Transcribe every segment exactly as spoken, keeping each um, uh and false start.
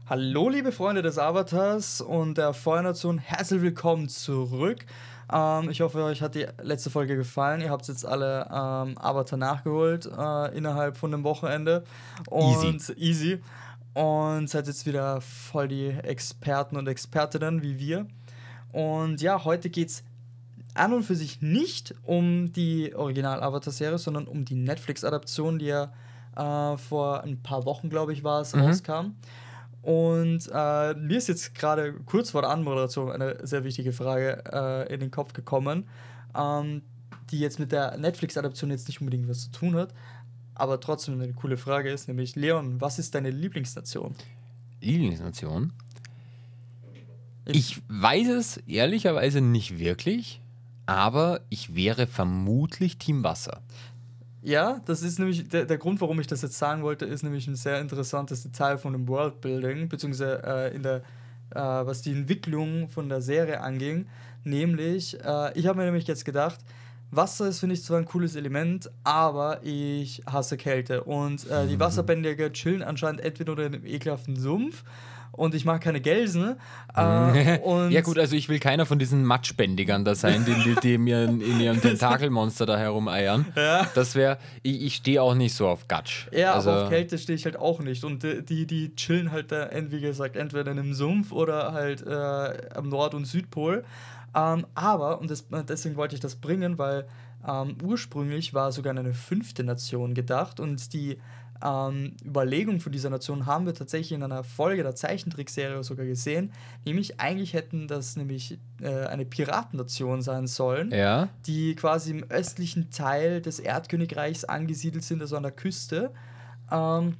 Hallo, liebe Freunde des Avatars und der Feuernation, herzlich willkommen zurück. Ähm, ich hoffe, euch hat die letzte Folge gefallen. Ihr habt jetzt alle ähm, Avatar nachgeholt äh, innerhalb von dem Wochenende. Und Easy. easy. Und seid jetzt wieder voll die Experten und Expertinnen wie wir. Und ja, heute geht's an und für sich nicht um die Original-Avatar-Serie, sondern um die Netflix-Adaption, die ja äh, vor ein paar Wochen, glaube ich, war es, Mhm. rauskam. Und äh, mir ist jetzt gerade kurz vor der Anmoderation eine sehr wichtige Frage äh, in den Kopf gekommen, ähm, die jetzt mit der Netflix-Adaption jetzt nicht unbedingt was zu tun hat, aber trotzdem eine coole Frage ist, nämlich Leon, was ist deine Lieblingsnation? Lieblingsnation? Ich weiß es ehrlicherweise nicht wirklich, aber ich wäre vermutlich Team Wasser. Ja, das ist nämlich der, der Grund, warum ich das jetzt sagen wollte, ist nämlich ein sehr interessantes Detail von dem Worldbuilding, beziehungsweise äh, in der, äh, was die Entwicklung von der Serie anging. Nämlich, äh, ich habe mir nämlich jetzt gedacht, Wasser ist, finde ich, zwar ein cooles Element, aber ich hasse Kälte. Und äh, die Wasserbändiger chillen anscheinend entweder unter einem ekelhaften Sumpf und ich mag keine Gelsen. Äh, und Ja gut, also ich will keiner von diesen Matschbändigern da sein, die, die, die mir in, in ihrem Tentakelmonster da herumeiern. Ja. Das wäre, ich, ich stehe auch nicht so auf Gatsch. Ja, also, aber auf Kälte stehe ich halt auch nicht. Und äh, die, die chillen halt da, ent- wie gesagt, entweder in einem Sumpf oder halt äh, am Nord- und Südpol. Ähm, aber, und das, deswegen wollte ich das bringen, weil ähm, ursprünglich war sogar eine fünfte Nation gedacht. Und die ähm, Überlegung von dieser Nation haben wir tatsächlich in einer Folge der Zeichentrickserie sogar gesehen. Nämlich, eigentlich hätten das nämlich äh, eine Piratennation sein sollen, ja. die quasi im östlichen Teil des Erdkönigreichs angesiedelt sind, also an der Küste. Ähm,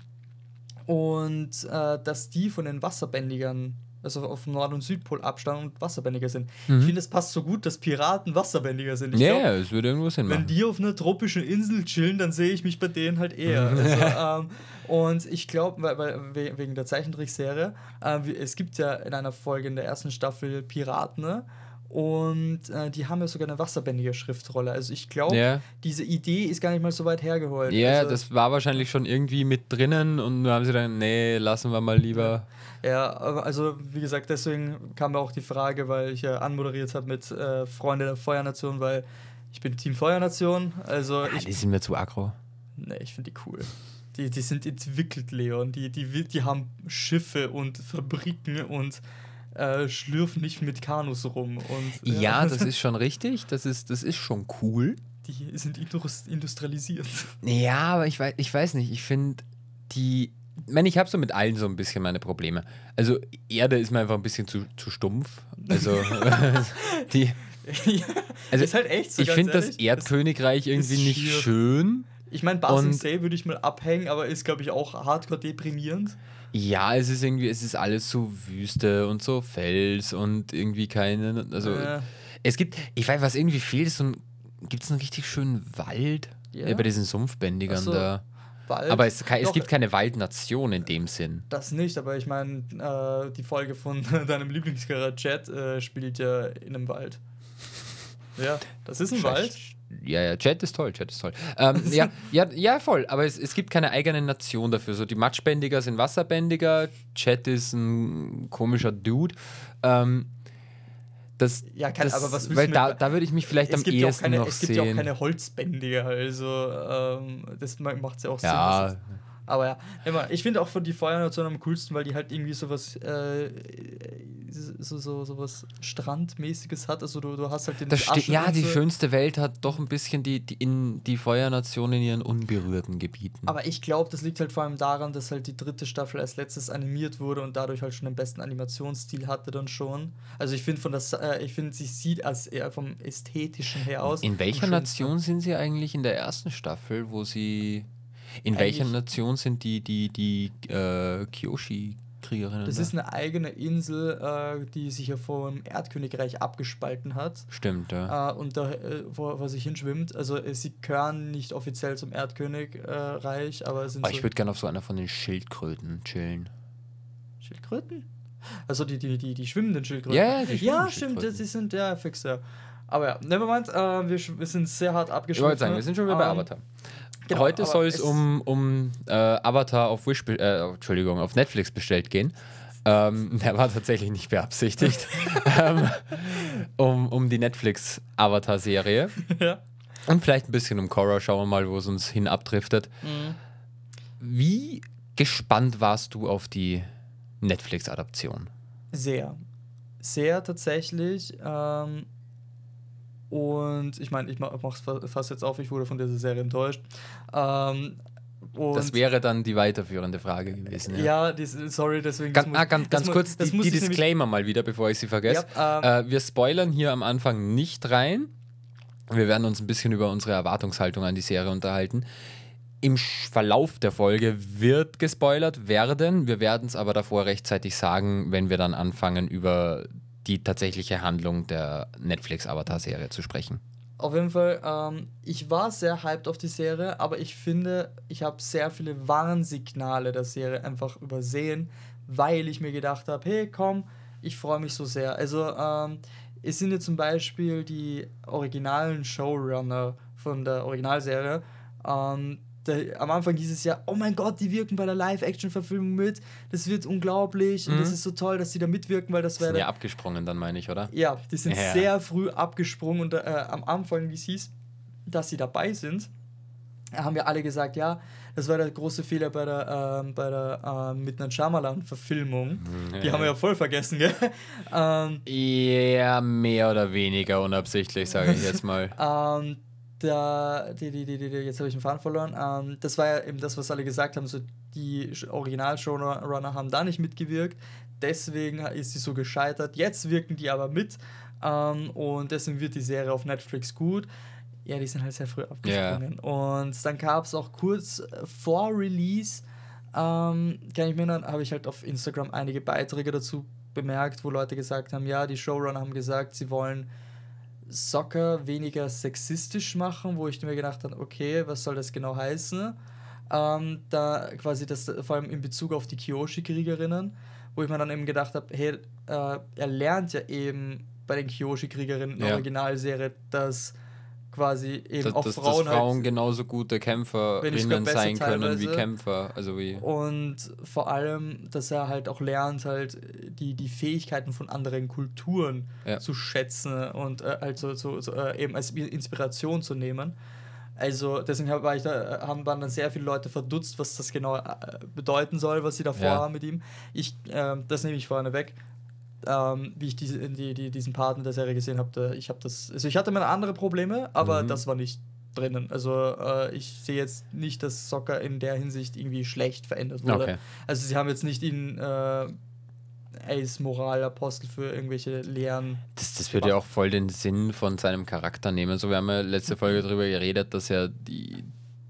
und äh, dass die von den Wasserbändigern, also auf dem Nord- und Südpol abstammen und Wasserbändiger sind. Mhm. Ich finde, es passt so gut, dass Piraten Wasserbändiger sind. Ich Ja, glaub, ja, es würde irgendwo Sinn wenn machen. die auf einer tropischen Insel chillen, dann sehe ich mich bei denen halt eher. Also, ähm, und ich glaube, weil, weil, we- wegen der Zeichentrickserie, äh, wie- es gibt ja in einer Folge in der ersten Staffel Piraten, ne? Und äh, die haben ja sogar eine wasserbändige Schriftrolle. Also ich glaube, Ja. diese Idee ist gar nicht mal so weit hergeholt. Ja, also, das war wahrscheinlich schon irgendwie mit drinnen und nur haben sie dann, nee, lassen wir mal lieber. Ja, aber also wie gesagt, deswegen kam mir auch die Frage, weil ich ja anmoderiert habe mit äh, Freunde der Feuernation, weil ich bin Team Feuernation. Also Ah, ich, die sind mir zu aggro. ne, ich finde die cool. Die, die sind entwickelt, Leon. Die, die, wi- die haben Schiffe und Fabriken und äh, schlürfen nicht mit Kanus rum. Und, Ja, das ist schon richtig. Das ist, das ist schon cool. die sind indus- industrialisiert. Ja, aber ich weiß, ich weiß nicht. Ich finde, die. Ich meine, ich habe so mit allen so ein bisschen meine Probleme. Also, Erde ist mir einfach ein bisschen zu, zu stumpf. Also, die. Ja, Also, ist halt echt so, ich ganz finde das ehrlich. Erdkönigreich irgendwie ist nicht schier. schön. Ich meine, Basing Und- Say würde ich mal abhängen, aber ist, glaube ich, auch hardcore deprimierend. Ja, es ist irgendwie, es ist alles so Wüste und so Fels und irgendwie keine. Also, Äh, es gibt, ich weiß, was irgendwie fehlt, ist so ein. Gibt es einen richtig schönen Wald? Ja. Ja, bei diesen Sumpfbändigern Ach so. da. Wald. Aber es, es Doch, gibt keine Waldnation in dem Sinn. das nicht, aber ich meine, äh, die Folge von deinem Lieblingscharakter Jet äh, spielt ja in einem Wald. Ja, das ist ein Wald. Ja, ja, Jet ist toll, Jet ist toll. Ähm, ja, ja, ja, voll, aber es, es gibt keine eigene Nation dafür. So, die Matschbändiger sind Wasserbändiger, Jet ist ein komischer Dude. Ähm, das, Ja, kein- das, aber was willst weil du da, mit- da würde ich mich vielleicht Es am gibt, ja auch ehesten keine, noch es gibt ja auch sehen. keine Holzbändiger, also ähm, das macht es ja auch Sinn. Ja. dass es- Aber ja, immer, ich finde auch von die Feuernation am coolsten, weil die halt irgendwie sowas, äh, so, so, so was Strandmäßiges hat. Also du, du hast halt den Das ste- ja, die Ascheninsel. schönste Welt hat doch ein bisschen die, die, in, die Feuernation in ihren unberührten Gebieten. Aber ich glaube, das liegt halt vor allem daran, dass halt die dritte Staffel als letztes animiert wurde und dadurch halt schon den besten Animationsstil hatte dann schon. Also ich finde von das, äh, ich finde, sie sieht als eher vom Ästhetischen her aus. In welcher am schönsten. Nation sind sie eigentlich in der ersten Staffel, wo sie. In welcher Eigentlich- Nation sind die, die, die äh, Kyoshi-Kriegerinnen? Das da? ist eine eigene Insel, äh, die sich ja vom Erdkönigreich abgespalten hat. Stimmt, ja. Äh, und da, äh, wo, wo sich hinschwimmt. Also äh, sie gehören nicht offiziell zum Erdkönigreich, aber es sind Aber so ich würde gerne auf so einer von den Schildkröten chillen. Schildkröten? Also die, die, die, die schwimmenden Schildkröten. Ja, ja, die ja schwimmenden stimmt, Schildkröten. die sind ja fix, ja. Aber ja, nevermind, äh, wir, sch- wir sind sehr hart Ich abgeschlossen. wollte sagen, wir sind schon wieder bei Avatar. genau, Heute aber soll es es- um, um äh, Avatar auf Wish, be- äh, Entschuldigung, auf Netflix bestellt gehen. ähm, der war tatsächlich nicht beabsichtigt, ähm, um, um die Netflix-Avatar-Serie. Ja. Und vielleicht ein bisschen um Korra, schauen wir mal, wo es uns hin abdriftet. Mhm. Wie gespannt warst du auf die Netflix-Adaption? Sehr. Sehr tatsächlich. Ähm, und ich meine, ich mache es fast jetzt auf, ich wurde von dieser Serie enttäuscht. Ähm, und das wäre dann die weiterführende Frage gewesen. Ja, ja die, sorry, deswegen. Ganz, muss, ah, ganz, ganz mu- kurz, die, die Disclaimer mal wieder, bevor ich sie vergesse. Ja, ähm, äh, wir spoilern hier am Anfang nicht rein. Wir werden uns ein bisschen über unsere Erwartungshaltung an die Serie unterhalten. Im Verlauf der Folge wird gespoilert werden. Wir werden es aber davor rechtzeitig sagen, wenn wir dann anfangen, über die tatsächliche Handlung der Netflix-Avatar-Serie zu sprechen. Auf jeden Fall, ähm, ich war sehr hyped auf die Serie, aber ich finde, ich habe sehr viele Warnsignale der Serie einfach übersehen, weil ich mir gedacht habe, hey, komm, ich freue mich so sehr. Also, ähm, es sind ja zum Beispiel die originalen Showrunner von der Originalserie. Ähm, der, am Anfang hieß es ja, oh mein Gott, die wirken bei der Live-Action-Verfilmung mit. Das wird unglaublich Mhm. und das ist so toll, dass sie da mitwirken, weil das Die sind wäre... ja abgesprungen dann, meine ich, oder? Ja, die sind Ja. sehr früh abgesprungen und äh, am Anfang, wie es hieß, dass sie dabei sind, haben wir alle gesagt, ja, das war der große Fehler bei der, ähm, bei der ähm, Midnight Shyamalan-Verfilmung. Die haben wir ja voll vergessen, gell? ähm, Eher mehr oder weniger unabsichtlich, sage ich jetzt mal. ähm, da, die, die, die, die, jetzt habe ich den Faden verloren. Ähm, das war ja eben das, was alle gesagt haben, so die Original-Showrunner haben da nicht mitgewirkt, deswegen ist sie so gescheitert. Jetzt wirken die aber mit ähm, und deswegen wird die Serie auf Netflix gut. Ja, die sind halt sehr früh abgesprungen. Yeah. Und dann gab es auch kurz vor Release, ähm, kann ich mir erinnern, habe ich halt auf Instagram einige Beiträge dazu bemerkt, wo Leute gesagt haben, ja, die Showrunner haben gesagt, sie wollen Soccer weniger sexistisch machen, wo ich mir gedacht habe, okay, was soll das genau heißen? Ähm, da quasi das, vor allem in Bezug auf die Kyoshi-Kriegerinnen, wo ich mir dann eben gedacht habe, hey, äh, er lernt ja eben bei den Kyoshi-Kriegerinnen in der Ja. Originalserie, dass quasi eben dass, auch dass, Frauen, dass Frauen halt, genauso gute wenn nicht Kämpferinnen sogar besser sein können wie teilweise. Kämpfer. Also wie Und vor allem, dass er halt auch lernt, halt die, die Fähigkeiten von anderen Kulturen Ja. zu schätzen und äh, halt so, so, so äh, eben als Inspiration zu nehmen. Also deswegen war ich da, haben waren dann sehr viele Leute verdutzt, was das genau äh, bedeuten soll, was sie da Ja. vorhaben mit ihm. Ich, äh, das nehme ich vorne weg. Ähm, wie ich diese, die, die, diesen Part in der Serie gesehen habe, ich habe das, also ich hatte meine andere Probleme, aber Mhm. das war nicht drinnen. Also äh, ich sehe jetzt nicht, dass Soccer in der Hinsicht irgendwie schlecht verändert wurde. Okay. Also sie haben jetzt nicht ihn äh, als Moralapostel für irgendwelche Lehren. Das, das würde ja auch voll den Sinn von seinem Charakter nehmen. So, wir haben ja letzte Folge darüber geredet, dass ja die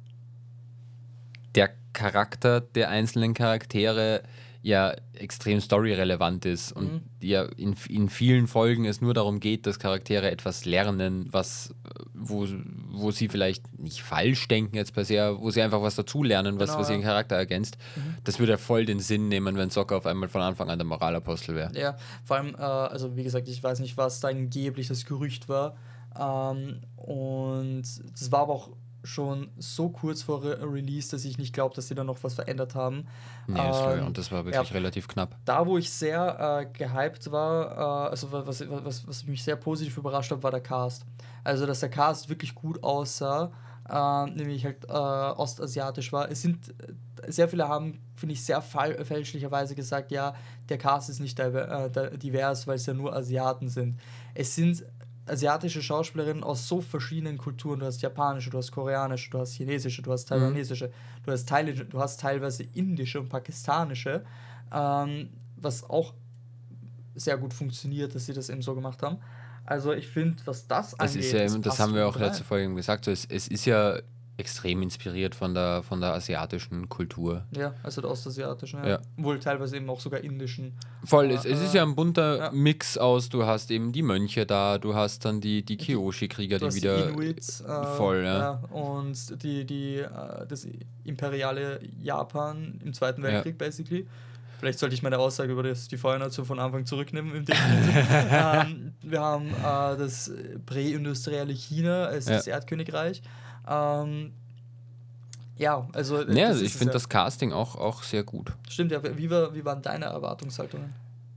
der Charakter der einzelnen Charaktere ja extrem storyrelevant ist und Mhm. ja in, in vielen Folgen es nur darum geht, dass Charaktere etwas lernen, was wo, wo sie vielleicht nicht falsch denken jetzt per se, wo sie einfach was dazulernen, was, Genau, was ihren ja. Charakter ergänzt. Mhm. Das würde ja voll den Sinn nehmen, wenn Soccer auf einmal von Anfang an der Moralapostel wäre. Ja, vor allem, äh, also wie gesagt, ich weiß nicht, was da angeblich das Gerücht war. Ähm, und das war aber auch schon so kurz vor Re Release, dass ich nicht glaube, dass sie da noch was verändert haben. Nee, das glaube ich, Ähm, und das war wirklich ja. relativ knapp. Da, wo ich sehr äh, gehypt war, äh, also was, was, was mich sehr positiv überrascht hat, war der Cast. Also, dass der Cast wirklich gut aussah, äh, nämlich halt äh, ostasiatisch war. Es sind, äh, sehr viele haben, finde ich, sehr fall fälschlicherweise gesagt, ja, der Cast ist nicht diver äh, divers, weil es ja nur Asiaten sind. Es sind asiatische Schauspielerinnen aus so verschiedenen Kulturen. Du hast japanische, du hast koreanische, du hast chinesische, du hast taiwanesische, du hast thailändische, du hast teilweise indische und pakistanische, ähm, was auch sehr gut funktioniert, dass sie das eben so gemacht haben. Also ich finde, was das Es angeht, ist ja, das, das haben wir auch gut letzte rein. Folge gesagt, so, es, es ist ja extrem inspiriert von der, von der asiatischen Kultur. Ja, also der ostasiatischen, ja. Ja. Wohl teilweise eben auch sogar indischen. Voll, Äh, es, es ist äh, ja ein bunter ja. Mix aus, du hast eben die Mönche da, du hast dann die, die Kyoshi-Krieger, Du die hast wieder... die Inuits, äh, voll, ja. ja. Und die, die, äh, das imperiale Japan im Zweiten Weltkrieg, basically. Vielleicht sollte ich meine Aussage über das, die Feuernation von Anfang zurücknehmen. Im ähm, wir haben äh, das präindustrielle China als das Ja. Erdkönigreich. Ähm, Ja, also. Ja, also ich ist finde ja. das Casting auch, auch sehr gut. Stimmt, ja. Wie, war, wie waren deine Erwartungshaltungen?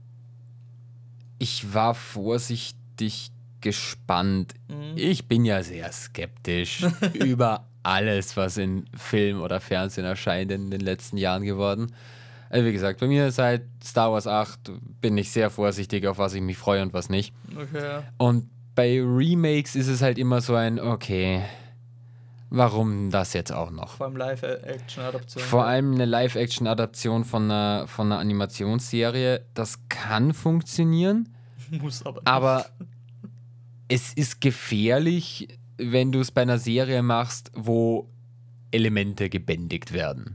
Ich war vorsichtig gespannt. Mhm. Ich bin ja sehr skeptisch über alles, was in Film oder Fernsehen erscheint in den letzten Jahren geworden. Also wie gesagt, bei mir seit Star Wars acht bin ich sehr vorsichtig, auf was ich mich freue und was nicht. Okay, ja. Und bei Remakes ist es halt immer so ein, okay, warum das jetzt auch noch? Vor allem Live-Action-Adaption. Vor ja. allem eine Live-Action-Adaption von einer, von einer Animationsserie, das kann funktionieren, Muss aber. aber es ist gefährlich, wenn du es bei einer Serie machst, wo Elemente gebändigt werden.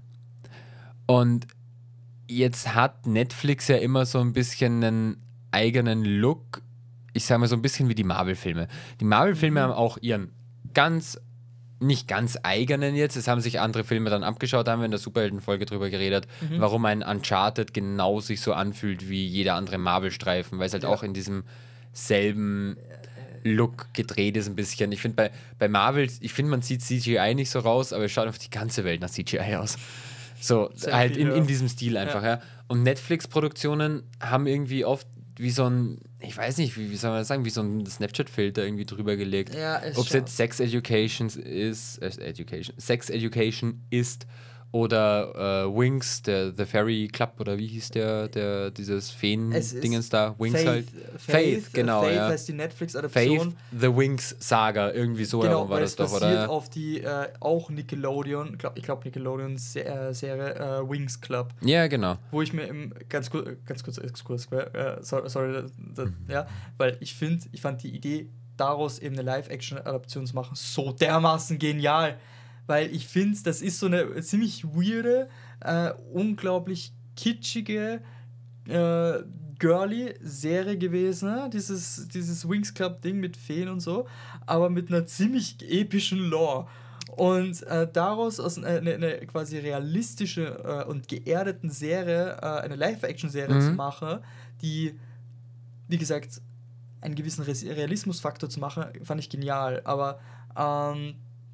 Und jetzt hat Netflix ja immer so ein bisschen einen eigenen Look. Ich sage mal so ein bisschen wie die Marvel-Filme. Die Marvel-Filme Mhm. haben auch ihren ganz, nicht ganz eigenen jetzt. Es haben sich andere Filme dann abgeschaut, da haben wir in der Superhelden-Folge drüber geredet, Mhm. warum ein Uncharted genau sich so anfühlt wie jeder andere Marvel-Streifen, weil es halt Ja. auch in diesem selben Look gedreht ist ein bisschen. Ich finde bei, bei Marvel, ich finde, man sieht C G I nicht so raus, aber es schaut auf die ganze Welt nach C G I aus. So, Sehr halt viel, in, ja. in diesem Stil einfach, ja. Und Netflix-Produktionen haben irgendwie oft wie so ein, ich weiß nicht, wie, wie soll man das sagen, wie so ein Snapchat-Filter irgendwie drüber gelegt. Ja, ist Ob es schon- jetzt Sex Education ist, äh, Education, Sex Education ist oder äh, Wings, der The Fairy Club oder wie hieß der, der dieses Es ist Feen-Dingens da, Wings Faith, halt. Faith, Faith, genau, Faith ja. heißt die Faith, Netflix-Adaption. The Wings Saga, irgendwie so Genau, herum war weil das es doch, basiert oder? auf die äh, auch Nickelodeon, glaub, ich glaube Nickelodeon-Serie äh, Wings Club, Ja, genau. wo ich mir im ganz, kur ganz kurzer Exkurs, äh, sorry, sorry das, das, ja, weil ich finde, ich fand die Idee daraus eben eine Live-Action-Adaption zu machen so dermaßen genial, weil ich finde, das ist so eine ziemlich weirde, äh, unglaublich kitschige, äh, girly Serie gewesen, ne? dieses, dieses Wings Club Ding mit Feen und so, aber mit einer ziemlich epischen Lore. Und äh, daraus aus eine, eine, eine quasi realistische äh, und geerdeten Serie, äh, eine Live-Action-Serie Mhm. zu machen, die, wie gesagt, einen gewissen Res- Realismusfaktor zu machen, fand ich genial. Aber ähm,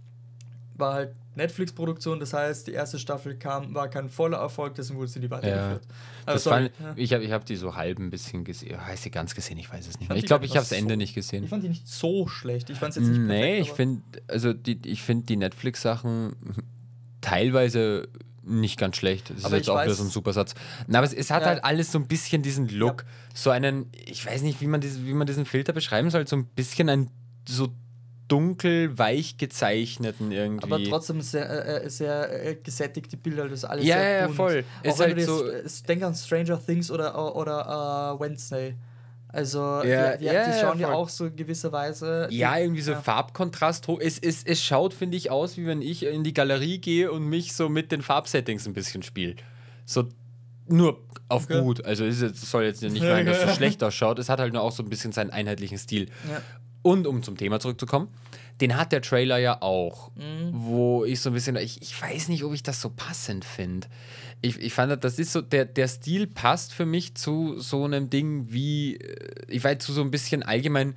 war halt Netflix-Produktion, das heißt, die erste Staffel kam, war kein voller Erfolg, deswegen wurde sie nie weitergeführt. Aber Das sorry, fand, ja. ich habe ich hab die so halb ein bisschen gesehen. Heißt sie ganz gesehen? Ich weiß es nicht fand mehr. Ich die glaube, gar ich nicht habe das Ende so- nicht gesehen. Ich fand die nicht so schlecht. Ich fand es jetzt nicht Nee, perfekt, ich aber- finde, also die, ich finde die Netflix-Sachen teilweise nicht ganz schlecht. Das ist Aber jetzt ich auch wieder weiß- so ein super Satz. Na, aber es, es hat Ja. halt alles so ein bisschen diesen Look. So einen, ich weiß nicht, wie man, diese, wie man diesen Filter beschreiben soll, so ein bisschen ein so dunkel, weich gezeichneten irgendwie. Aber trotzdem sehr, äh, sehr äh, gesättigte Bilder, das ist alles Ja, sehr ja, ja, bunt. voll. Auch Ist wenn halt du so- jetzt, denk an Stranger Things oder, oder äh, Wednesday. Also Ja, die, die, ja, die ja, schauen ja voll. auch so gewisserweise. Die, Ja, irgendwie so ja. Farbkontrast hoch. Es, es, es schaut, finde ich, aus, wie wenn ich in die Galerie gehe und mich so mit den Farbsettings ein bisschen spiele. So nur auf Okay. gut. Also es ist jetzt- soll jetzt nicht meinen, dass es so schlecht ausschaut. Es hat halt nur auch so ein bisschen seinen einheitlichen Stil. Ja. Und um zum Thema zurückzukommen, den hat der Trailer ja auch, Mhm. wo ich so ein bisschen, ich, ich weiß nicht, ob ich das so passend finde. Ich, ich fand, das ist so, der, der Stil passt für mich zu so einem Ding wie, äh, ich weiß, zu so ein bisschen allgemein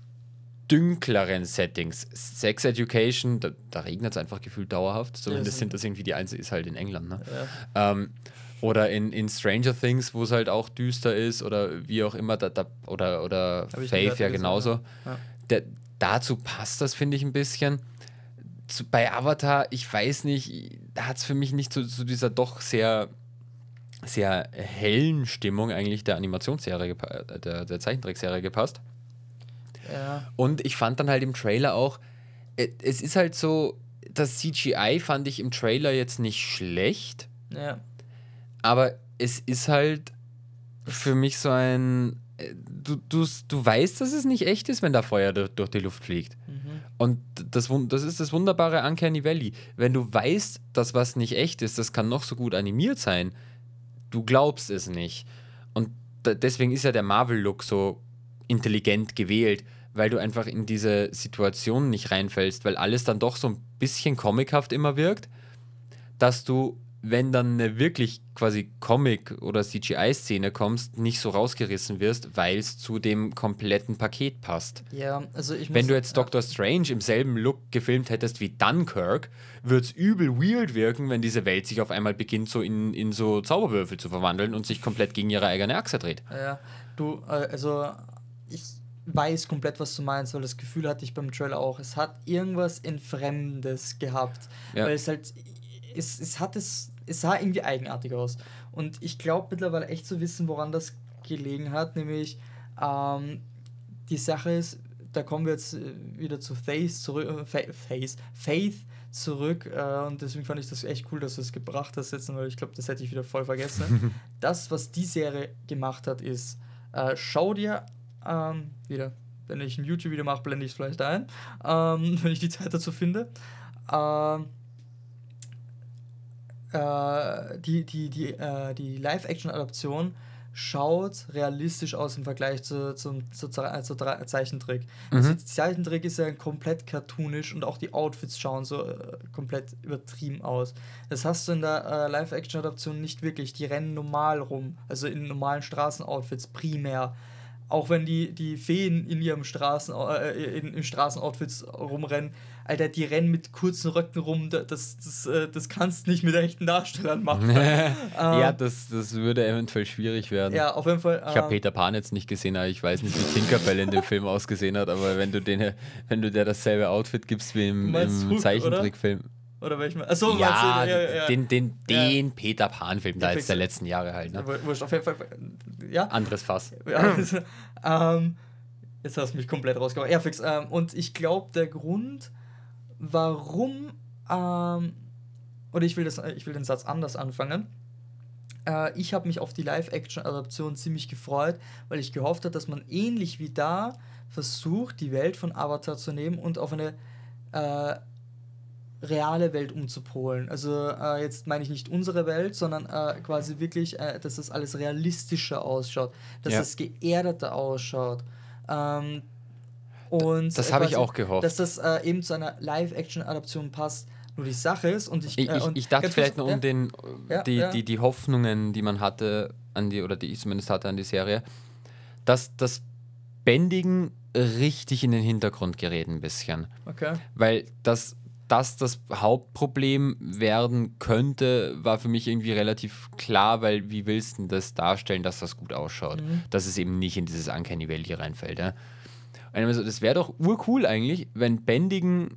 dünkleren Settings. Sex Education, da, da regnet es einfach gefühlt dauerhaft. Zumindest Ja, sind das irgendwie die einzige, ist halt in England, ne? Ja. Ähm, oder in, in Stranger Things, wo es halt auch düster ist oder wie auch immer, da, da, oder, oder Hab ich Faith nicht ja gesehen, genauso. ja. Der, dazu passt das, finde ich, ein bisschen. Zu, bei Avatar, ich weiß nicht, da hat es für mich nicht zu, zu dieser doch sehr, sehr hellen Stimmung eigentlich der Animationsserie, gepa- äh, der, der Zeichentrickserie gepasst. Ja. Und ich fand dann halt im Trailer auch, äh, es ist halt so, das C G I fand ich im Trailer jetzt nicht schlecht, Ja. aber es ist halt für mich so ein, äh, du, du, du weißt, dass es nicht echt ist, wenn da Feuer durch, durch die Luft fliegt. Mhm. Und das, wun- das ist das wunderbare Uncanny Valley. Wenn du weißt, dass was nicht echt ist, das kann noch so gut animiert sein, du glaubst es nicht. Und da, deswegen ist ja der Marvel-Look so intelligent gewählt, weil du einfach in diese Situation nicht reinfällst, weil alles dann doch so ein bisschen comichaft immer wirkt, dass du wenn dann eine wirklich quasi Comic- oder C G I-Szene kommst, nicht so rausgerissen wirst, weil es zu dem kompletten Paket passt. Ja, also ich muss Wenn du jetzt ja. Doctor Strange im selben Look gefilmt hättest wie Dunkirk, würde es übel weird wirken, wenn diese Welt sich auf einmal beginnt, so in, in so Zauberwürfel zu verwandeln und sich komplett gegen ihre eigene Achse dreht. Ja, du, äh, also ich weiß komplett, was du meinst, weil das Gefühl hatte ich beim Trailer auch. Es hat irgendwas Entfremdendes gehabt, Ja. weil es halt, es, es hat es, es sah irgendwie eigenartig aus. Und ich glaube mittlerweile echt zu wissen, woran das gelegen hat, nämlich ähm, die Sache ist, da kommen wir jetzt äh, wieder zu Faith zurück, äh, Fa- Faith, Faith zurück äh, und deswegen fand ich das echt cool, dass du es gebracht hast jetzt, weil ich glaube, das hätte ich wieder voll vergessen. Das, was die Serie gemacht hat, ist, äh, schau dir ähm, wieder, wenn ich ein YouTube-Video mache, blende ich es vielleicht ein, ähm, wenn ich die Zeit dazu finde. Ähm, äh, die die, die, äh, die Live-Action-Adaption schaut realistisch aus im Vergleich zu, zum, zu, zu, zu Dre- Zeichentrick. Mhm. Also Zeichentrick ist ja komplett cartoonisch und auch die Outfits schauen so äh, komplett übertrieben aus. Das hast du in der äh, Live-Action-Adaption nicht wirklich. Die rennen normal rum, also in normalen Straßenoutfits primär. Auch wenn die, die Feen in ihrem Straßen, äh, in, in Straßenoutfits rumrennen, Alter, die rennen mit kurzen Röcken rum, da- das, das, äh, das kannst du nicht mit echten Darstellern machen. ja, Ähm, das, das würde eventuell schwierig werden. Ja, auf jeden Fall. Ich habe ähm, Peter Pan jetzt nicht gesehen, aber ich weiß nicht, wie Tinkerbell in dem Film ausgesehen hat, aber wenn du den, wenn du der dasselbe Outfit gibst wie Du im, meinst im Hook, Zeichentrickfilm. Oder welchen? Achso, Ja, meinst du, ja, ja, ja. den, den, Ja. den Peter Pan-Film da Der jetzt der Fix- letzten Jahre halt. Ne? Wur- Wurscht, auf jeden Fall. Ja. Anderes Fass. ja also, ähm, jetzt hast du mich komplett rausgehauen. Ja, fix. Ähm, und ich glaube, der Grund, warum, ähm, oder ich will, das, ich will den Satz anders anfangen. Äh, ich habe mich auf die Live-Action-Adaption ziemlich gefreut, weil ich gehofft habe, dass man ähnlich wie da versucht, die Welt von Avatar zu nehmen und auf eine äh, reale Welt umzupolen. Also äh, jetzt meine ich nicht unsere Welt, sondern äh, quasi wirklich, äh, dass das alles realistischer ausschaut, dass Ja. das geerdeter ausschaut. Ähm, und Das äh, habe ich quasi, auch gehofft. dass das äh, eben zu einer Live-Action-Adaption passt. Nur die Sache ist, und ich... Ich, äh, ich, und ich dachte ganz vielleicht kurz, nur um ja, den, Ja, die, ja. Die, die Hoffnungen, die man hatte an die, oder die ich zumindest hatte an die Serie, dass das Bändigen richtig in den Hintergrund gerät ein bisschen. Okay. Weil das, dass das Hauptproblem werden könnte, war für mich irgendwie relativ klar, weil wie willst du denn das darstellen, dass das gut ausschaut? Mhm. Dass es eben nicht in dieses Uncanny Valley reinfällt. Ja? Und also, das wäre doch urcool eigentlich, wenn Bändigen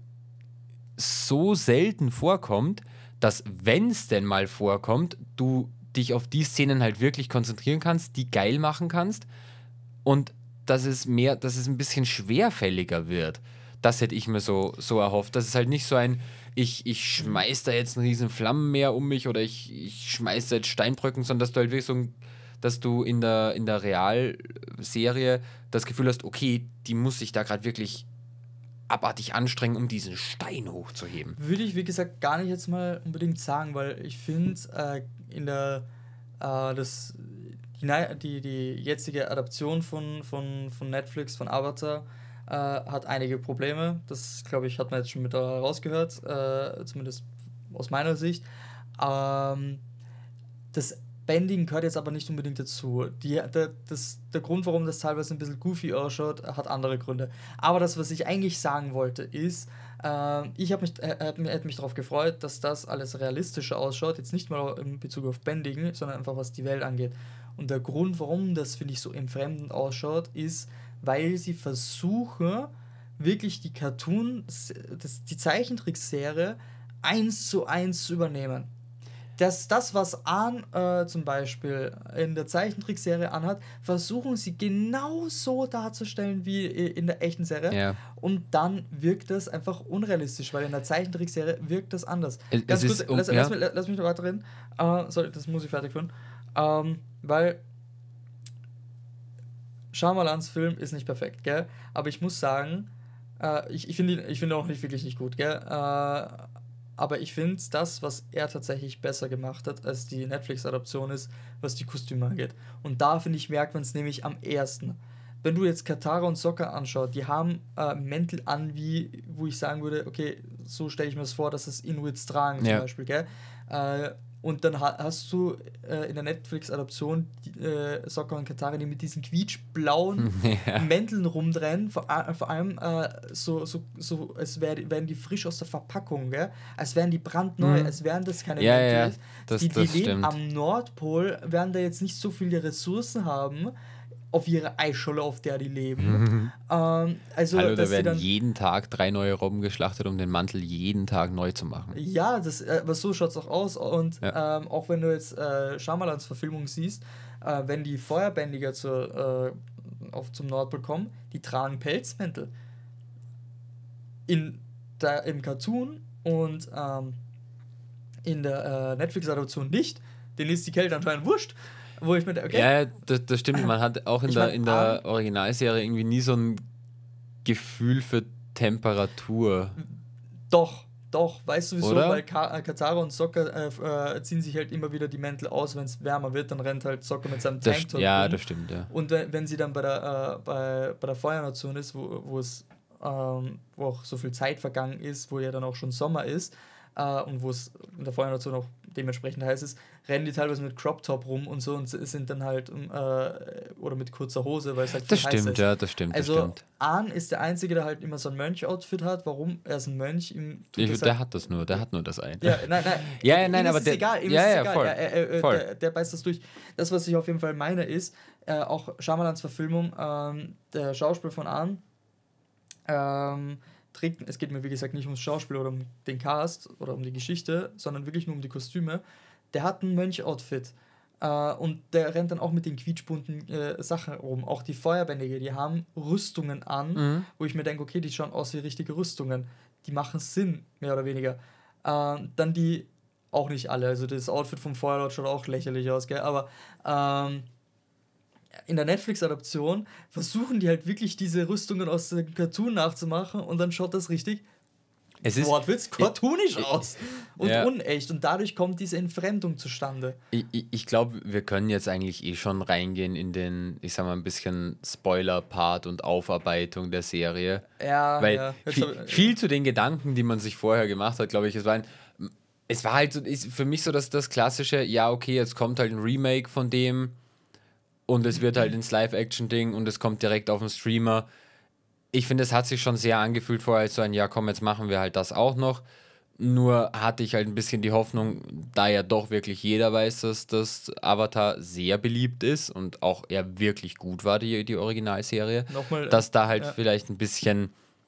so selten vorkommt, dass, wenn es denn mal vorkommt, du dich auf die Szenen halt wirklich konzentrieren kannst, die geil machen kannst und dass es mehr, dass es ein bisschen schwerfälliger wird. Das hätte ich mir so, so erhofft. Das ist halt nicht so ein, ich, ich schmeiß da jetzt einen riesen Flammenmeer um mich oder ich, ich schmeiß da jetzt Steinbrücken, sondern dass du halt wirklich so ein, dass du in der, in der Realserie das Gefühl hast, okay, die muss sich da gerade wirklich abartig anstrengen, um diesen Stein hochzuheben. Würde ich, wie gesagt, gar nicht jetzt mal unbedingt sagen, weil ich finde, äh, in der äh, das, die, nei- die, die jetzige Adaption von, von, von Netflix, von Avatar, äh, hat einige Probleme. Das, glaube ich, hat man jetzt schon mit da rausgehört, äh, zumindest aus meiner Sicht. Ähm, das Bending gehört jetzt aber nicht unbedingt dazu. Die, der, das, der Grund, warum das teilweise ein bisschen goofy ausschaut, hat andere Gründe. Aber das, was ich eigentlich sagen wollte, ist, äh, ich habe mich, äh, hätte mich, hätte mich darauf gefreut, dass das alles realistischer ausschaut. Jetzt nicht mal in Bezug auf Bending, sondern einfach was die Welt angeht. Und der Grund, warum das, finde ich, so entfremdend ausschaut, ist, weil sie versuchen, wirklich die Cartoon, das, die Zeichentrickserie eins zu eins zu übernehmen. Das, das, was Ahn äh, zum Beispiel in der Zeichentrickserie anhat, versuchen sie genau so darzustellen wie in der echten Serie. Ja. Und dann wirkt das einfach unrealistisch, weil in der Zeichentrickserie wirkt das anders. Es- Ganz es kurz, ist, um- lass, ja. lass, mich, lass mich noch weiter reden. Äh, sorry, das muss ich fertig führen. Ähm, weil Shyamalans Film ist nicht perfekt, gell? Aber ich muss sagen, äh, ich, ich finde ihn, ich find ihn auch nicht wirklich nicht gut, gell? Äh, aber ich finde, das, was er tatsächlich besser gemacht hat, als die Netflix-Adaption ist, was die Kostüme angeht. Und da, finde ich, merkt man es nämlich am ersten. Wenn du jetzt Katara und Sokka anschaut, die haben äh, Mäntel an, wie, wo ich sagen würde, okay, so stelle ich mir das vor, dass es Inuits tragen, zum Ja. Beispiel, gell? Äh, Und dann ha- hast du äh, in der Netflix-Adaption die, äh, Sokka und Katara, die mit diesen quietschblauen Ja. Mänteln rumrennen. Vor, a- vor allem äh, so, so, so, als wär, wären die frisch aus der Verpackung, gell? Als wären die brandneu, Mhm. als wären das keine Ja, Mäntel. ja, das- die die das leben stimmt. am Nordpol, werden da jetzt nicht so viele Ressourcen haben auf ihre Eisscholle, auf der die leben. ähm, also, Hallo, da dass die werden dann jeden Tag drei neue Robben geschlachtet, um den Mantel jeden Tag neu zu machen. Ja, das, äh, aber so schaut es auch aus. Und Ja. ähm, auch wenn du jetzt äh, Shyamalans Verfilmung siehst, äh, wenn die Feuerbändiger zur, äh, auf, zum Nordpol kommen, die tragen Pelzmäntel. In der, Im Cartoon und ähm, in der äh, Netflix-Adaption nicht. Denen ist die Kälte anscheinend wurscht. Wo ich mir denke, okay, Ja, ja, das, das stimmt. Man hat auch in Ich der, mein, in der Originalserie irgendwie nie so ein Gefühl für Temperatur. doch, doch, weißt du wieso? Oder? Weil Ka äh, Katara und Sokka äh, äh, ziehen sich halt immer wieder die Mäntel aus, wenn es wärmer wird, dann rennt halt Sokka mit seinem Das, Tanktop ja, rum. das stimmt, ja. Und wenn, wenn sie dann bei der, äh, bei, bei der Feuernation ist, wo, wo es ähm, wo auch so viel Zeit vergangen ist, wo ja dann auch schon Sommer ist äh, und wo es in der Feuernation auch dementsprechend heiß ist, rennen die teilweise mit Crop Top rum und so und sind dann halt äh, oder mit kurzer Hose, weil es halt viel Das heißer stimmt, ist. ja, das stimmt, das Also stimmt. Ahn ist der Einzige, der halt immer so ein Mönch-Outfit hat. Warum? Er ist ein Mönch. Ihm tut Ich, das der halt, hat das nur, der hat nur das eine. ja, nein, nein. Ja, ja, ihm nein, ist aber es der- egal. Ihm ja, ist es ja, egal. voll, Er, er, er, voll. Der, der beißt das durch. Das, was ich auf jeden Fall meine, ist, äh, auch Shyamalans Verfilmung, ähm, der Schauspieler von Ahn, ähm, trägt, es geht mir wie gesagt nicht ums Schauspiel oder um den Cast oder um die Geschichte, sondern wirklich nur um die Kostüme. Der hat ein Mönch-Outfit. Äh, und der rennt dann auch mit den quietschbunten äh, Sachen rum. Auch die Feuerbändige, die haben Rüstungen an, Mhm. wo ich mir denke, okay, die schauen aus wie richtige Rüstungen. Die machen Sinn, mehr oder weniger. Ähm, dann die, auch nicht alle, also das Outfit vom Feuerlord schaut auch lächerlich aus, gell? Aber ähm, in der Netflix-Adaption versuchen die halt wirklich diese Rüstungen aus dem Cartoon nachzumachen und dann schaut das richtig Es ist, Wortwitz cartoonisch aus und Ja. unecht und dadurch kommt diese Entfremdung zustande. ich ich, ich glaube, wir können jetzt eigentlich eh schon reingehen in den, ich sag mal, ein bisschen Spoiler-Part und Aufarbeitung der Serie. Ja, Weil ja. Jetzt viel, hab- viel zu den Gedanken, die man sich vorher gemacht hat, glaube ich, es war ein, es war halt so, ist für mich so das, das klassische, ja, okay, jetzt kommt halt ein Remake von dem und es wird halt ins Live-Action-Ding und es kommt direkt auf den Streamer. Ich finde, es hat sich schon sehr angefühlt vorher als so ein, ja, komm, jetzt machen wir halt das auch noch. Nur hatte ich halt ein bisschen die Hoffnung, da ja doch wirklich jeder weiß, dass das Avatar sehr beliebt ist und auch eher wirklich gut war, die, die Originalserie, Nochmal, dass da halt ja. vielleicht ein bisschen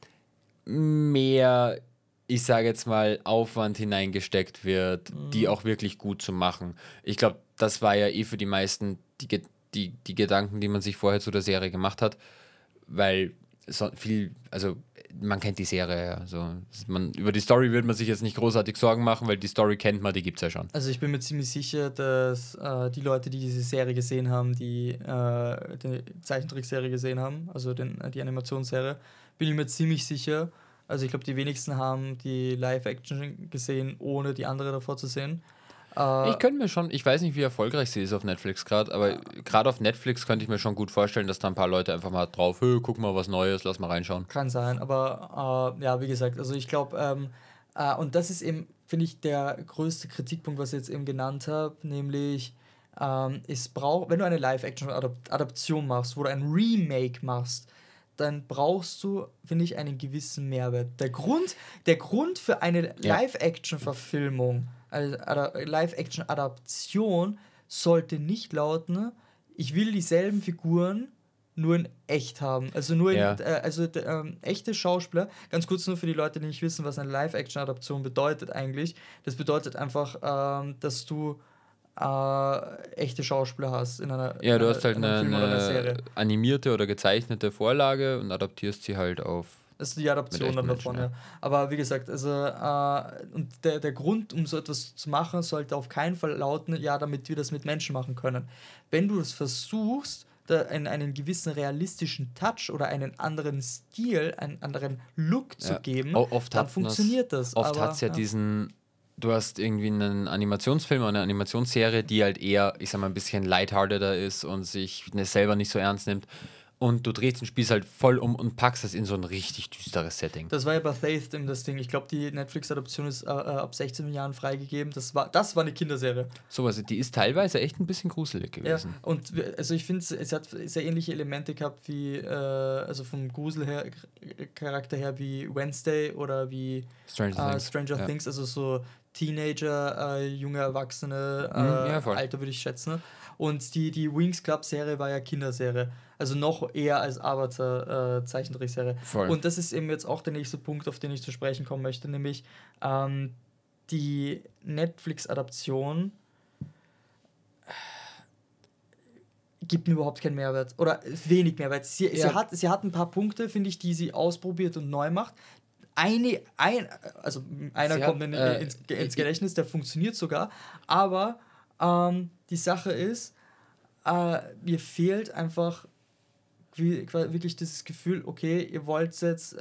mehr, ich sage jetzt mal, Aufwand hineingesteckt wird, die auch wirklich gut zu machen. Ich glaube, das war ja eh für die meisten die, Ge- die, die Gedanken, die man sich vorher zu der Serie gemacht hat, weil so viel, also man kennt die Serie ja. So. Man, über die Story wird man sich jetzt nicht großartig Sorgen machen, weil die Story kennt man, die gibt es ja schon. Also ich bin mir ziemlich sicher, dass äh, die Leute, die diese Serie gesehen haben, die äh, die Zeichentrickserie gesehen haben, also den, die Animationsserie, bin ich mir ziemlich sicher. Also ich glaube, die wenigsten haben die Live-Action gesehen, ohne die andere davor zu sehen. Äh, Ich könnte mir schon, ich weiß nicht, wie erfolgreich sie ist auf Netflix gerade, aber gerade auf Netflix könnte ich mir schon gut vorstellen, dass da ein paar Leute einfach mal drauf, hey, guck mal was Neues, lass mal reinschauen. Kann sein, aber äh, ja, wie gesagt, also ich glaube, ähm, äh, und das ist eben, finde ich, der größte Kritikpunkt, was ich jetzt eben genannt habe, nämlich, ähm, es braucht, wenn du eine Live-Action-Adaption machst, wo du ein Remake machst, dann brauchst du, finde ich, einen gewissen Mehrwert. Der Grund, der Grund für eine Ja. Live-Action-Verfilmung, also Ada- Live-Action-Adaption, sollte nicht lauten, ich will dieselben Figuren nur in echt haben. Also nur in, Ja. äh, also d- ähm, echte Schauspieler, ganz kurz nur für die Leute, die nicht wissen, was eine Live-Action-Adaption bedeutet eigentlich. Das bedeutet einfach, ähm, dass du äh, echte Schauspieler hast in einer, Ja, in du einer, hast halt in einem eine, Film oder einer Serie. eine animierte oder gezeichnete Vorlage und adaptierst sie halt auf. Das ist die Adaption Mit dann echten davon, Menschen, ja. Aber wie gesagt, also äh, und der, der Grund, um so etwas zu machen, sollte auf keinen Fall lauten, ja, damit wir das mit Menschen machen können. Wenn du es versuchst, da einen, einen gewissen realistischen Touch oder einen anderen Stil, einen anderen Look zu Ja. geben, O- oft dann hat funktioniert das. Oft aber, hat es ja, diesen, du hast irgendwie einen Animationsfilm oder eine Animationsserie, die halt eher, ich sag mal, ein bisschen lighthearteder ist und sich ne, selber nicht so ernst nimmt. und du drehst den Spieß halt voll um und packst es in so ein richtig düsteres Setting. Das war ja bei Faith das Ding. Ich glaube, die Netflix-Adaption ist äh, ab sechzehn Jahren freigegeben. Das war, das war eine Kinderserie. So, also die ist teilweise echt ein bisschen gruselig gewesen. Ja, und wir- also ich finde, es hat sehr ähnliche Elemente gehabt wie, äh, also vom Grusel her, Charakter her wie Wednesday oder wie Stranger äh, Things. Stranger Ja. Things, also so Teenager, äh, junge Erwachsene, äh, Mhm, ja, voll. Alter würde ich schätzen. Und die, die Wings Club-Serie war ja Kinderserie. Also noch eher als Avatar-Zeichentrickserie. Voll. Und das ist eben jetzt auch der nächste Punkt, auf den ich zu sprechen kommen möchte, nämlich ähm, die Netflix-Adaption gibt mir überhaupt keinen Mehrwert. Oder wenig Mehrwert. Sie, Ja. sie, hat, sie hat ein paar Punkte, finde ich, die sie ausprobiert und neu macht. Eine, ein, also einer Sie kommt hat, in, äh, ins, ins Gedächtnis, der funktioniert sogar. Aber ähm, die Sache ist, äh, mir fehlt einfach wie, wirklich dieses Gefühl, okay, ihr wollt jetzt, äh,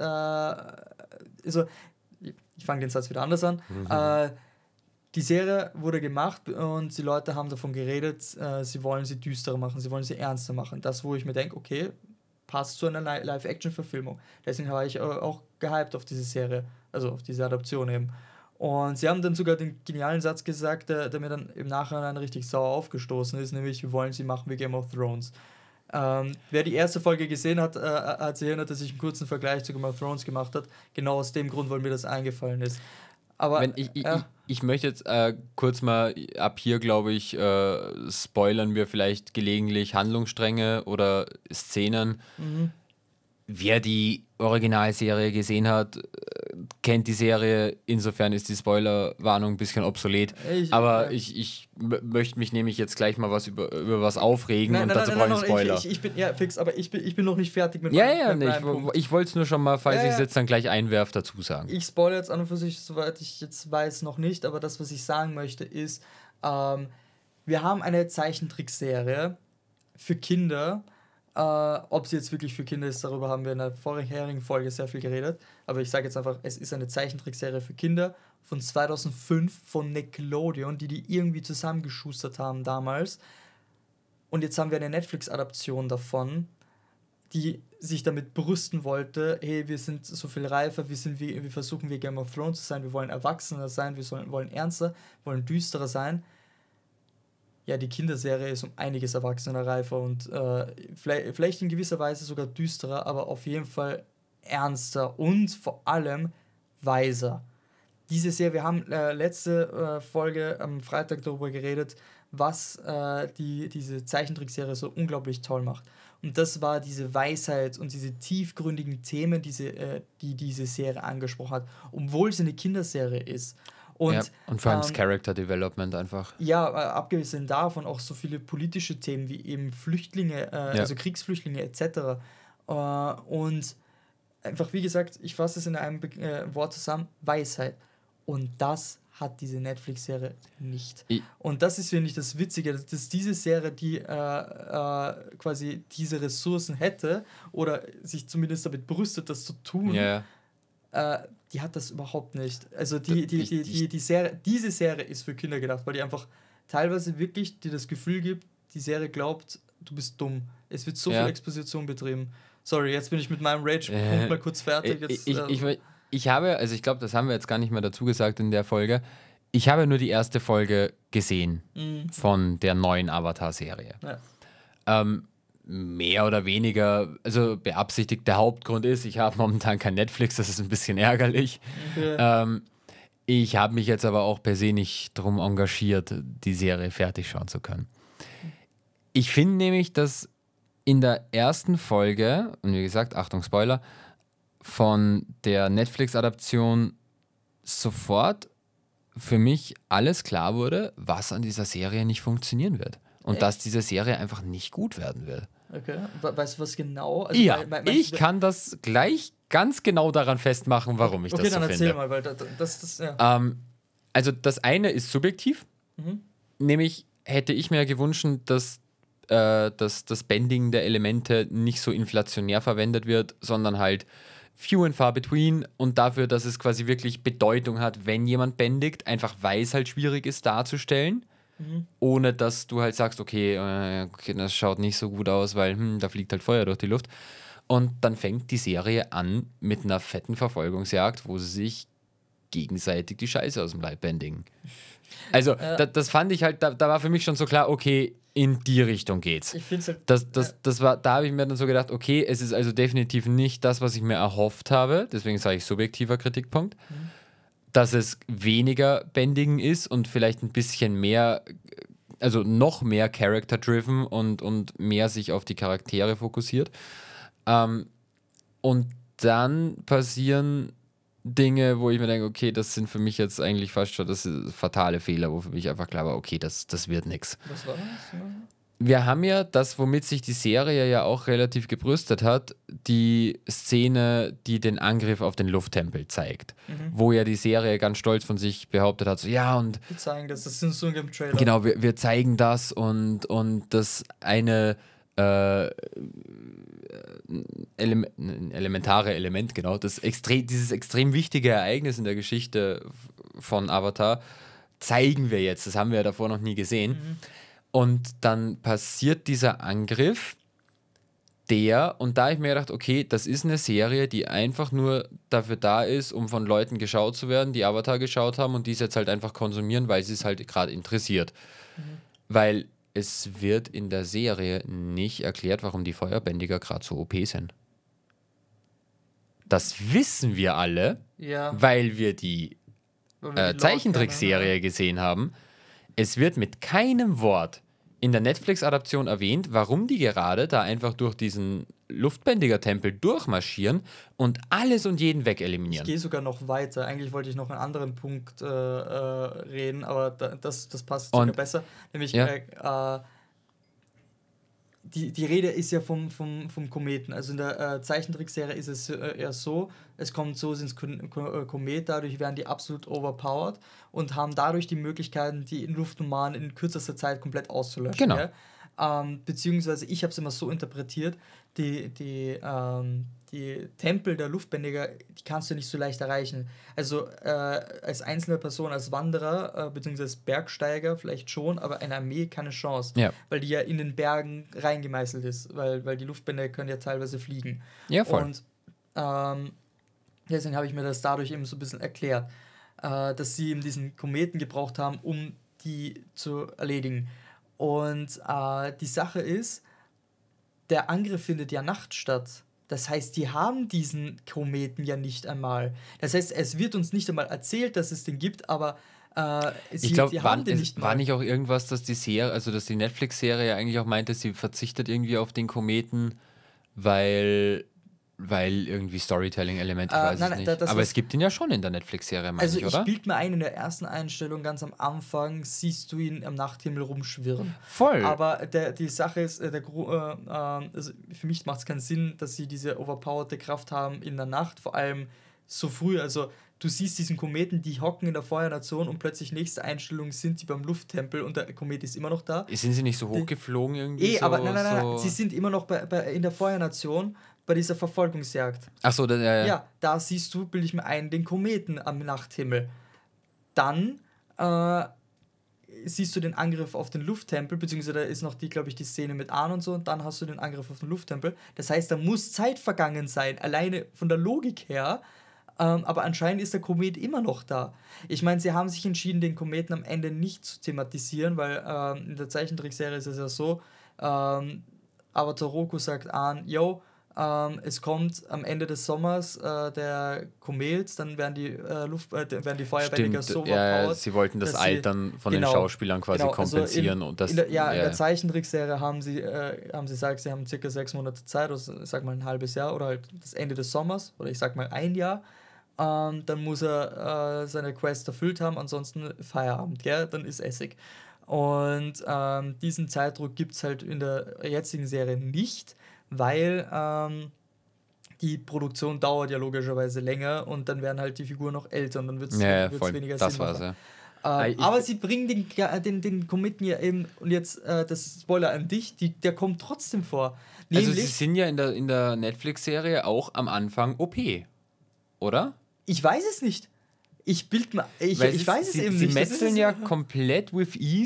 also, ich fange den Satz wieder anders an, Mhm. äh, die Serie wurde gemacht und die Leute haben davon geredet, äh, sie wollen sie düsterer machen, sie wollen sie ernster machen. Das, wo ich mir denke, okay, passt zu einer Li- Live-Action-Verfilmung. Deswegen war ich äh, auch gehypt auf diese Serie, also auf diese Adaption eben. Und sie haben dann sogar den genialen Satz gesagt, der, der mir dann im Nachhinein richtig sauer aufgestoßen ist, nämlich, wir wollen sie machen wie Game of Thrones. Ähm, wer die erste Folge gesehen hat, äh, hat sich erinnert, dass ich einen kurzen Vergleich zu Game of Thrones gemacht habe. Genau aus dem Grund, weil mir das eingefallen ist. Aber Wenn ich, ich, ja. ich, ich möchte jetzt äh, kurz mal, ab hier glaube ich, äh, spoilern wir vielleicht gelegentlich Handlungsstränge oder Szenen. Mhm. Wer die Originalserie gesehen hat, äh, kennt die Serie. Insofern ist die Spoilerwarnung ein bisschen obsolet. Ich- Aber ja. ich, ich m- möchte mich nämlich jetzt gleich mal was über, über was aufregen Nein, und nein, dazu nein, brauche nein, ich einen nein, Spoiler. Ich, ich, ich bin ja fix, aber ich bin, ich bin noch nicht fertig mit ja, meinem- ja, mit nee, meinem ich, Punkt. ich wollte es nur schon mal, falls Ja, ich ja. es jetzt dann gleich einwerfe, dazu sagen. Ich spoilere jetzt an und für sich, soweit ich jetzt weiß, noch nicht, aber das, was ich sagen möchte, ist, ähm, wir haben eine Zeichentrickserie für Kinder. Äh, ob sie jetzt wirklich für Kinder ist, darüber haben wir in der vorherigen Folge sehr viel geredet. Aber ich sage jetzt einfach, es ist eine Zeichentrickserie für Kinder von zweitausendfünf von Nickelodeon, die die irgendwie zusammengeschustert haben damals. Und jetzt haben wir eine Netflix-Adaption davon, die sich damit brüsten wollte, hey, wir sind so viel reifer, wir, sind wie, wir versuchen wie Game of Thrones zu sein, wir wollen erwachsener sein, wir sollen, wollen ernster, wollen düsterer sein. Ja, die Kinderserie ist um einiges erwachsener, reifer und äh, vielleicht, vielleicht in gewisser Weise sogar düsterer, aber auf jeden Fall ernster und vor allem weiser. Diese Serie, wir haben äh, letzte äh, Folge am Freitag darüber geredet, was äh, die, diese Zeichentrickserie so unglaublich toll macht. Und das war diese Weisheit und diese tiefgründigen Themen, diese, äh, die diese Serie angesprochen hat, obwohl sie eine Kinderserie ist. Und, ja, und vor allem das ähm, Character Development einfach. ja, äh, abgesehen davon auch so viele politische Themen wie eben Flüchtlinge, äh, Ja. also Kriegsflüchtlinge et cetera. Äh, und einfach, wie gesagt, ich fasse es in einem Be äh, Wort zusammen, Weisheit. Und das hat diese Netflix-Serie nicht. Ich- Und das ist, finde ich, das Witzige, dass, dass diese Serie, die äh, äh, quasi diese Ressourcen hätte oder sich zumindest damit brüstet, das zu tun, Ja, äh, die hat das überhaupt nicht. Also die, die, Ich- die, ich- die, die Serie, diese Serie ist für Kinder gedacht, weil die einfach teilweise wirklich dir das Gefühl gibt, die Serie glaubt, du bist dumm. Es wird so Ja. viel Exposition betrieben. Sorry, jetzt bin ich mit meinem Rage-Punkt Äh, mal kurz fertig. Ich, Jetzt, ich, äh, ich, ich habe, also ich glaube, das haben wir jetzt gar nicht mehr dazu gesagt in der Folge. Ich habe nur die erste Folge gesehen mh, von der neuen Avatar-Serie. ja. Ähm, mehr oder weniger, also beabsichtigt, der Hauptgrund ist, ich habe momentan kein Netflix, das ist ein bisschen ärgerlich. Okay. Ähm, ich habe mich jetzt aber auch per se nicht darum engagiert, die Serie fertig schauen zu können. Ich finde nämlich, dass in der ersten Folge, und wie gesagt, Achtung, Spoiler, von der Netflix-Adaption sofort für mich alles klar wurde, was an dieser Serie nicht funktionieren wird. Und Echt? dass diese Serie einfach nicht gut werden wird. Okay. We- Weißt du was genau? Also, Ja, weil- weil- meinst ich du- kann das gleich ganz genau daran festmachen, warum ich Okay, das so dann erzähl finde. mal, weil das, das, das ja. Ähm, also das eine ist subjektiv, Mhm. nämlich hätte ich mir gewünscht, dass, äh, dass das Bending der Elemente nicht so inflationär verwendet wird, sondern halt few and far between und dafür, dass es quasi wirklich Bedeutung hat, wenn jemand bändigt, einfach weil es halt schwierig ist darzustellen. Mhm. ohne dass du halt sagst, okay, äh, okay, das schaut nicht so gut aus, weil hm, da fliegt halt Feuer durch die Luft. Und dann fängt die Serie an mit einer fetten Verfolgungsjagd, wo sie sich gegenseitig die Scheiße aus dem Leib bändigen. Also, Ja. da, das fand ich halt, da, da war für mich schon so klar, okay, in die Richtung geht's. Ich finde es halt. Das, das, ja. das war, da habe ich mir dann so gedacht, okay, es ist also definitiv nicht das, was ich mir erhofft habe, deswegen sage ich subjektiver Kritikpunkt, Mhm. dass es weniger Bändigen ist und vielleicht ein bisschen mehr, also noch mehr Character-driven und, und mehr sich auf die Charaktere fokussiert. Ähm, und dann passieren Dinge, wo ich mir denke, okay, das sind für mich jetzt eigentlich fast schon das ist fatale Fehler, wo für mich einfach klar war, okay, das, das wird nichts. Was war das? Wir haben ja das, womit sich die Serie ja auch relativ gebrüstet hat, die Szene, die den Angriff auf den Lufttempel zeigt. Mhm. Wo ja die Serie ganz stolz von sich behauptet hat, so ja und Wir zeigen das, das ist so im Trailer. genau, wir, wir zeigen das und, und das eine äh, Ele ein elementare Element, genau, das extre dieses extrem wichtige Ereignis in der Geschichte von Avatar zeigen wir jetzt, das haben wir ja davor noch nie gesehen. Mhm. Und dann passiert dieser Angriff, der, und da habe ich mir gedacht, okay, das ist eine Serie, die einfach nur dafür da ist, um von Leuten geschaut zu werden, die Avatar geschaut haben und die es jetzt halt einfach konsumieren, weil sie es halt gerade interessiert. Mhm. Weil es wird in der Serie nicht erklärt, warum die Feuerbändiger gerade so O P sind. Das wissen wir alle, Ja. weil wir die Weil wir äh, die Zeichentrickserie Lore gesehen haben. Es wird mit keinem Wort in der Netflix-Adaption erwähnt, warum die gerade da einfach durch diesen Luftbändiger-Tempel durchmarschieren und alles und jeden Ich wegeliminieren. gehe sogar noch weiter. Eigentlich wollte ich noch einen anderen Punkt äh, äh, reden, aber da, das, das passt sogar Und- besser. Nämlich, Ja. äh, äh, die, die Rede ist ja vom, vom, vom Kometen. Also in der äh, Zeichentrickserie ist es äh, eher so, es kommt so ins Kon Ko Komet, dadurch werden die absolut overpowered und haben dadurch die Möglichkeiten, die Luftnummern in kürzester Zeit komplett auszulöschen. Genau. Gell? Ähm, beziehungsweise ich habe es immer so interpretiert, die, die, ähm, die Tempel der Luftbändiger, die kannst du nicht so leicht erreichen. Also äh, als einzelne Person, als Wanderer, äh, beziehungsweise als Bergsteiger vielleicht schon, aber eine Armee keine Chance, Ja. weil die ja in den Bergen reingemeißelt ist, weil, weil die Luftbändiger können ja teilweise fliegen. Ja, voll. Und ähm, deswegen habe ich mir das dadurch eben so ein bisschen erklärt, äh, dass sie eben diesen Kometen gebraucht haben, um die zu erledigen. Und äh, die Sache ist, der Angriff findet ja nachts statt. Das heißt, die haben diesen Kometen ja nicht einmal. Das heißt, es wird uns nicht einmal erzählt, dass es den gibt, aber äh, sie, Ich glaube, die war, haben den es- nicht war mal. nicht auch irgendwas, dass die Serie, also dass die Netflix-Serie eigentlich auch meinte, sie verzichtet irgendwie auf den Kometen, weil, weil irgendwie Storytelling-Element, ich Äh, weiß nein, es nein, nicht. da- das Aber was- es gibt ihn ja schon in der Netflix-Serie, meine Also ich, ich oder? bild mir ein, in der ersten Einstellung ganz am Anfang siehst du ihn am Nachthimmel rumschwirren. Voll. Aber der, die Sache ist, äh, der, Gro- äh, äh, also für mich macht es keinen Sinn, dass sie diese overpowerte Kraft haben in der Nacht, vor allem so früh. Also du siehst diesen Kometen, die hocken in der Feuernation und plötzlich nächste Einstellung sind sie beim Lufttempel und der Komet ist immer noch da. Sind sie nicht so hochgeflogen irgendwie? Eh, so, aber nein, nein, nein, so nein, sie sind immer noch bei, bei, in der Feuernation bei dieser Verfolgungsjagd. Ach so, da, ja, ja. Ja, da siehst du, bilde ich mir ein, den Kometen am Nachthimmel. Dann äh, siehst du den Angriff auf den Lufttempel, beziehungsweise da ist noch die, glaube ich, die Szene mit Ahn und so, und dann hast du den Angriff auf den Lufttempel. Das heißt, da muss Zeit vergangen sein, alleine von der Logik her. Ähm, aber anscheinend ist der Komet immer noch da. Ich meine, sie haben sich entschieden, den Kometen am Ende nicht zu thematisieren, weil ähm, in der Zeichentrickserie ist es ja so, ähm, Avatar Roku sagt an, yo, ähm, es kommt am Ende des Sommers äh, der Komet, dann werden die, äh, Luft, äh, werden die Feuerbändiger Stimmt, so ja, ja, overpowered, sie wollten das dass sie- Altern von genau, den Schauspielern quasi genau, also kompensieren in, und das. in der, ja, in ja, der Zeichentrickserie haben sie, äh, haben sie gesagt, sie haben circa sechs Monate Zeit, also ich sag mal ein halbes Jahr oder halt das Ende des Sommers oder ich sag mal ein Jahr. Ähm, dann muss er äh, seine Quest erfüllt haben, ansonsten Feierabend, gell? Dann ist Essig. Und ähm, diesen Zeitdruck gibt es halt in der jetzigen Serie nicht, weil ähm, die Produktion dauert ja logischerweise länger und dann werden halt die Figuren noch älter und dann wird es ja, ja, voll. weniger Das Sinn war's, machen. ja. Ähm, Ich- aber sie bringen den, den, den Kometen ja eben, und jetzt äh, das Spoiler an dich, die, der kommt trotzdem vor. Also Nämlich, sie sind ja in der, in der Netflix-Serie auch am Anfang O P, oder? ich weiß es nicht. Ich bild mal, ich, Weil ich ist- weiß es sie, eben sie nicht. Das metzeln ist- ja komplett with ease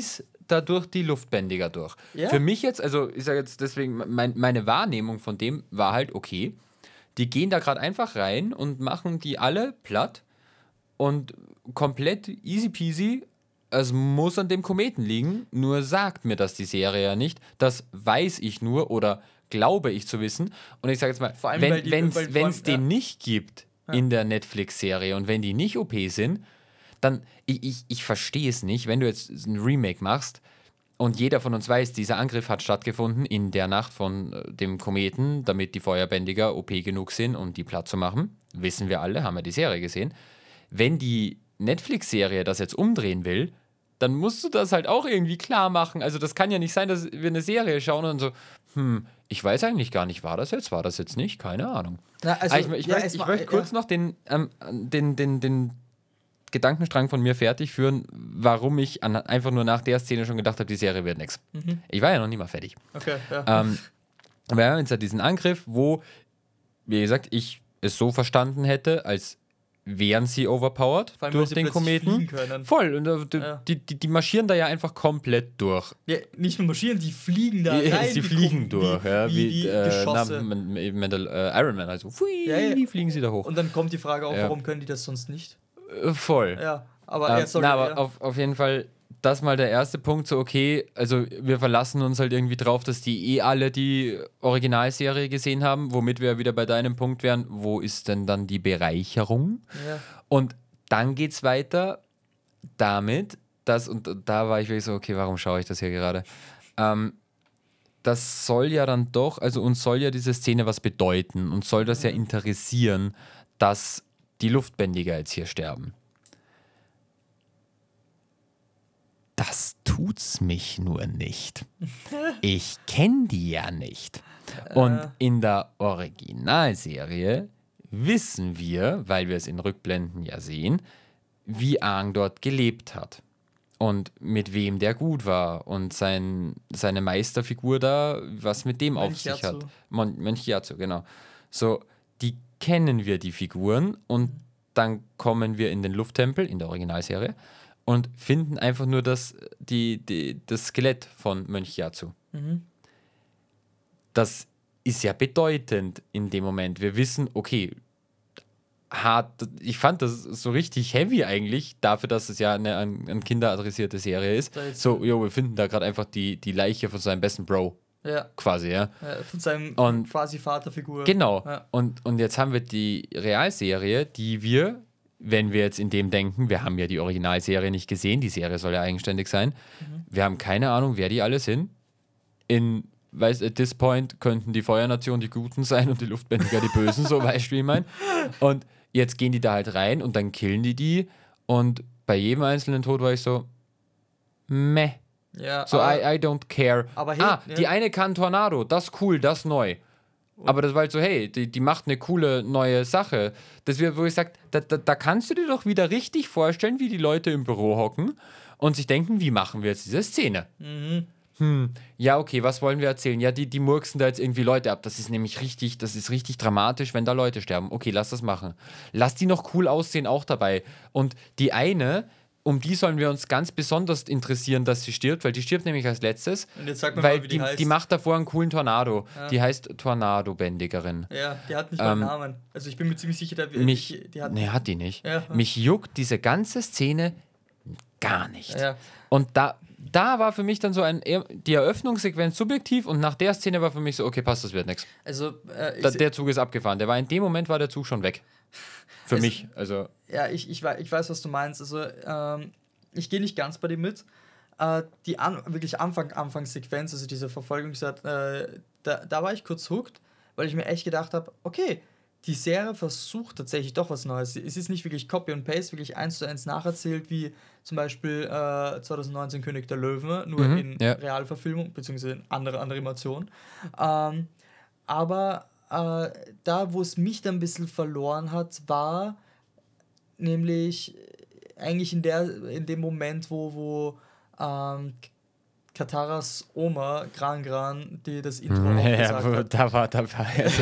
dadurch die Luftbändiger durch. Ja. Für mich jetzt, also ich sage jetzt deswegen, mein, meine Wahrnehmung von dem war halt, okay, die gehen da gerade einfach rein und machen die alle platt und komplett easy peasy. Es muss an dem Kometen liegen, nur sagt mir das die Serie ja nicht. Das weiß ich nur oder glaube ich zu wissen. Und ich sage jetzt mal, Vor allem, weil die- wenn weil- es vor den allem- nicht gibt in der Netflix-Serie und wenn die nicht O P sind, dann, ich, ich, ich verstehe es nicht, wenn du jetzt ein Remake machst und jeder von uns weiß, dieser Angriff hat stattgefunden in der Nacht von äh, dem Kometen, damit die Feuerbändiger O P genug sind, um die platt zu machen. Wissen wir alle, haben wir die Serie gesehen. Wenn die Netflix-Serie das jetzt umdrehen will, dann musst du das halt auch irgendwie klar machen. Also das kann ja nicht sein, dass wir eine Serie schauen und so, hm, ich weiß eigentlich gar nicht, war das jetzt, war das jetzt nicht? Keine Ahnung. Na, also, Ah, ich ich, ja, möchte, erst ich mal- möchte kurz ja. noch den, ähm, den, den, den Gedankenstrang von mir fertig führen, warum ich an, einfach nur nach der Szene schon gedacht habe, die Serie wird nix. Mhm. Ich war ja noch nie mal fertig. Okay, ja. Ähm, wir haben jetzt ja diesen Angriff, wo, wie gesagt, ich es so verstanden hätte, als wären sie overpowered Vor allem, weil durch sie den plötzlich Kometen. fliegen können. Voll. Und äh, die, Ja. die, die, die marschieren da ja einfach komplett durch. Ja, nicht nur marschieren, die fliegen da Ja, rein. sie wie fliegen Kuh- durch, wie, ja, wie, wie, die äh, Geschosse. na, man- eben wenn der äh, Iron Man, also fui, Ja, ja. fliegen sie da hoch. Und dann kommt die Frage auch, Ja. warum können die das sonst nicht? Äh, voll. Ja, aber Ähm, er soll na, aber ja. auf, auf jeden Fall, das mal der erste Punkt, so okay, also wir verlassen uns halt irgendwie drauf, dass die eh alle die Originalserie gesehen haben, womit wir wieder bei deinem Punkt wären, wo ist denn dann die Bereicherung? Ja. Und dann geht's weiter damit, dass, und da war ich wirklich so, okay, warum schaue ich das hier gerade? Ähm, das soll ja dann doch, also uns soll ja diese Szene was bedeuten und soll das ja interessieren, dass die Luftbändiger jetzt hier sterben. Das tut's mich nur nicht. Ich kenne die ja nicht. Und in der Originalserie wissen wir, weil wir es in Rückblenden ja sehen, wie Aang dort gelebt hat. Und mit wem der gut war. Und sein, seine Meisterfigur da, was mit dem auf Mönch sich hat. Yazu. Mon Mönch Yazu, genau. So, die kennen wir, die Figuren. Und dann kommen wir in den Lufttempel, in der Originalserie, und finden einfach nur das, die, die, das Skelett von Mönch Yazu. Mhm. Das ist ja bedeutend in dem Moment. Wir wissen, okay, hart, ich fand das so richtig heavy eigentlich, dafür, dass es ja eine an, an Kinder adressierte Serie ist. Da jetzt- So, jo, wir finden da gerade einfach die, die Leiche von seinem besten Bro, Ja, quasi, ja. ja, von seinem Und- quasi Vaterfigur. Genau. Ja. Und, und jetzt haben wir die Realserie, die wir, wenn wir jetzt in dem denken, wir haben ja die Originalserie nicht gesehen, die Serie soll ja eigenständig sein, Mhm. wir haben keine Ahnung, wer die alle sind. In, weiß, at this point könnten die Feuernation die Guten sein und die Luftbändiger die Bösen, so weißt du, wie ich meine. Und jetzt gehen die da halt rein und dann killen die die und bei jedem einzelnen Tod war ich so, meh. Ja, So, aber, I, I don't care. aber hey, ah, ja. die eine kann Tornado, das ist cool, das ist neu. Aber das war halt so, hey, die, die macht eine coole neue Sache. Das wird, wo ich sage, da, da, da kannst du dir doch wieder richtig vorstellen, wie die Leute im Büro hocken und sich denken, wie machen wir jetzt diese Szene? Mhm. Hm, ja, okay, was wollen wir erzählen? Ja, die, die murksen da jetzt irgendwie Leute ab. Das ist nämlich richtig, das ist richtig dramatisch, wenn da Leute sterben. Okay, lass das machen. Lass die noch cool aussehen auch dabei. Und die eine, um die sollen wir uns ganz besonders interessieren, dass sie stirbt, weil die stirbt nämlich als letztes. Und jetzt sag mir Weil mal, wie die, die, heißt. die macht davor einen coolen Tornado. Ja. Die heißt Tornado-Bändigerin. Ja, die hat nicht mal einen Ähm, Namen. Also ich bin mir ziemlich sicher, der Mich, die, die hat. nee, hat die nicht. Ja. Mich juckt diese ganze Szene gar nicht. Ja. Und da, da war für mich dann so ein, die Eröffnungssequenz subjektiv und nach der Szene war für mich so, okay, passt, das wird nichts. Also, äh, ich, Da, der Zug ist abgefahren. Der war in dem Moment war der Zug schon weg. Für Es- mich. Also, ja, ich, ich, wei- ich weiß, was du meinst. Also, ähm, ich gehe nicht ganz bei dir mit. Äh, die an, wirklich Anfang, Anfangssequenz, also diese Verfolgungsjagd, äh, da, da war ich kurz hooked, weil ich mir echt gedacht habe, okay, die Serie versucht tatsächlich doch was Neues. Es ist nicht wirklich Copy und Paste, wirklich eins zu eins nacherzählt, wie zum Beispiel äh, zwanzig neunzehn König der Löwen, nur Mhm, in ja. Realverfilmung, beziehungsweise in andere Animation. Ähm, aber äh, da, wo es mich dann ein bisschen verloren hat, war nämlich eigentlich in, der, in dem Moment, wo, wo ähm, Kataras Oma, Gran Gran, die das Intro aufgesagt hat. da war dabei. Also.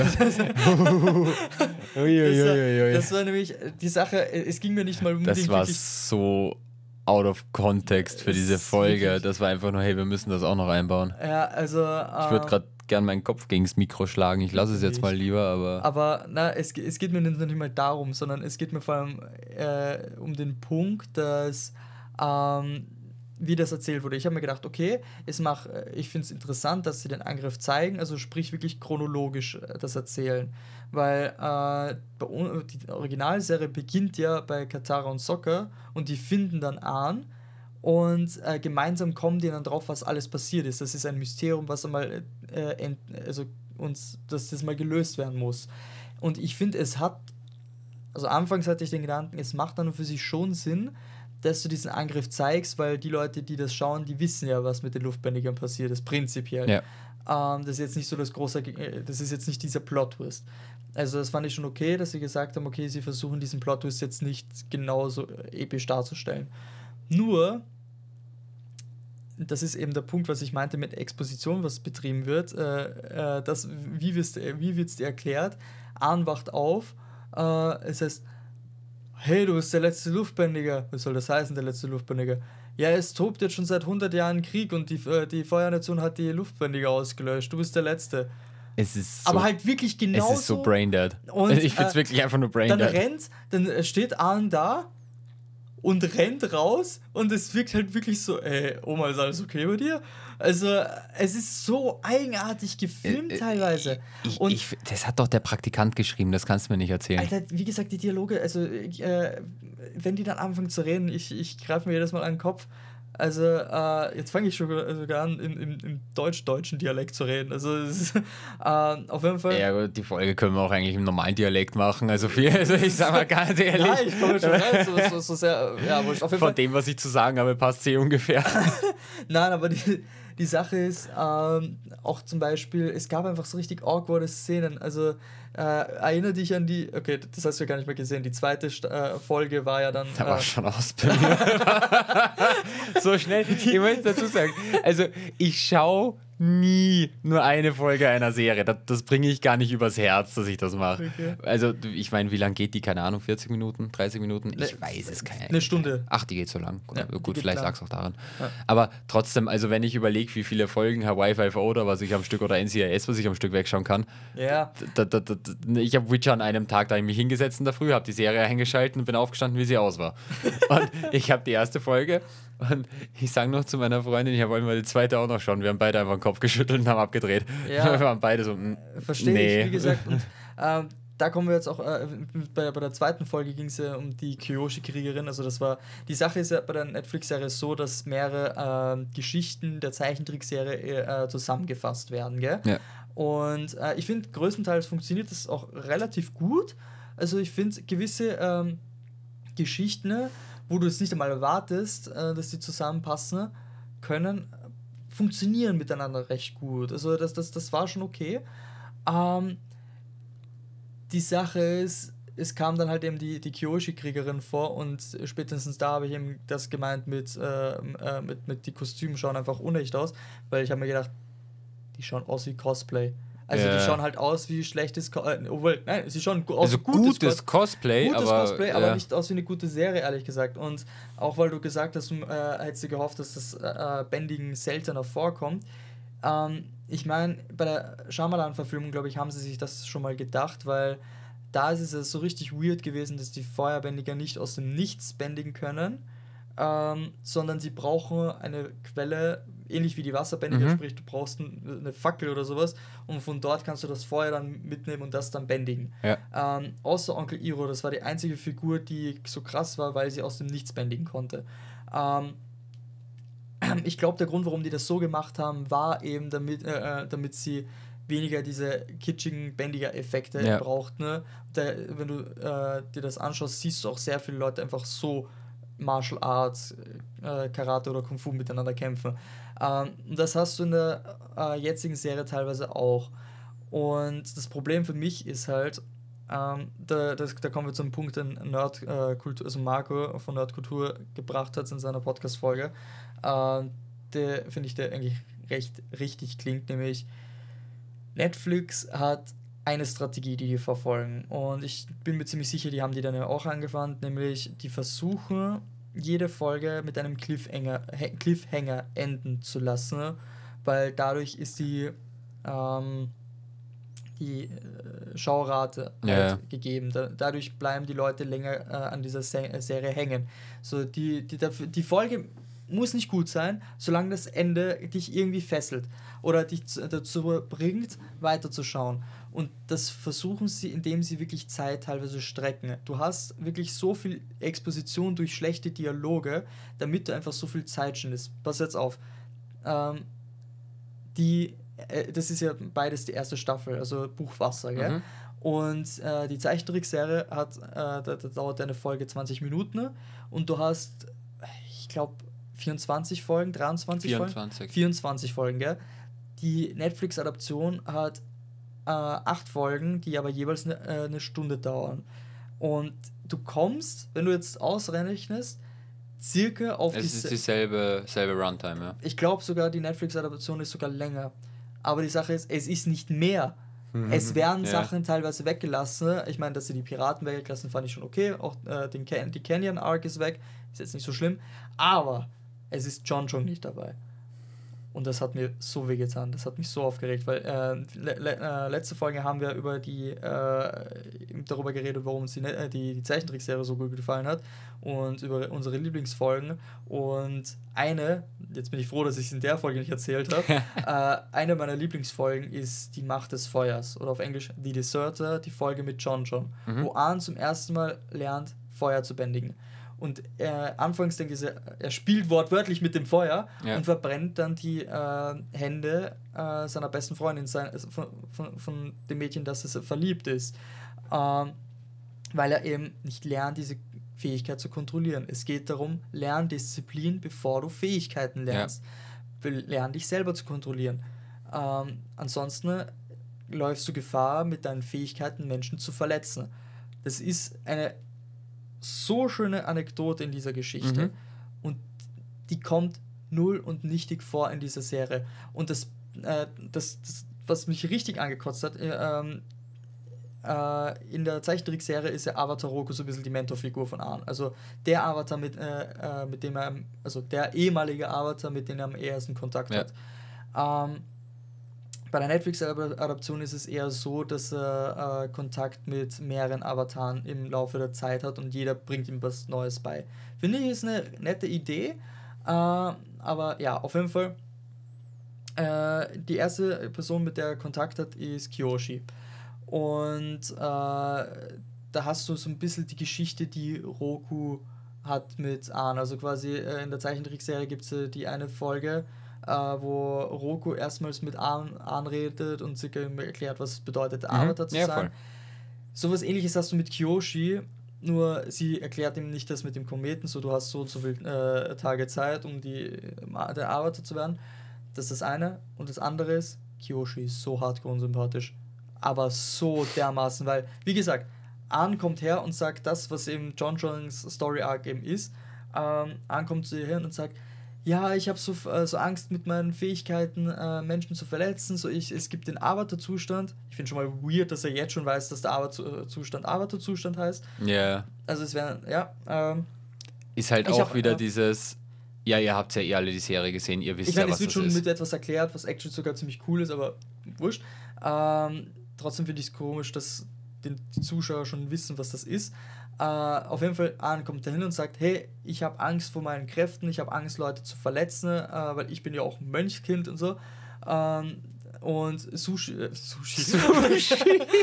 Das war, das war nämlich die Sache, es ging mir nicht mal unbedingt Das war wirklich... so out of context für diese Folge. Wirklich. Das war einfach nur, hey, wir müssen das auch noch einbauen. Ja, also... Ich würde gerade gern meinen Kopf gegen das Mikro schlagen. Ich lasse es jetzt mal lieber, aber... Aber na, es, es geht mir nicht mal darum, sondern es geht mir vor allem äh, um den Punkt, dass... Ähm, wie das erzählt wurde. Ich habe mir gedacht, okay, es mach, ich finde es interessant, dass sie den Angriff zeigen, also sprich wirklich chronologisch das erzählen. Weil äh, die Originalserie beginnt ja bei Katara und Sokka und die finden dann an und äh, gemeinsam kommen die dann drauf, was alles passiert ist. Das ist ein Mysterium, was einmal äh, ent, also uns, dass das mal gelöst werden muss. Und ich finde, es hat, also anfangs hatte ich den Gedanken, es macht dann für sich schon Sinn, dass du diesen Angriff zeigst, weil die Leute, die das schauen, die wissen ja, was mit den Luftbändigern passiert ist, prinzipiell. Ja. Ähm, das ist jetzt nicht so das große, das ist jetzt nicht dieser Plot-Twist. Also das fand ich schon okay, dass sie gesagt haben, okay, sie versuchen diesen Plot-Twist jetzt nicht genauso episch darzustellen. Nur, das ist eben der Punkt, was ich meinte mit Exposition, was betrieben wird, äh, äh, das, wie wird es wie wird's dir erklärt? Ahn wacht auf, äh, es heißt, hey, du bist der letzte Luftbändiger. Was soll das heißen, der letzte Luftbändiger? Ja, es tobt jetzt schon seit hundert Jahren Krieg und die, äh, die Feuernation hat die Luftbändiger ausgelöscht. Du bist der Letzte. Es ist so, aber halt wirklich genauso. Es ist so braindead. Und, ich finde es äh, wirklich einfach nur braindead. Dann rennt, dann steht Ahn da und rennt raus und es wirkt halt wirklich so, ey, Oma, ist alles okay bei dir? Also, es ist so eigenartig gefilmt äh, teilweise. Ich, und ich, das hat doch der Praktikant geschrieben, das kannst du mir nicht erzählen. Alter, wie gesagt, die Dialoge, also, äh, wenn die dann anfangen zu reden, ich, ich greife mir jedes Mal an den Kopf. Also, äh, jetzt fange ich schon sogar an, im, im, im deutsch-deutschen Dialekt zu reden. Also, es ist, äh, auf jeden Fall. Ja, gut, die Folge können wir auch eigentlich im normalen Dialekt machen. Also, viel, also ich sag mal ganz ehrlich. Ja, ich komme schon rein. So, so, so sehr, ja, auf jeden Von Fall. dem, was ich zu sagen habe, passt sie ungefähr. Nein, aber die, die Sache ist, ähm, auch zum Beispiel, es gab einfach so richtig awkwarde Szenen. Also, äh, erinnere dich an die, okay, das hast du ja gar nicht mehr gesehen, die zweite äh, Folge war ja dann... Da äh, war schon aus bei mir. So schnell. Ich möchte dazu sagen, also ich schaue nie nur eine Folge einer Serie. Das, das bringe ich gar nicht übers Herz, dass ich das mache. Okay. Also ich meine, wie lange geht die? Keine Ahnung, vierzig Minuten, dreißig Minuten? Ich ne, weiß es keine Ahnung. Eine Stunde. Ach, die geht so lang. Ja, gut, vielleicht lag es auch daran. Ja. Aber trotzdem, also wenn ich überlege, wie viele Folgen Hawaii Five-O oder was ich am Stück oder N C I S, was ich am Stück wegschauen kann. Ja. Da, da, da, ich habe Witcher an einem Tag, da habe ich mich hingesetzt in der Früh, habe die Serie eingeschaltet und bin aufgestanden, wie sie aus war. Und ich habe die erste Folge und ich sage noch zu meiner Freundin, ich wollte mal die zweite auch noch schauen. Wir haben beide einfach den Kopf geschüttelt und haben abgedreht. Ja. Wir waren beide so, verstehe nee. ich, wie gesagt. Und, ähm, da kommen wir jetzt auch, äh, bei, bei der zweiten Folge ging es ja um die Kyoshi-Kriegerin. Also das war, die Sache ist ja bei der Netflix-Serie so, dass mehrere äh, Geschichten der Zeichentrickserie äh, zusammengefasst werden, gell? Ja. Und äh, ich finde, größtenteils funktioniert das auch relativ gut. Also ich finde, gewisse ähm, Geschichten, wo du es nicht einmal erwartest, äh, dass die zusammenpassen können, funktionieren miteinander recht gut. Also das, das, das war schon okay. Ähm, die Sache ist, es kam dann halt eben die, die Kyoshi-Kriegerin vor und spätestens da habe ich eben das gemeint mit, äh, äh, mit, mit die Kostüme schauen einfach unecht aus, weil ich habe mir gedacht, die schauen aus wie Cosplay. Also ja. die schauen halt aus wie schlechtes Cosplay. Obwohl, nein, sie schauen aus also wie gutes, gutes Cosplay, gutes aber, Cosplay, ja. aber nicht aus wie eine gute Serie, ehrlich gesagt. Und auch weil du gesagt hast, du äh, hättest dir gehofft, dass das äh, Bändigen seltener vorkommt. Ähm, ich meine, bei der Shyamalan-Verfilmung, glaube ich, haben sie sich das schon mal gedacht, weil da ist es ja so richtig weird gewesen, dass die Feuerbändiger nicht aus dem Nichts bändigen können, ähm, sondern sie brauchen eine Quelle, ähnlich wie die Wasserbändiger, mhm. sprich, du brauchst eine Fackel oder sowas und von dort kannst du das Feuer dann mitnehmen und das dann bändigen. Ja. Ähm, außer Onkel Iro, das war die einzige Figur, die so krass war, weil sie aus dem Nichts bändigen konnte. Ähm, ich glaube, der Grund, warum die das so gemacht haben, war eben, damit, äh, damit sie weniger diese kitschigen Bändiger-Effekte ja. braucht. Ne? Der, wenn du äh, dir das anschaust, siehst du auch sehr viele Leute einfach so Martial Arts, äh, Karate oder Kung Fu miteinander kämpfen. Ähm, das hast du in der äh, jetzigen Serie teilweise auch. Und das Problem für mich ist halt, ähm, da, das, da kommen wir zum Punkt, den Nerdkultur, äh, also Marco von Nerdkultur gebracht hat in seiner Podcast-Folge. Äh, der finde ich, der eigentlich recht richtig klingt, nämlich Netflix hat eine Strategie, die die verfolgen. Und ich bin mir ziemlich sicher, die haben die dann ja auch angewandt, nämlich die versuchen, jede Folge mit einem Cliffhanger, Cliffhanger enden zu lassen, weil dadurch ist die, ähm, die äh, Schaurate halt Ja. gegeben. Da, dadurch bleiben die Leute länger äh, an dieser Se- Serie hängen. So, die, die, dafür- die Folge muss nicht gut sein, solange das Ende dich irgendwie fesselt oder dich zu, dazu bringt, weiterzuschauen. Und das versuchen sie, indem sie wirklich Zeit teilweise strecken. Du hast wirklich so viel Exposition durch schlechte Dialoge, damit du einfach so viel Zeit schindest. Pass jetzt auf. Ähm, die, äh, das ist ja beides die erste Staffel, also Buchwasser, gell? Mhm. Und äh, die Zeichentrickserie hat, äh, da, da dauert eine Folge zwanzig Minuten und du hast, ich glaube, vierundzwanzig Folgen, dreiundzwanzig Folgen? vierundzwanzig. vierundzwanzig Folgen, gell? Die Netflix-Adaption hat äh, acht Folgen, die aber jeweils eine äh, eine Stunde dauern. Und du kommst, wenn du jetzt ausrechnest, circa auf Es die... ist dieselbe selbe Runtime, ja. Ich glaube sogar, die Netflix-Adaption ist sogar länger. Aber die Sache ist, es ist nicht mehr. Es werden Ja. Sachen teilweise weggelassen. Ich meine, dass sie die Piraten weggelassen, fand ich schon okay. Auch äh, den Can- die Canyon Arc ist weg. Ist jetzt nicht so schlimm. Aber es ist John John nicht dabei. Und das hat mir so wehgetan. Das hat mich so aufgeregt, weil äh, le le äh, letzte Folge haben wir über die äh, darüber geredet, warum uns die, äh, die, die Zeichentrickserie so gut gefallen hat und über unsere Lieblingsfolgen. Und eine, jetzt bin ich froh, dass ich es in der Folge nicht erzählt habe, äh, eine meiner Lieblingsfolgen ist Die Macht des Feuers oder auf Englisch The Deserter, die Folge mit John John, Mhm. wo Ahn zum ersten Mal lernt, Feuer zu bändigen. Und äh, anfangs denke ich, er spielt wortwörtlich mit dem Feuer Ja. und verbrennt dann die äh, Hände äh, seiner besten Freundin, sein, also von, von, von dem Mädchen, das es verliebt ist. Ähm, weil er eben nicht lernt, diese Fähigkeit zu kontrollieren. Es geht darum, lern Disziplin, bevor du Fähigkeiten lernst. Lern dich selber zu kontrollieren. Ähm, ansonsten läufst du Gefahr, mit deinen Fähigkeiten Menschen zu verletzen. Das ist eine so schöne Anekdote in dieser Geschichte. Mhm. Und die kommt null und nichtig vor in dieser Serie. Und das, äh, das, das was mich richtig angekotzt hat, äh, ähm, äh, in der Zeichentrickserie ist ja Avatar Roku so ein bisschen die Mentorfigur von Ahn. Also der Avatar, mit, äh, äh, mit dem er, also der ehemalige Avatar, mit dem er am ehesten Kontakt Ja. hat. Ähm, bei der Netflix-Adaption ist es eher so, dass er äh, Kontakt mit mehreren Avataren im Laufe der Zeit hat und jeder bringt ihm was Neues bei. Finde ich, ist eine nette Idee, äh, aber ja, auf jeden Fall. Äh, die erste Person, mit der er Kontakt hat, ist Kyoshi. Und äh, da hast du so ein bisschen die Geschichte, die Roku hat mit Ahn. Also quasi äh, in der Zeichentrickserie gibt es äh, die eine Folge, äh, wo Roku erstmals mit Ahn, Ahn redet und sich ihm erklärt, was es bedeutet, Mhm. Avatar zu Ja, sein. voll. Sowas ähnliches hast du mit Kyoshi, nur sie erklärt ihm nicht das mit dem Kometen, so du hast so und so viele äh, Tage Zeit, um die, der Avatar zu werden. Das ist das eine. Und das andere ist, Kyoshi ist so hardcore unsympathisch. Aber so dermaßen, weil, wie gesagt, Ahn kommt her und sagt das, was eben John Johns Story Arc eben ist. Ähm, Ahn kommt zu ihr hin und sagt, ja, ich habe so, äh, so Angst mit meinen Fähigkeiten, äh, Menschen zu verletzen. So ich, es gibt den Avatar-Zustand. Ich finde schon mal weird, dass er jetzt schon weiß, dass der Avatar-Zustand Avatar-Zustand heißt. Ja. Also es wäre, ja, ähm, Ist halt Ich auch hab, wieder äh, dieses, ja, ihr habt ja eh alle die Serie gesehen, ihr wisst ich ja, meine, was es wird das schon ist. mit etwas erklärt, was actually sogar ziemlich cool ist, aber wurscht. Ähm, trotzdem finde ich es komisch, dass den, die Zuschauer schon wissen, was das ist. Äh, auf jeden Fall, Ahn kommt dahin und sagt, hey, ich habe Angst vor meinen Kräften, ich habe Angst, Leute zu verletzen, äh, weil ich bin ja auch ein Mönchskind und so. Ähm, und Sushi, äh, Sushi, Sushi.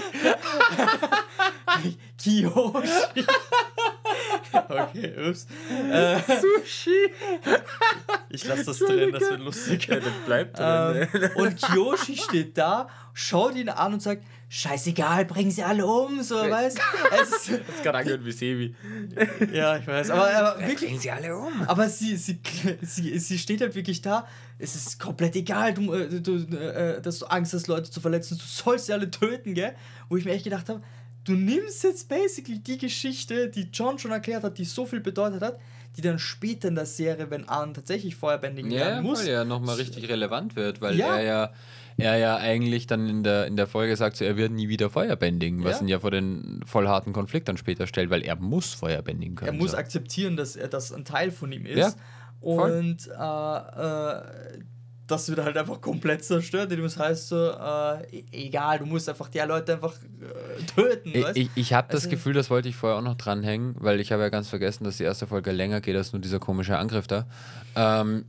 Kiyoshi. Okay, ups. Äh, Sushi! ich lasse das drin, das wird lustig. Ja, das bleibt Ähm, drin. und Kyoshi steht da, schaut ihn an und sagt, scheißegal, bringen sie alle um, so, weißt du? Das ist gerade angehört wie Sebi. Ja, ich weiß, aber, aber wirklich, Bringen sie alle um. aber sie, sie, sie, sie steht halt wirklich da, es ist komplett egal, du, äh, du, äh, dass du Angst hast, Leute zu verletzen, du sollst sie alle töten, gell? Wo ich mir echt gedacht habe, du nimmst jetzt basically die Geschichte, die John schon erklärt hat, die so viel bedeutet hat, die dann später in der Serie, wenn Ahn tatsächlich feuerbändigen Ja, werden muss, weil er nochmal richtig relevant wird, weil Ja. er ja er ja eigentlich dann in der, in der Folge sagt, so, er wird nie wieder Feuer bändigen, was Ja. ihn ja vor den voll harten Konflikt dann später stellt, weil er muss Feuer bändigen können. Er muss so. akzeptieren, dass er das ein Teil von ihm ist. Ja, voll. Und äh, äh, das wird halt einfach komplett zerstört. Das heißt so, äh, e- egal, du musst einfach die Leute einfach äh, töten. Ich, weißt? ich, ich habe das Also- Gefühl, das wollte ich vorher auch noch dranhängen, weil ich habe ja ganz vergessen, dass die erste Folge länger geht als nur dieser komische Angriff da. Ähm,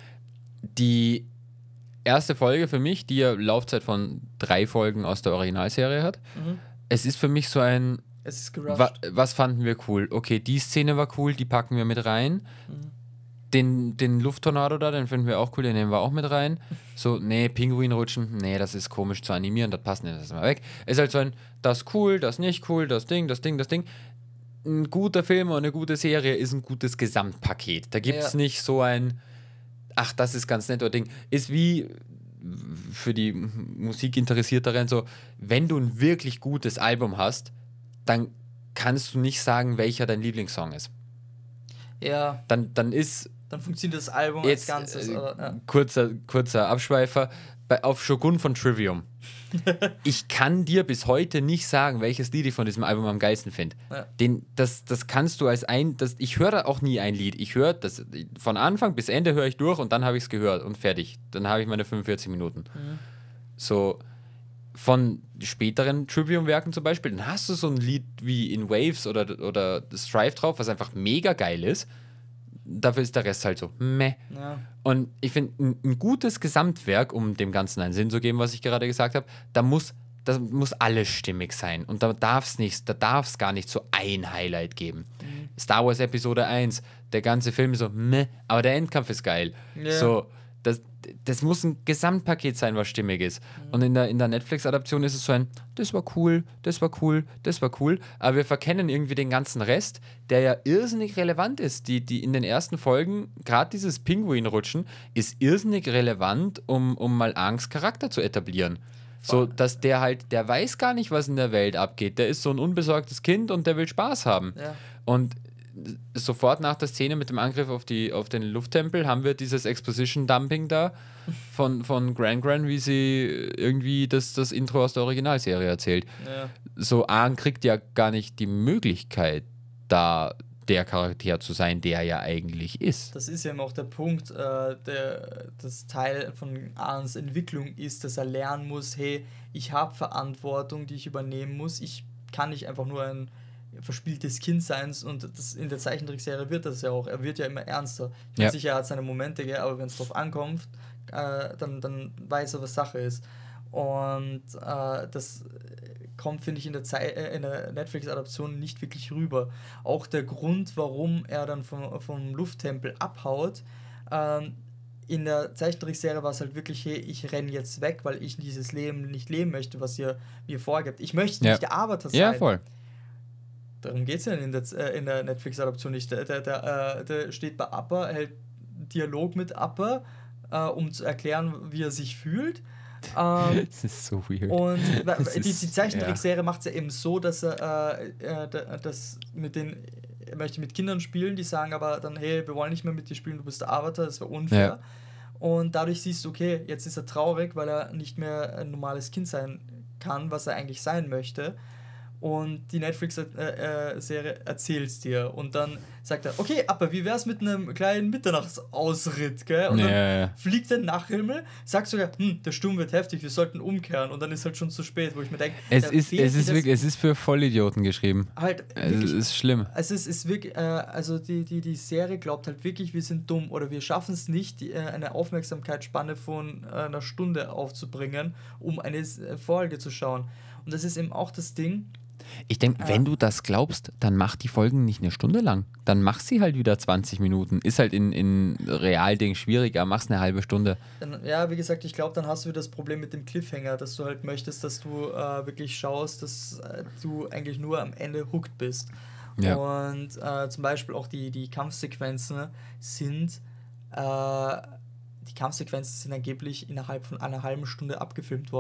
die erste Folge für mich, die ja Laufzeit von drei Folgen aus der Originalserie hat, Mhm. es ist für mich so ein, Es ist gerusht. wa, was fanden wir cool? Okay, die Szene war cool, die packen wir mit rein. Mhm. Den, den Lufttornado da, den finden wir auch cool, den nehmen wir auch mit rein. So, nee, Pinguin rutschen, nee, das ist komisch zu animieren, das passt nicht, das ist mal weg. Ist halt so ein, das cool, das nicht cool, das Ding, das Ding, das Ding. Ein guter Film und eine gute Serie ist ein gutes Gesamtpaket. Da gibt es Ja. nicht so ein, ach, das ist ganz nett oder Ding. Ist wie für die Musikinteressierteren so, wenn du ein wirklich gutes Album hast, dann kannst du nicht sagen, welcher dein Lieblingssong ist. Ja, Dann, dann ist dann funktioniert das Album jetzt als Ganzes. äh, aber, ja. kurzer, kurzer Abschweifer bei, auf Shogun von Trivium. Ich kann dir bis heute nicht sagen, welches Lied ich von diesem Album am geilsten finde. Ja. Den, das, das kannst du als ein, das, ich höre da auch nie ein Lied. Ich höre das von Anfang bis Ende höre ich durch und dann habe ich es gehört und fertig. Dann habe ich meine fünfundvierzig Minuten. Mhm. So von späteren Trivium-Werken zum Beispiel, dann hast du so ein Lied wie In Waves oder, oder Strive drauf, was einfach mega geil ist. Dafür ist der Rest halt so meh. Ja. Und ich finde, ein, ein gutes Gesamtwerk, um dem Ganzen einen Sinn zu geben, was ich gerade gesagt habe, da muss, das muss alles stimmig sein. Und da darf es nicht, da darf es gar nicht so ein Highlight geben. Mhm. Star Wars Episode eins, der ganze Film ist so meh, aber der Endkampf ist geil. Ja. So, das, das muss ein Gesamtpaket sein, was stimmig ist. Und in der, in der Netflix-Adaption ist es so ein, das war cool, das war cool, das war cool, aber wir verkennen irgendwie den ganzen Rest, der ja irrsinnig relevant ist. Die, die in den ersten Folgen, gerade dieses Pinguinrutschen, ist irrsinnig relevant, um, um mal Angs Charakter zu etablieren. So, dass der halt, der weiß gar nicht, was in der Welt abgeht. Der ist so ein unbesorgtes Kind und der will Spaß haben. Ja. Und sofort nach der Szene mit dem Angriff auf, die, auf den Lufttempel haben wir dieses Exposition-Dumping da von, von Gran Gran, wie sie irgendwie das, das Intro aus der Originalserie erzählt. Ja. So, Aang kriegt ja gar nicht die Möglichkeit, da der Charakter zu sein, der er ja eigentlich ist. Das ist ja immer auch der Punkt, äh, der, das Teil von Aans Entwicklung ist, dass er lernen muss, hey, ich habe Verantwortung, die ich übernehmen muss. Ich kann nicht einfach nur ein verspieltes Kind sein und das in der Zeichentrickserie wird das ja auch. Er wird ja immer ernster. Ich bin Ja. sicher, er hat seine Momente, gell, aber wenn es drauf ankommt, äh, dann, dann weiß er, was Sache ist. Und äh, das kommt, finde ich, in der, Zei- äh, in der Netflix-Adaption nicht wirklich rüber. Auch der Grund, warum er dann vom, vom Lufttempel abhaut, ähm, in der Zeichentrickserie war es halt wirklich, hey, ich renne jetzt weg, weil ich dieses Leben nicht leben möchte, was ihr mir vorgibt. Ich möchte Ja. nicht der Arbeiter sein. Ja, voll. Darum geht es ja in der, äh, in der Netflix-Adaption nicht. Der, der, der, äh, der steht bei Appa, hält Dialog mit Appa, äh, um zu erklären, wie er sich fühlt. Ähm, Das ist so weird. und Das die, ist- die Zeichentrickserie macht es ja eben so, dass er äh, äh, da- das mit den, er möchte mit Kindern spielen, die sagen aber dann, hey, wir wollen nicht mehr mit dir spielen, du bist der Arbeiter, das war unfair. Ja. Und dadurch siehst du, okay, jetzt ist er traurig, weil er nicht mehr ein normales Kind sein kann, was er eigentlich sein möchte. Und die Netflix-Serie erzählt es dir. Und dann sagt er, okay, aber wie wär's mit einem kleinen Mitternachtsausritt, gell? Und Ja, dann ja, ja. fliegt der Nachthimmel, sagt sogar, hm, der Sturm wird heftig, wir sollten umkehren. Und dann ist halt schon zu spät, wo ich mir denke, Es da ist, fehlt es, dir ist das wirklich, es ist für Vollidioten geschrieben. halt Es wirklich. ist schlimm. Also es ist wirklich, äh, also die, die, die Serie glaubt halt wirklich, wir sind dumm oder wir schaffen es nicht, die, äh, eine Aufmerksamkeitsspanne von äh, einer Stunde aufzubringen, um eine äh, Folge zu schauen. Und das ist eben auch das Ding. Ich denke, Ja. wenn du das glaubst, dann mach die Folgen nicht eine Stunde lang. Dann mach sie halt wieder zwanzig Minuten. Ist halt in, in Realding schwieriger, mach's eine halbe Stunde. Dann, ja, wie gesagt, ich glaube, dann hast du wieder das Problem mit dem Cliffhanger, dass du halt möchtest, dass du äh, wirklich schaust, dass äh, du eigentlich nur am Ende hooked bist. Ja. Und äh, zum Beispiel auch die, die Kampfsequenzen sind, äh, die Kampfsequenzen sind angeblich innerhalb von einer halben Stunde abgefilmt worden.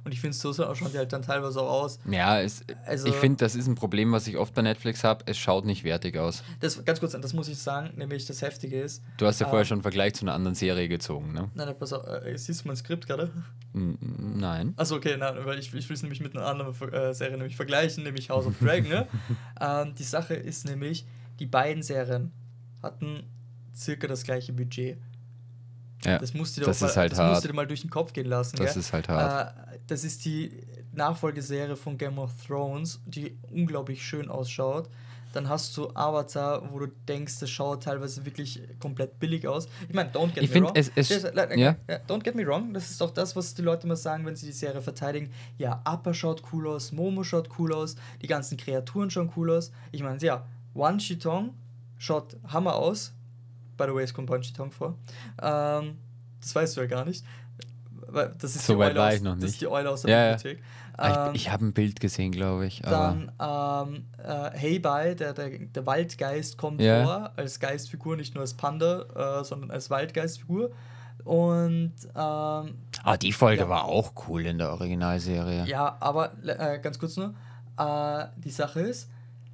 Und ich finde, so schauen die halt dann teilweise auch aus. Ja, es, Also- ich finde, das ist ein Problem, was ich oft bei Netflix habe. Es schaut nicht wertig aus. Das, ganz kurz, das muss ich sagen, nämlich das Heftige ist. Du hast ja Ah. vorher schon einen Vergleich zu einer anderen Serie gezogen, ne? Nein, nein, pass auf, äh, siehst du mein Skript gerade? N- Nein. Achso, okay, nein, weil ich, ich will es nämlich mit einer anderen äh, Serie nämlich vergleichen, nämlich House of Dragon. Ne? ähm, die Sache ist nämlich, die beiden Serien hatten circa das gleiche Budget. Ja, Das musst du dir, das auch ist mal, halt das hart. musst du dir mal durch den Kopf gehen lassen. Das gell? ist halt hart. Äh, das ist die Nachfolgeserie von Game of Thrones, die unglaublich schön ausschaut. Dann hast du Avatar, wo du denkst, das schaut teilweise wirklich komplett billig aus. Ich meine, don't get Ich me find, wrong. es- es- Das- äh, ja. ja, don't get me wrong. Das ist auch das, was die Leute immer sagen, wenn sie die Serie verteidigen. Ja, Appa schaut cool aus, Momo schaut cool aus, die ganzen Kreaturen schauen cool aus. Ich meine, ja, Wan Shi-Tong schaut Hammer aus. By the way, es kommt Wan Shi-Tong vor. Ähm, das weißt du ja gar nicht. Weil das ist So die weit Eule war aus, ich noch Das nicht. ist die Eule aus der Ja, ja. Bibliothek. Ah, Ähm, ich ich habe ein Bild gesehen, glaube ich. Aber dann ähm, äh, Heibai, der, der, der Waldgeist, kommt Ja. vor als Geistfigur, nicht nur als Panda, äh, sondern als Waldgeistfigur. Und ähm, ah, die Folge ja. war auch cool in der Originalserie. ja, aber äh, ganz kurz nur, äh, die Sache ist,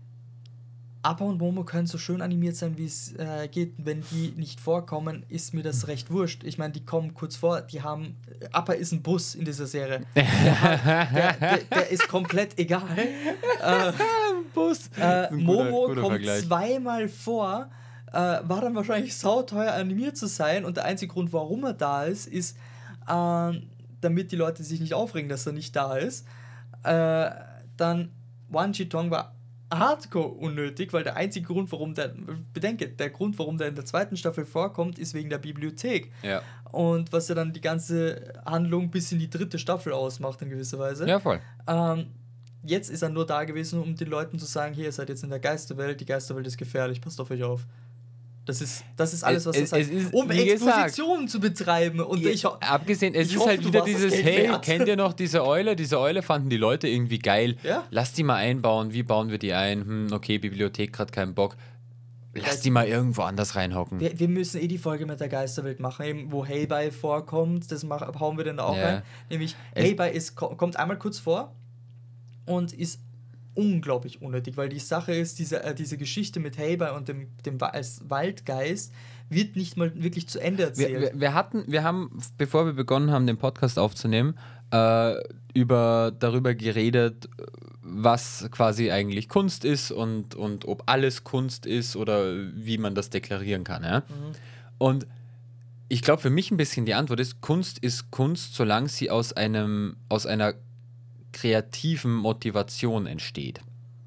Appa und Momo können so schön animiert sein, wie es äh, geht. Wenn die nicht vorkommen, ist mir das recht wurscht. Ich meine, die kommen kurz vor, die haben. Appa ist ein Bus in dieser Serie. Der, hat, der, der, der ist komplett egal. Äh, Bus. äh, Momo kommt Vergleich. zweimal vor, äh, war dann wahrscheinlich sauteuer animiert zu sein. Und der einzige Grund, warum er da ist, ist, äh, damit die Leute sich nicht aufregen, dass er nicht da ist. Äh, dann Wan Shi-Tong war hardcore unnötig, weil der einzige Grund, warum der, bedenke, der Grund, warum der in der zweiten Staffel vorkommt, ist wegen der Bibliothek. Ja. Und was ja dann die ganze Handlung bis in die dritte Staffel ausmacht in gewisser Weise. ja, voll. Ähm, jetzt ist er nur da gewesen, um den Leuten zu sagen, hier, ihr seid jetzt in der Geisterwelt, die Geisterwelt ist gefährlich, passt auf euch auf. Das ist, das ist alles, was Es- das es heißt, ist, um wie gesagt, Expositionen zu betreiben. Und ich, ho- Abgesehen, es ich ist hoffe, halt du wieder warst das dieses, Geld hey, wert. kennt ihr noch diese Eule? Diese Eule fanden die Leute irgendwie geil. Ja. Lass die mal einbauen. Wie bauen wir die ein? Hm, okay, Bibliothek gerade keinen Bock. Lass Das- die mal irgendwo anders reinhocken. wir, wir müssen eh die Folge mit der Geisterwelt machen, eben, wo Heibai vorkommt, das mach, hauen wir dann da auch Ja. rein. Nämlich, Es- Heibai ist, ko- kommt einmal kurz vor und ist unglaublich unnötig, weil die Sache ist, diese, äh, diese Geschichte mit Heibai und dem, dem Wa- als Waldgeist wird nicht mal wirklich zu Ende erzählt. Wir, wir, wir hatten, wir haben, bevor wir begonnen haben, den Podcast aufzunehmen, äh, über, darüber geredet, was quasi eigentlich Kunst ist und, und ob alles Kunst ist oder wie man das deklarieren kann. Ja? Mhm. Und ich glaube, für mich ein bisschen die Antwort ist, Kunst ist Kunst, solange sie aus einem, aus einer kreativen Motivation entsteht.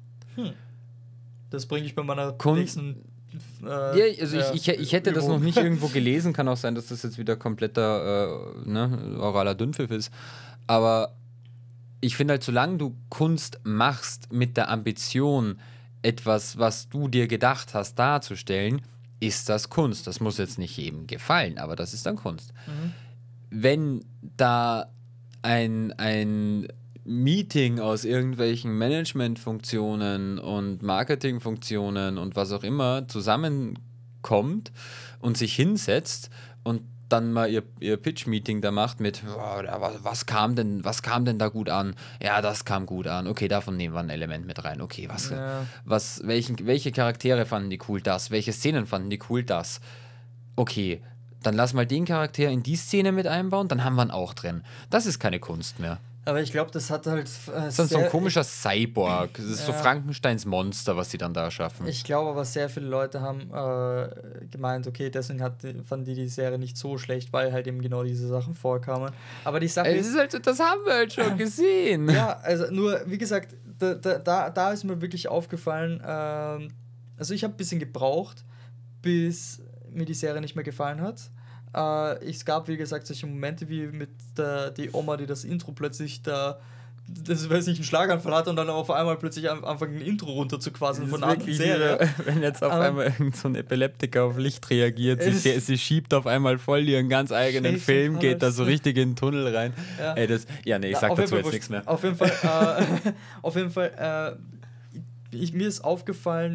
Das bringe ich bei meiner Kun- nächsten. Äh, Ja, also ja, ich, ich, ich hätte das Übung. noch nicht irgendwo gelesen, kann auch sein, dass das jetzt wieder kompletter äh, ne, oraler Dünnpfiff ist. Aber ich finde halt, solange du Kunst machst mit der Ambition, etwas, was du dir gedacht hast, darzustellen, ist das Kunst. Das muss jetzt nicht jedem gefallen, aber das ist dann Kunst. Mhm. Wenn da ein, ein Meeting aus irgendwelchen Managementfunktionen und Marketingfunktionen und was auch immer zusammenkommt und sich hinsetzt und dann mal ihr, ihr Pitch-Meeting da macht mit, oh, da, was, was, kam denn, was kam denn da gut an? Ja, das kam gut an. Okay, davon nehmen wir ein Element mit rein. Okay, was, Ja. was, welchen, welche Charaktere fanden die cool? Das. Welche Szenen fanden die cool? Das. Okay, dann lass mal den Charakter in die Szene mit einbauen, dann haben wir ihn auch drin. Das ist keine Kunst mehr. Aber ich glaube, das hat halt. Äh, Das ist dann so ein komischer Cyborg. Das ist so Ja. Frankensteins Monster, was sie dann da schaffen. Ich glaube aber, sehr viele Leute haben äh, gemeint, okay, deswegen hat, fanden die die Serie nicht so schlecht, weil halt eben genau diese Sachen vorkamen. Aber die Sache Es ist. ist halt, das haben wir halt schon gesehen. Ja, also nur, wie gesagt, da, da- da, da ist mir wirklich aufgefallen, ähm, also ich habe ein bisschen gebraucht, bis mir die Serie nicht mehr gefallen hat. Äh, es gab, wie gesagt, solche Momente wie mit der die Oma, die das Intro plötzlich da, das weiß nicht, einen Schlaganfall hat und dann auf einmal plötzlich an- anfangen, ein Intro runterzuquasseln von einer anderen Serie. Wenn jetzt auf Aber- einmal irgend so ein Epileptiker auf Licht reagiert, sie, Es- sie, sie schiebt auf einmal voll ihren ganz eigenen Schlecht Film, und geht da alles. so richtig in den Tunnel rein. Ja. Ey, das, ja, nee, ich Ja, sag auf dazu jeden jetzt Fall nichts mehr. Auf jeden Fall, äh, auf jeden Fall, äh, ich, mir ist aufgefallen,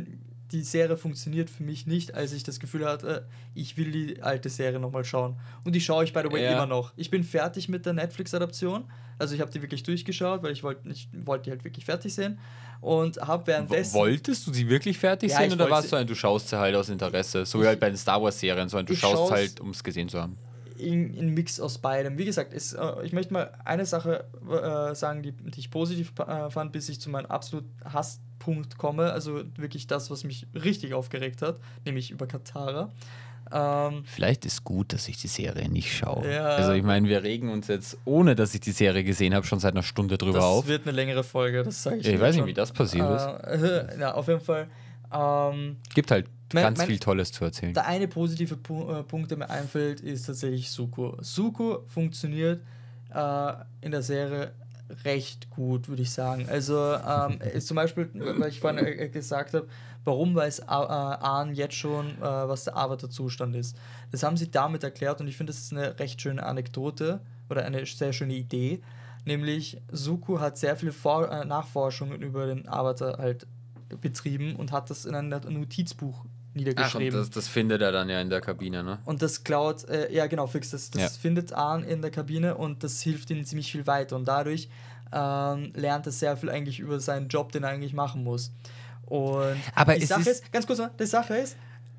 die Serie funktioniert für mich nicht, als ich das Gefühl hatte, ich will die alte Serie nochmal schauen. Und die schaue ich, by the way, ja. immer noch. Ich bin fertig mit der Netflix-Adaption. Also ich habe die wirklich durchgeschaut, weil ich wollte ich wollte die halt wirklich fertig sehen. Und habe währenddessen... Wolltest du sie wirklich fertig Ja, sehen? ich Oder wollte warst sie- du ein, du schaust sie halt aus Interesse? So wie Ich- halt bei den Star Wars-Serien, so ein, du Ich schaust schau's- halt, um es gesehen zu haben. in, in Mix aus beidem. Wie gesagt, ist, äh, ich möchte mal eine Sache äh, sagen, die, die ich positiv äh, fand, bis ich zu meinem absolut Hasspunkt komme. Also wirklich das, was mich richtig aufgeregt hat, nämlich über Katara. Ähm, Vielleicht ist gut, dass ich die Serie nicht schaue. Ja. Also ich meine, wir regen uns jetzt, ohne dass ich die Serie gesehen habe, schon seit einer Stunde drüber das auf. wird eine längere Folge, das sage ich Ich jetzt weiß nicht, schon. wie das passiert ist. Äh, ja, auf jeden Fall. Ähm, Gibt halt mein- ganz mein- viel Tolles zu erzählen. Der eine positive Pu äh, Punkt, der mir einfällt, ist tatsächlich Zuko. Zuko funktioniert äh, in der Serie recht gut, würde ich sagen. Also ähm, ist zum Beispiel, weil ich vorhin äh, gesagt habe, warum weiß A- äh, Ahn jetzt schon, äh, was der Avatar-Zustand ist. Das haben sie damit erklärt und ich finde, das ist eine recht schöne Anekdote oder eine sehr schöne Idee. Nämlich, Zuko hat sehr viele Vor äh, Nachforschungen über den Avatar halt betrieben und hat das in einem Notizbuch Ach, und niedergeschrieben. das, das findet er dann ja in der Kabine, ne? Und das klaut, äh, ja genau, fix, das, das Ja. findet Ahn in der Kabine und das hilft ihm ziemlich viel weiter. Und dadurch ähm, lernt er sehr viel eigentlich über seinen Job, den er eigentlich machen muss. Und Aber die es Sache ist- ist, ganz kurz noch, die Sache ist,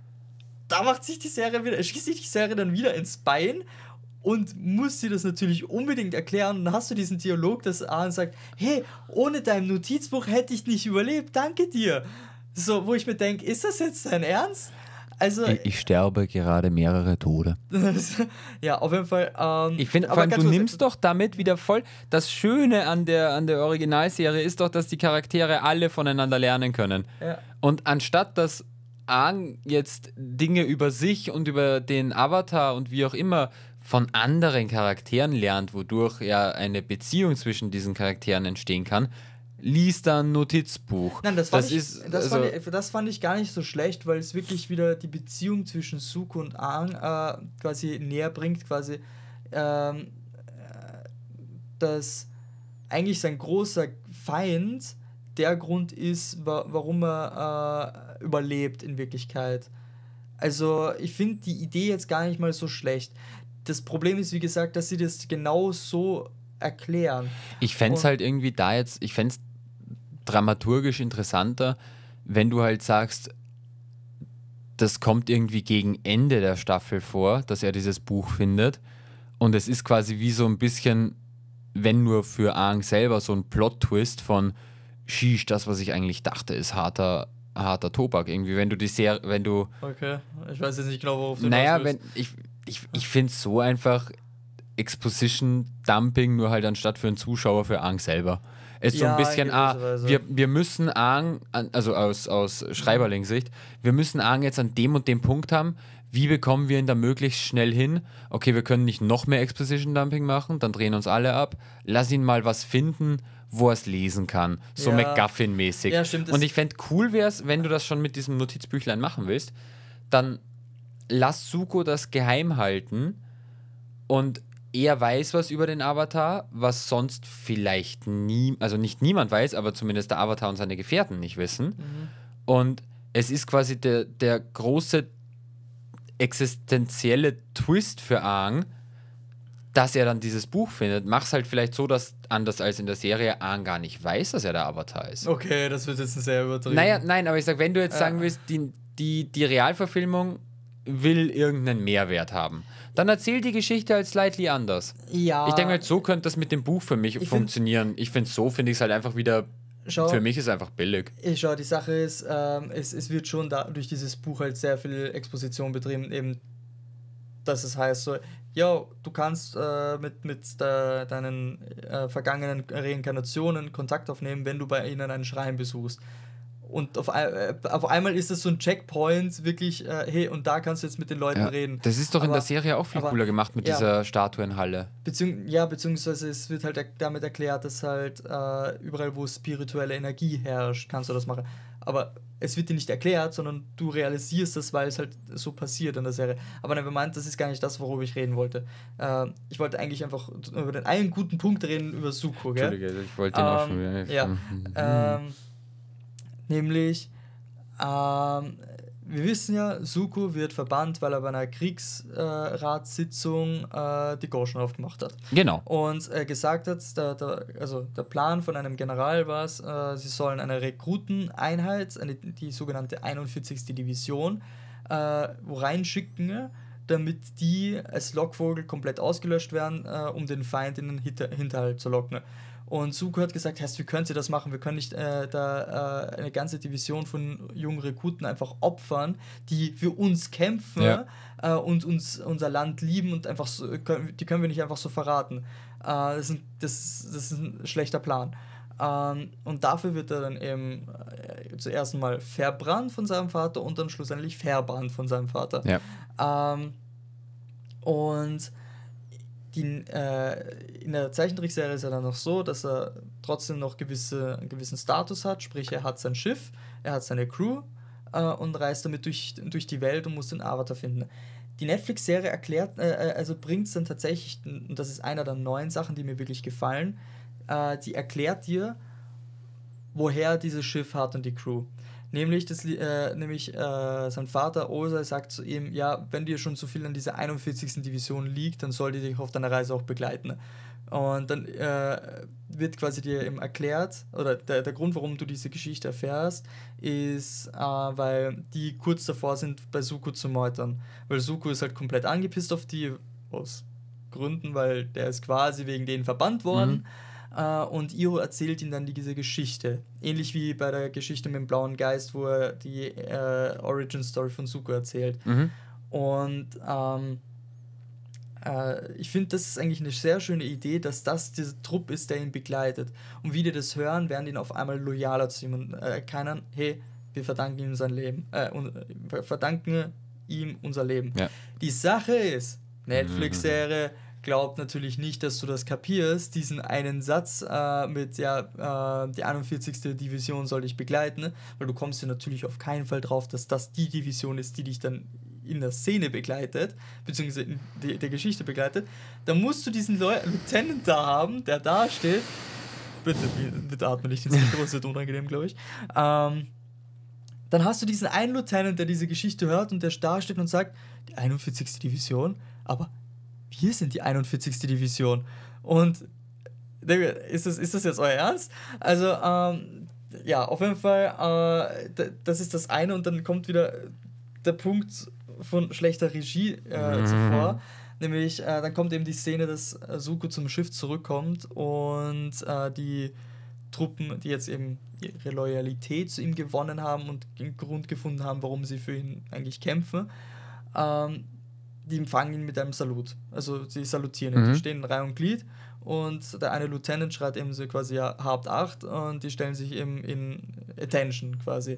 da macht sich die Serie wieder, schießt sich die Serie dann wieder ins Bein und muss dir das natürlich unbedingt erklären. Und dann hast du diesen Dialog, dass Ahn sagt, hey, ohne dein Notizbuch hätte ich nicht überlebt, danke dir. So, wo ich mir denke, ist das jetzt dein Ernst? Also, Ich, ich sterbe gerade mehrere Tode. ja, auf jeden Fall. Ähm, Ich finde, aber vor allem, ganz du kurz- nimmst doch damit wieder voll. Das Schöne an der, an der Originalserie ist doch, dass die Charaktere alle voneinander lernen können. Ja. Und anstatt dass Aang jetzt Dinge über sich und über den Avatar und wie auch immer von anderen Charakteren lernt, wodurch ja eine Beziehung zwischen diesen Charakteren entstehen kann, liest dann ein Notizbuch. Nein, das, fand ich, ist, das, also, fand ich, das fand ich gar nicht so schlecht, weil es wirklich wieder die Beziehung zwischen Zuko und Aang äh, quasi näher bringt, quasi, ähm, äh, dass eigentlich sein großer Feind der Grund ist, wa warum er äh, überlebt in Wirklichkeit. Also ich finde die Idee jetzt gar nicht mal so schlecht. Das Problem ist, wie gesagt, dass sie das genau so erklären. Ich fände es Und- halt irgendwie da jetzt, ich fände es dramaturgisch interessanter, wenn du halt sagst, das kommt irgendwie gegen Ende der Staffel vor, dass er dieses Buch findet. Und es ist quasi wie so ein bisschen, wenn nur für Aang selber, so ein Plot-Twist von Shish, das, was ich eigentlich dachte, ist harter, harter Tobak. Irgendwie, wenn du die Serie, wenn du. Okay, ich weiß jetzt nicht genau, worauf du Naja, hinaus wenn willst. ich, ich, ich finde es so einfach Exposition-Dumping, nur halt anstatt für einen Zuschauer für Aang selber. Es ist so Ja, ein bisschen, in ah, gewisser Weise. wir, wir müssen Aang, an- also aus, aus Schreiberling-Sicht, wir müssen Aang jetzt an dem und dem Punkt haben, wie bekommen wir ihn da möglichst schnell hin? Okay, wir können nicht noch mehr Exposition-Dumping machen, dann drehen uns alle ab. Lass ihn mal was finden, wo er es lesen kann. So Ja. MacGuffin-mäßig. Ja, stimmt, das- Und ich fände cool wäre es, wenn du das schon mit diesem Notizbüchlein machen willst, dann lass Zuko das geheim halten und er weiß was über den Avatar, was sonst vielleicht nie, also nicht niemand weiß, aber zumindest der Avatar und seine Gefährten nicht wissen. Und es ist quasi der, der große existenzielle Twist für Aang, dass er dann dieses Buch findet. Mach's halt vielleicht so, dass anders als in der Serie Aang gar nicht weiß, dass er der Avatar ist. Okay, das wird jetzt sehr übertrieben. Naja, nein, aber ich sag, wenn du jetzt Ja. sagen willst, die, die, die Realverfilmung will irgendeinen Mehrwert haben, dann erzähl die Geschichte halt slightly anders. Ja. Ich denke halt, so könnte das mit dem Buch für mich Ich find- funktionieren. Ich finde so, finde ich es halt einfach wieder, Schau, für mich ist es einfach billig. ich schau, die Sache ist, ähm, es, es wird schon da, durch dieses Buch halt sehr viel Exposition betrieben, eben, dass es heißt so, ja, du kannst äh, mit, mit der, deinen äh, vergangenen Reinkarnationen Kontakt aufnehmen, wenn du bei ihnen einen Schrein besuchst. Und auf, ein- äh, auf einmal ist es so ein Checkpoint, wirklich, äh, hey, und da kannst du jetzt mit den Leuten Ja, reden. das ist doch in Aber- der Serie auch viel aber- cooler gemacht mit ja. dieser Statuenhalle. Beziehung, ja, beziehungsweise es wird halt er- damit erklärt, dass halt äh, überall, wo spirituelle Energie herrscht, kannst du das machen. Aber es wird dir nicht erklärt, sondern du realisierst das, weil es halt so passiert in der Serie. Aber nein, meint, das ist gar nicht das, worüber ich reden wollte. Äh, ich wollte eigentlich einfach über den einen guten Punkt reden, über Zuko, gell? Entschuldige, ich wollte den auch schon Ähm, wieder. ja, Mhm. ähm, nämlich Ähm, wir wissen ja, Zuko wird verbannt, weil er bei einer Kriegsratssitzung äh, die Goschen aufgemacht hat. Genau. Und äh, gesagt hat, der, der, also der Plan von einem General war es, äh, sie sollen eine Rekruteneinheit, eine, die sogenannte einundvierzigste Division, äh, wo reinschicken, damit die als Lockvogel komplett ausgelöscht werden, äh, um den Feind in den Hinter- Hinterhalt zu locken. Und Zuko hat gesagt, heißt, wie können sie das machen? Wir können nicht äh, da äh, eine ganze Division von jungen Rekruten einfach opfern, die für uns kämpfen Ja. äh, und uns unser Land lieben und einfach so, können, die können wir nicht einfach so verraten. Äh, das, ist ein, das, das ist ein schlechter Plan. Ähm, und dafür wird er dann eben äh, zuerst mal verbrannt von seinem Vater und dann schlussendlich verbannt von seinem Vater. Ja. Ähm, und die, äh, in der Zeichentrickserie ist er dann noch so, dass er trotzdem noch gewisse, einen gewissen Status hat, sprich er hat sein Schiff, er hat seine Crew äh, und reist damit durch, durch die Welt und muss den Avatar finden. Die Netflix-Serie erklärt, äh, also bringt es dann tatsächlich, und das ist einer der neuen Sachen, die mir wirklich gefallen, äh, die erklärt dir, woher dieses Schiff hat und die Crew. Nämlich, das, äh, nämlich äh, sein Vater Ozai sagt zu ihm, ja, wenn dir schon so viel an dieser einundvierzigsten Division liegt, dann soll die dich auf deiner Reise auch begleiten. Und dann äh, wird quasi dir eben erklärt, oder der, der Grund, warum du diese Geschichte erfährst, ist, äh, weil die kurz davor sind, bei Zuko zu meutern. Weil Zuko ist halt komplett angepisst auf die, aus Gründen, weil der ist quasi wegen denen verbannt worden. Mhm. Uh, und Iroh erzählt ihm dann diese Geschichte. Ähnlich wie bei der Geschichte mit dem blauen Geist, wo er die äh, Origin-Story von Zuko erzählt. Mhm. Und ähm, äh, ich finde, das ist eigentlich eine sehr schöne Idee, dass das dieser Trupp ist, der ihn begleitet. Und wie die das hören, werden die auf einmal loyaler zu ihm und äh, erkennen, hey, wir verdanken ihm sein Leben. Äh, und, wir verdanken ihm unser Leben. Ja. Die Sache ist, Netflix-Serie, glaubt natürlich nicht, dass du das kapierst, diesen einen Satz äh, mit, ja, äh, die einundvierzigste Division soll dich begleiten, weil du kommst ja natürlich auf keinen Fall drauf, dass das die Division ist, die dich dann in der Szene begleitet, beziehungsweise in die, der Geschichte begleitet. Da musst du diesen Leu- Lieutenant da haben, der da steht. Bitte, bitte atme nicht ins Mikro, das wird unangenehm, glaube ich. Ähm, dann hast du diesen einen Lieutenant, der diese Geschichte hört und der da steht und sagt, die einundvierzigste Division, aber wir sind die einundvierzigste Division. Und ist das, ist das jetzt euer Ernst? Also, ähm, ja, auf jeden Fall, äh, das ist das eine und dann kommt wieder der Punkt von schlechter Regie äh, mhm. zuvor. Nämlich, äh, dann kommt eben die Szene, dass Zuko zum Schiff zurückkommt und äh, die Truppen, die jetzt eben ihre Loyalität zu ihm gewonnen haben und den Grund gefunden haben, warum sie für ihn eigentlich kämpfen, ähm, die empfangen ihn mit einem Salut. Also sie salutieren ihn. Mhm. Die stehen in Reihe und Glied und der eine Lieutenant schreit eben so quasi, ja, habt acht und die stellen sich eben in Attention quasi.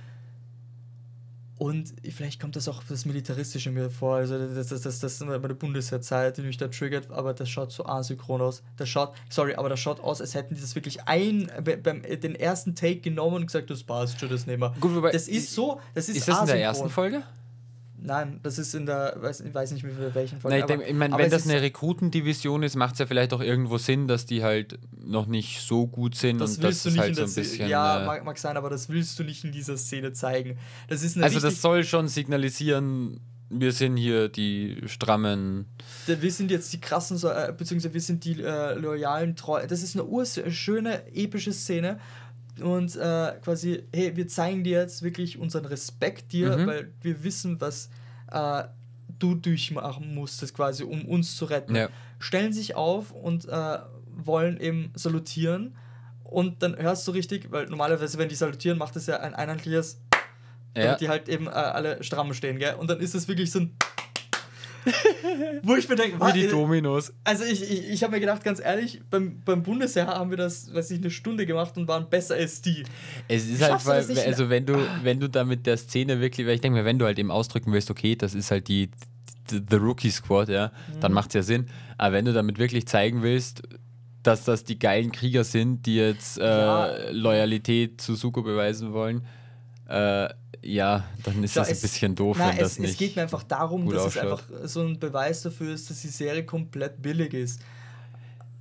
Und vielleicht kommt das auch das Militaristische mir vor, also das, das, das, das ist bei der Bundeswehrzeit, die mich da triggert, aber das schaut so asynchron aus. Das schaut, sorry, aber das schaut aus, als hätten die das wirklich ein, beim den ersten Take genommen und gesagt, das passt schon, das nehmen wir. Gut, wobei, das ist so, das ist Ist das asynchron. In der ersten Folge? Nein, das ist in der, weiß, ich weiß nicht mehr für welchen Folge. Nein, ich, denk, ich meine, wenn das eine Rekrutendivision ist, macht es ja vielleicht auch irgendwo Sinn, dass die halt noch nicht so gut sind das und willst das du ist nicht halt in so ein der bisschen... Ja, äh, mag, mag sein, aber das willst du nicht in dieser Szene zeigen. Das ist eine also das soll schon signalisieren, wir sind hier die strammen... Wir sind jetzt die krassen, beziehungsweise wir sind die äh, loyalen, treu... Das ist eine urschöne, epische Szene. Und äh, quasi, hey, wir zeigen dir jetzt wirklich unseren Respekt dir, mhm. weil wir wissen, was äh, du durchmachen musstest, quasi, um uns zu retten. Ja. Stellen sich auf und äh, wollen eben salutieren. Und dann hörst du richtig, weil normalerweise, wenn die salutieren, macht es ja ein einheitliches, ja. damit die halt eben äh, alle stramm stehen, gell? Und dann ist es wirklich so ein wo ich mir denke, wie die Dominos. Also ich, ich, ich habe mir gedacht, ganz ehrlich, beim, beim Bundesheer haben wir das, weiß ich, eine Stunde gemacht und waren besser als die. Es ist halt, weil, also wenn du, wenn du da mit der Szene wirklich, weil ich denke mir, wenn du halt eben ausdrücken willst, okay, das ist halt die, die The Rookie Squad, ja, mhm. dann macht es ja Sinn. Aber wenn du damit wirklich zeigen willst, dass das die geilen Krieger sind, die jetzt äh, ja. Loyalität zu Zuko beweisen wollen, äh, ja, dann ist ja, das ein bisschen doof, na, wenn das es, nicht. Es geht mir einfach darum, dass ausschaut. Es einfach so ein Beweis dafür ist, dass die Serie komplett billig ist.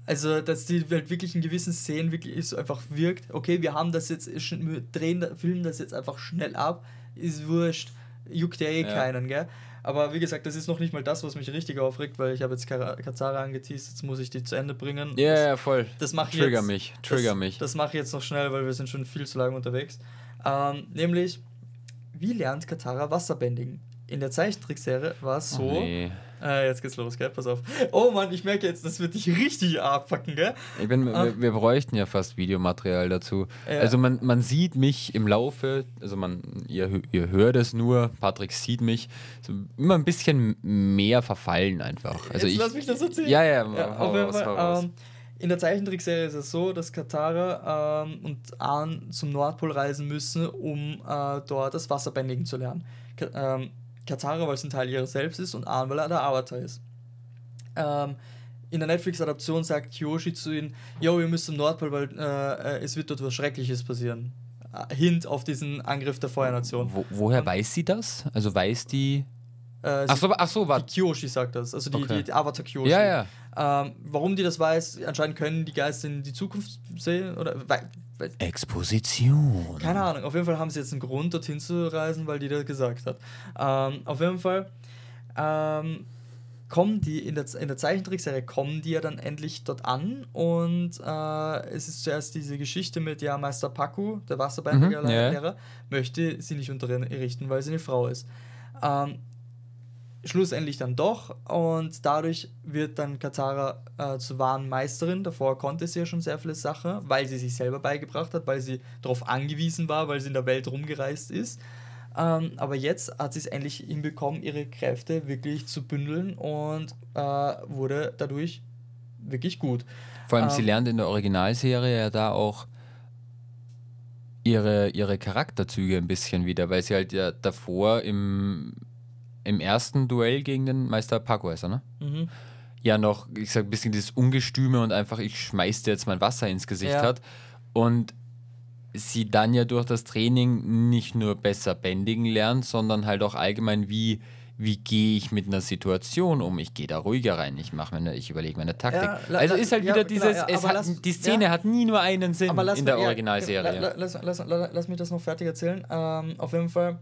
Also, dass die halt wirklich in gewissen Szenen wirklich so einfach wirkt, okay, wir haben das jetzt, wir drehen, filmen das jetzt einfach schnell ab, ist wurscht, juckt ja eh ja. keinen, gell? Aber wie gesagt, das ist noch nicht mal das, was mich richtig aufregt, weil ich habe jetzt Katara angeteased, jetzt muss ich die zu Ende bringen. Ja, das, ja, voll. Das mache ich Trigger jetzt, mich, trigger das, mich. Das mache ich jetzt noch schnell, weil wir sind schon viel zu lange unterwegs. Ähm, nämlich, wie lernt Katara Wasserbändigen? In der Zeichentrickserie war es so... Oh, nee. Äh, jetzt geht's los, gell? Pass auf. Oh Mann, ich merke jetzt, das wird dich richtig abpacken, gell? Ich bin, ah. wir, wir bräuchten ja fast Videomaterial dazu. Ja. Also man, man sieht mich im Laufe, also man, ihr, ihr hört es nur, Patrick sieht mich, so immer ein bisschen mehr verfallen einfach. Also jetzt ich, lass mich das erzählen. Ja, ja, ja hau auf jeden raus, Fall, hau raus. Ähm, in der Zeichentrickserie ist es so, dass Katara ähm, und Ahn zum Nordpol reisen müssen, um äh, dort das Wasserbändigen zu lernen. Ka- ähm, Katara, weil es ein Teil ihrer selbst ist, und Ahn, weil er der Avatar ist. Ähm, in der Netflix-Adaption sagt Kyoshi zu ihnen, jo, ihr müsst zum Nordpol, weil äh, es wird dort was Schreckliches passieren. Äh, Hint auf diesen Angriff der Feuernation. Wo, woher und, weiß sie das? Also weiß die... Äh, ach so, ach so, warte. Die Kyoshi sagt das, also die, okay. die, die Avatar Kyoshi. Ja, ja. Ähm, warum die das weiß, anscheinend können die Geister in die Zukunft sehen, oder... Weil, Exposition. Keine Ahnung, auf jeden Fall haben sie jetzt einen Grund, dorthin zu reisen, weil die das gesagt hat. Ähm, auf jeden Fall ähm, kommen die, in der, in der Zeichentrickserie kommen die ja dann endlich dort an, und äh, es ist zuerst diese Geschichte mit, ja, Meister Pakku, der Wasserbändiger-Lehrer, mhm, yeah. möchte sie nicht unterrichten, weil sie eine Frau ist. Ähm, schlussendlich dann doch, und dadurch wird dann Katara äh, zur wahren Meisterin. Davor konnte sie ja schon sehr viele Sachen, weil sie sich selber beigebracht hat, weil sie darauf angewiesen war, weil sie in der Welt rumgereist ist. Ähm, aber jetzt hat sie es endlich hinbekommen, ihre Kräfte wirklich zu bündeln, und äh, wurde dadurch wirklich gut. Vor allem, ähm, sie ähm, lernt in der Originalserie ja da auch ihre, ihre Charakterzüge ein bisschen wieder, weil sie halt ja davor im im ersten Duell gegen den Meister Pakku ist er, ne? Mhm. Ja, noch, ich sag, ein bisschen dieses Ungestüme und einfach, ich schmeiß dir jetzt mein Wasser ins Gesicht ja. hat. Und sie dann ja durch das Training nicht nur besser bändigen lernt, sondern halt auch allgemein, wie, wie gehe ich mit einer Situation um? Ich gehe da ruhiger rein, ich mache meine, ich überlege meine Taktik. Ja, la, also ist halt ja, wieder dieses, genau, ja, es hat, lass, die Szene ja, hat nie nur einen Sinn in der Originalserie. La, lass, lass, lass, lass mich das noch fertig erzählen. Ähm, auf jeden Fall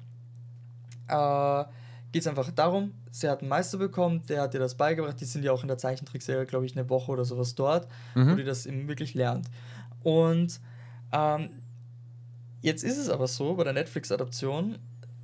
äh, geht es einfach darum, sie hat einen Meister bekommen, der hat ihr das beigebracht, die sind ja auch in der Zeichentrickserie, glaube ich, eine Woche oder sowas dort, mhm. wo die das eben wirklich lernt. Und ähm, jetzt ist es aber so, bei der Netflix-Adaption,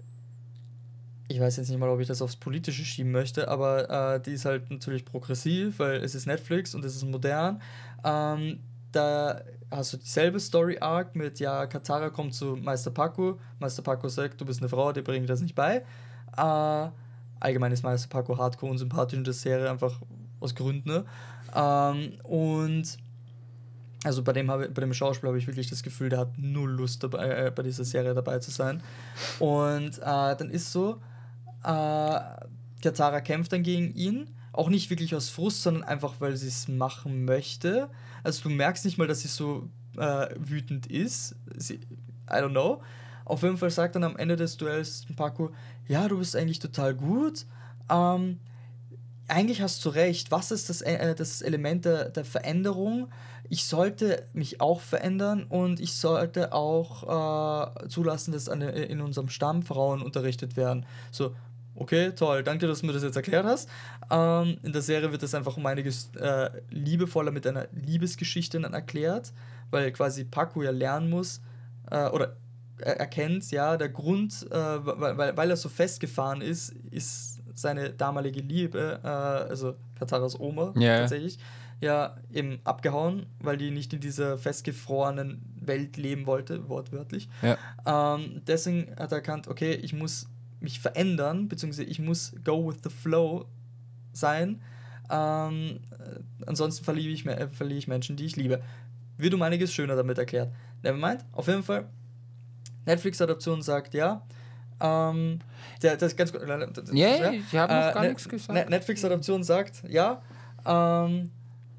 ich weiß jetzt nicht mal, ob ich das aufs Politische schieben möchte, aber äh, die ist halt natürlich progressiv, weil es ist Netflix und es ist modern. Ähm, da hast du dieselbe Story-Arc mit, ja, Katara kommt zu Meister Pakku, Meister Pakku sagt, du bist eine Frau, dir bringe ich das nicht bei. Uh, allgemein ist Meister Pakku hardcore unsympathisch in der Serie, einfach aus Gründen. Ne? Um, und also bei dem, bei dem Schauspieler habe ich wirklich das Gefühl, der hat null Lust dabei, äh, bei dieser Serie dabei zu sein. Und uh, dann ist so, uh, Katara kämpft dann gegen ihn, auch nicht wirklich aus Frust, sondern einfach, weil sie es machen möchte. Also du merkst nicht mal, dass sie so uh, wütend ist. Sie, I don't know. Auf jeden Fall sagt dann am Ende des Duells Pakku, ja, du bist eigentlich total gut. Ähm, eigentlich hast du recht. Was ist das, äh, das Element der, der Veränderung? Ich sollte mich auch verändern, und ich sollte auch äh, zulassen, dass an, in unserem Stamm Frauen unterrichtet werden. So, okay, toll, danke, dass du mir das jetzt erklärt hast. Ähm, in der Serie wird das einfach um einiges äh, liebevoller mit einer Liebesgeschichte dann erklärt, weil quasi Pakku ja lernen muss, äh, oder erkennt, ja, der Grund, äh, weil, weil er so festgefahren ist, ist seine damalige Liebe, äh, also Kataras Oma, yeah. tatsächlich, ja, eben abgehauen, weil die nicht in dieser festgefrorenen Welt leben wollte, wortwörtlich. Ja. Ähm, deswegen hat er erkannt, okay, ich muss mich verändern, beziehungsweise ich muss go with the flow sein, ähm, ansonsten verliere ich, äh, verliere ich Menschen, die ich liebe. Wird um einiges schöner damit erklärt. Nevermind, auf jeden Fall, Netflix-Adaption sagt, ja, ähm, der, das ist ganz gut. Ja, yeah, ich habe noch äh, gar Net- nichts gesagt. Netflix-Adaption sagt, ja, ähm,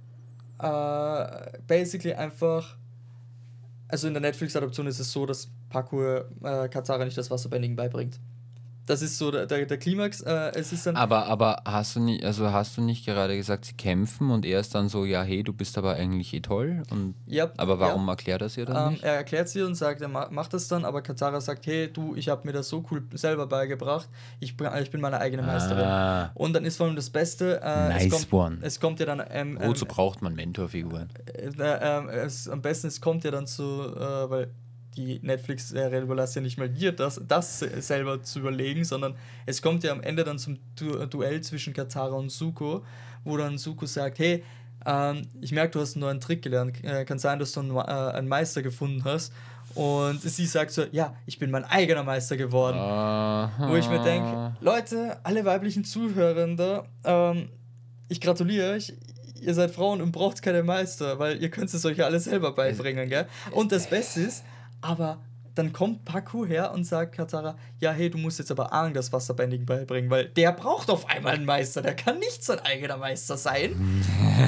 äh, basically einfach, also in der Netflix-Adaption ist es so, dass Pakku äh, Katara nicht das Wasserbändigen beibringt. das ist so der, der, der Klimax. Äh, es ist dann Aber, aber hast du nicht, also hast du nicht gerade gesagt, sie kämpfen und er ist dann so, ja, hey, du bist aber eigentlich eh toll? Und, ja, aber warum ja. erklärt das ihr dann Ähm, nicht? er erklärt sie und sagt, er ma macht das dann, aber Katara sagt, hey, du, ich habe mir das so cool selber beigebracht, ich, br- ich bin meine eigene Meisterin. Ah, Und dann ist vor allem das Beste, äh, nice es, kommt, one. es kommt ja dann, ähm, Wozu ähm, braucht man Mentorfiguren? äh, äh, äh, es, am besten, es kommt ja dann zu, äh, weil die Netflix-Serie überlässt ja nicht mal dir das, das selber zu überlegen, sondern es kommt ja am Ende dann zum du Duell zwischen Katara und Zuko, wo dann Zuko sagt, hey, ähm, ich merke, du hast einen neuen Trick gelernt, äh, kann sein, dass du einen, äh, einen Meister gefunden hast. Und sie sagt so, ja, ich bin mein eigener Meister geworden. Aha. Wo ich mir denke, Leute, alle weiblichen Zuhörende, ähm, ich gratuliere euch, ihr seid Frauen und braucht keine Meister, weil ihr könnt es euch ja alle selber beibringen, gell? Und das Beste ist, aber dann kommt Pakku her und sagt Katara, ja, hey, du musst jetzt aber Aang das Wasserbändigen beibringen, weil der braucht auf einmal einen Meister, der kann nicht sein eigener Meister sein.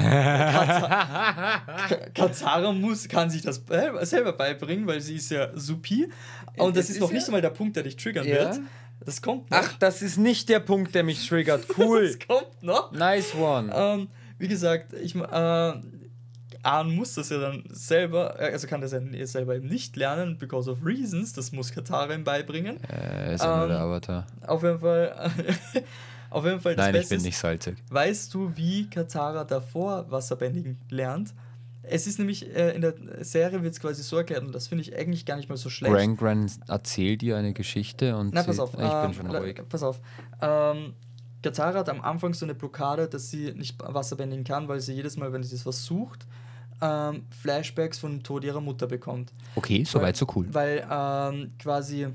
Katara, Katara muss, kann sich das selber beibringen, weil sie ist ja Supi. Und das Es ist ist noch ja- nicht einmal der Punkt, der dich triggern Ja. wird. Das kommt noch. Ach, das ist nicht der Punkt, der mich triggert. Cool. Das kommt noch. Nice one. Ähm, wie gesagt, ich, äh, Ahn muss das ja dann selber, äh, also kann das ja selber eben nicht lernen, because of reasons, das muss Katara ihm beibringen. Äh, ist ja nur ähm, der Avatar. Auf jeden Fall, auf jeden Fall das Nein, ich Beste bin ist, nicht salzig. weißt du, wie Katara davor Wasserbändigen lernt? Es ist nämlich, äh, in der Serie wird es quasi so erklärt, und das finde ich eigentlich gar nicht mal so schlecht. Gran Gran erzählt dir eine Geschichte und Na, sie, pass auf. ich bin ähm, schon la- ruhig. Pass auf. Ähm, Katara hat am Anfang so eine Blockade, dass sie nicht Wasserbändigen kann, weil sie jedes Mal, wenn sie das versucht, ähm, Flashbacks von dem Tod ihrer Mutter bekommt. Okay, soweit so cool. Weil ähm, quasi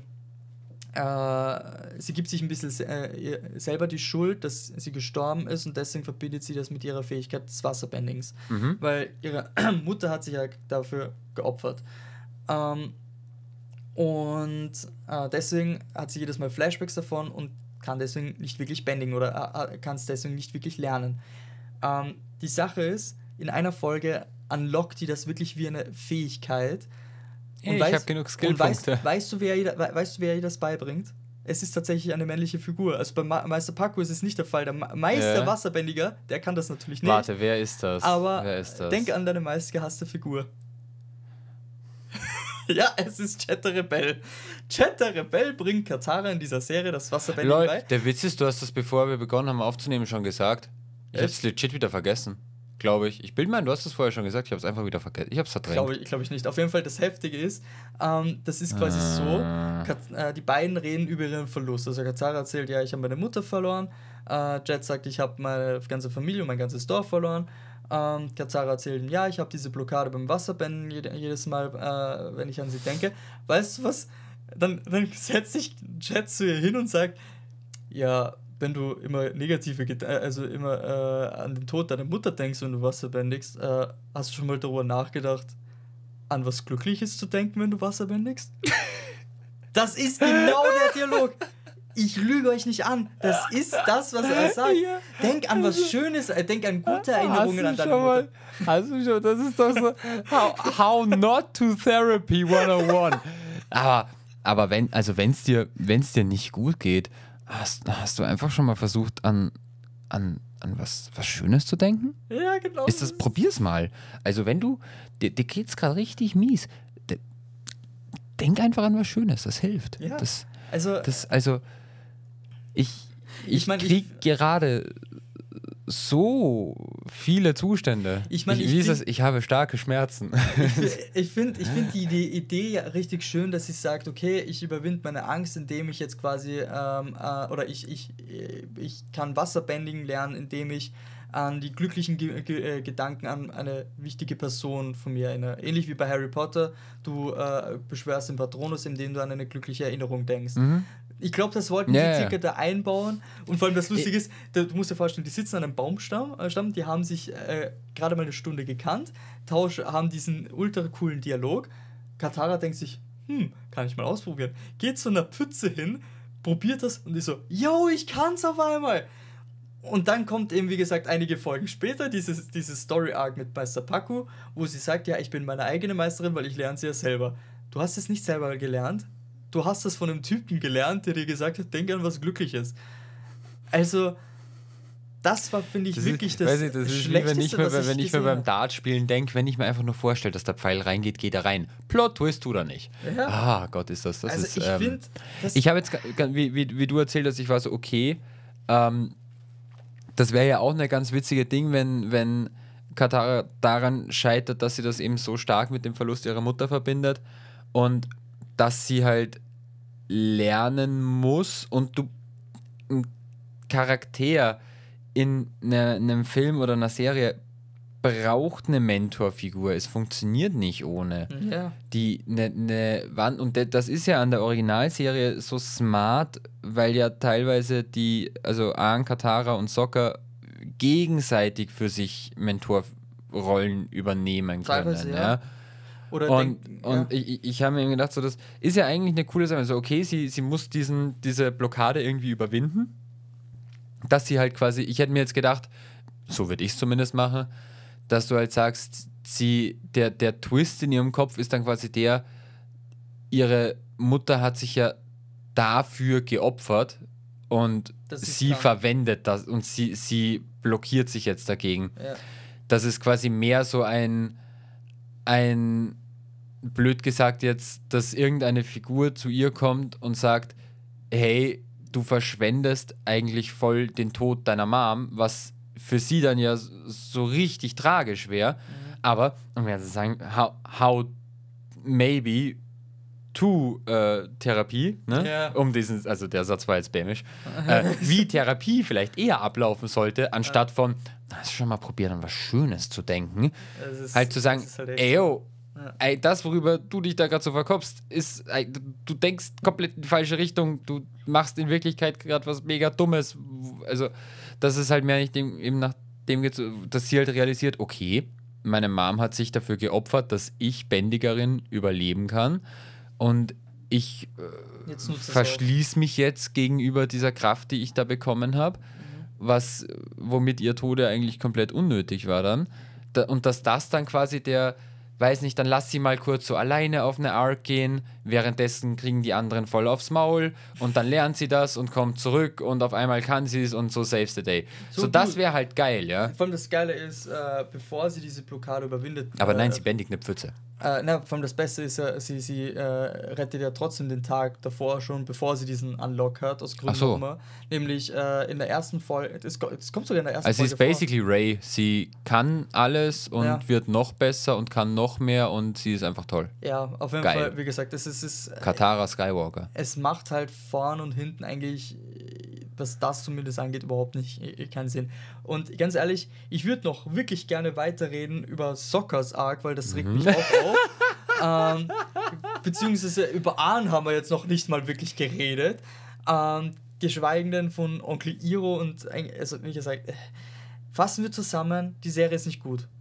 äh, sie gibt sich ein bisschen se äh, ihr selber die Schuld, dass sie gestorben ist, und deswegen verbindet sie das mit ihrer Fähigkeit des Wasserbendings. Mhm. Weil ihre Mutter hat sich ja dafür geopfert. Ähm, und äh, deswegen hat sie jedes Mal Flashbacks davon und kann deswegen nicht wirklich bändigen oder äh, kann es deswegen nicht wirklich lernen. Ähm, die Sache ist, in einer Folge unlockt die das wirklich wie eine Fähigkeit. Hey, ich hab genug und weißt, Skillpunkte. weißt, du, wer ihr, we- weißt du, wer ihr das beibringt? Es ist tatsächlich eine männliche Figur. Also bei Ma Meister Pakku ist es nicht der Fall. Der Ma Meister Ja. Wasserbändiger, der kann das natürlich nicht. Warte, wer ist das? aber wer ist das? denk an deine meistgehasste Figur. Ja, es ist Chatter Rebell. Chatter Rebell bringt Katara in dieser Serie das Wasserbändigen Lol, bei. der Witz ist, du hast das, bevor wir begonnen haben aufzunehmen, schon gesagt. Ich Echt? hab's legit wieder vergessen. Glaube ich. Ich bilde mein, du hast es vorher schon gesagt, ich hab's einfach wieder vergessen. Ich hab's verdrängt. Glaube ich, glaube ich nicht. Auf jeden Fall, das Heftige ist, ähm, das ist quasi Ah. so, Kat äh, die beiden reden über ihren Verlust. Also Katara erzählt, ja, ich habe meine Mutter verloren. Äh, Jet sagt, ich habe meine ganze Familie und mein ganzes Dorf verloren. Ähm, Katara erzählt ihm, ja, ich habe diese Blockade beim Wasserbänden jed jedes Mal, äh, wenn ich an sie denke. Weißt du was? Dann, dann setzt sich Jet zu ihr hin und sagt, ja, wenn du immer negative, Ged also immer äh, an den Tod deiner Mutter denkst, wenn du Wasser bändigst, äh, hast du schon mal darüber nachgedacht, an was Glückliches zu denken, wenn du Wasser bändigst? Das ist genau der Dialog. Ich lüge euch nicht an. Das ist das, was er sagt. Ja. Denk an was Schönes, äh, denk an gute Erinnerungen an deine schon Mutter. mal, hast du schon, das ist doch so, how, how not to therapy hundertundeins. Aber, aber wenn, also wenn's dir, wenn's dir nicht gut geht, hast, hast du einfach schon mal versucht, an, an, an was, was Schönes zu denken? Ja, genau. Ist das, probier's mal. Also wenn du, dir, dir geht's gerade richtig mies, de, denk einfach an was Schönes, das hilft. Ja. Das, Also, das, also, ich, ich, Ich mein, ich- krieg gerade so viele Zustände. Ich mein, ich, ich wie ist find- das? Ich habe starke Schmerzen. ich finde ich find die Idee, Idee ja richtig schön, dass sie sagt, okay, ich überwinde meine Angst, indem ich jetzt quasi, ähm, äh, oder ich, ich, äh, ich kann Wasserbändigen lernen, indem ich an die glücklichen Ge Ge äh, Gedanken an eine wichtige Person von mir erinnere. Ähnlich wie bei Harry Potter, du äh, beschwörst den Patronus, indem du an eine glückliche Erinnerung denkst. Mhm. Ich glaube, das wollten Ja, sie ja. circa da einbauen. Und vor allem das Lustige ist, da- du musst dir vorstellen, die sitzen an einem Baumstamm, äh, Stamm, die haben sich äh, gerade mal eine Stunde gekannt, tausch, haben diesen ultra coolen Dialog. Katara denkt sich, hm, kann ich mal ausprobieren. Geht zu einer Pfütze hin, probiert das und ist so, yo, ich kann's auf einmal. Und dann kommt eben, wie gesagt, einige Folgen später dieses, dieses Story-Arc mit Meister Pakku, wo sie sagt, ja, ich bin meine eigene Meisterin, weil ich lerne sie ja selber. Du hast es nicht selber gelernt, du hast das von einem Typen gelernt, der dir gesagt hat, denk an was Glückliches. Also, das war, finde ich, das wirklich ist, das weiß ich, das ist wie wenn ich mir, wenn ich mir beim Dartspielen denke, wenn ich mir einfach nur vorstelle, dass der Pfeil reingeht, geht er rein. Plot Twist tut er nicht. Ja. Ah, Gott, ist das. das also ist, ich ähm, finde... Ich habe jetzt, wie, wie, wie du erzählt hast, ich war so, okay, ähm, das wäre ja auch eine ganz witzige Ding, wenn, wenn Katara daran scheitert, dass sie das eben so stark mit dem Verlust ihrer Mutter verbindet und dass sie halt lernen muss und du ein Charakter in ne, einem Film oder einer Serie braucht eine Mentorfigur. Es funktioniert nicht ohne. Ja. Die ne, ne Wand, und das ist ja an der Originalserie so smart, weil ja teilweise die, also Aang, Katara und Sokka gegenseitig für sich Mentorrollen übernehmen können. Teilweise, ja. ja. Oder Und, denk, und ja. ich, ich habe mir eben gedacht, so, das ist ja eigentlich eine coole Sache. Also okay, sie, sie muss diesen, diese Blockade irgendwie überwinden, dass sie halt quasi, ich hätte mir jetzt gedacht, so würde ich es zumindest machen, dass du halt sagst, sie, der, der Twist in ihrem Kopf ist dann quasi der, ihre Mutter hat sich ja dafür geopfert und sie klar. verwendet das und sie, sie blockiert sich jetzt dagegen. Ja. Das ist quasi mehr so ein, ein, blöd gesagt jetzt, dass irgendeine Figur zu ihr kommt und sagt, hey, du verschwendest eigentlich voll den Tod deiner Mom, was für sie dann ja so richtig tragisch wäre. Mhm. Aber, um ja zu sagen, how, how maybe to äh, Therapie, ne? Ja. Um diesen, also der Satz war jetzt bämisch, äh, wie Therapie vielleicht eher ablaufen sollte, anstatt von, hast du schon mal probiert, an was Schönes zu denken, ist, halt zu sagen, halt ey, yo, ja. ey, das, worüber du dich da gerade so verkopfst, ist, ey, du denkst komplett in die falsche Richtung, du machst in Wirklichkeit gerade was mega Dummes. Also, das ist halt mehr nicht dem, eben nach dem, dass sie halt realisiert, okay, meine Mom hat sich dafür geopfert, dass ich Bändigerin überleben kann und ich äh, verschließe mich jetzt gegenüber dieser Kraft, die ich da bekommen habe, mhm. was, womit ihr Tode eigentlich komplett unnötig war dann. Da, und dass das dann quasi der, weiß nicht, dann lass sie mal kurz so alleine auf eine Arc gehen, währenddessen kriegen die anderen voll aufs Maul und dann lernt sie das und kommt zurück und auf einmal kann sie es und so saves the day. So, so das wäre halt geil, ja. Vor allem das Geile ist, äh, bevor sie diese Blockade überwindet... Aber äh, nein, sie bändigt eine Pfütze. Äh, na, vor allem das Beste ist ja, sie, sie äh, rettet ja trotzdem den Tag davor schon, bevor sie diesen Unlock hat, aus Gründen so. immer. Nämlich äh, in der ersten Folge, es kommt sogar in der ersten also Folge sie ist basically vor. Ray, sie kann alles und ja. wird noch besser und kann noch mehr und sie ist einfach toll. Ja, auf jeden Geil. Fall, wie gesagt, es ist... Es, Katara Skywalker. Es macht halt vorn und hinten eigentlich, was das zumindest angeht, überhaupt nicht keinen Sinn. Und ganz ehrlich, ich würde noch wirklich gerne weiterreden über Sokkas Arc, weil das regt mhm. mich auch auf. ähm, beziehungsweise über Aang haben wir jetzt noch nicht mal wirklich geredet. Ähm, geschweige denn von Onkel Iroh und, also wie gesagt, fassen wir zusammen, die Serie ist nicht gut.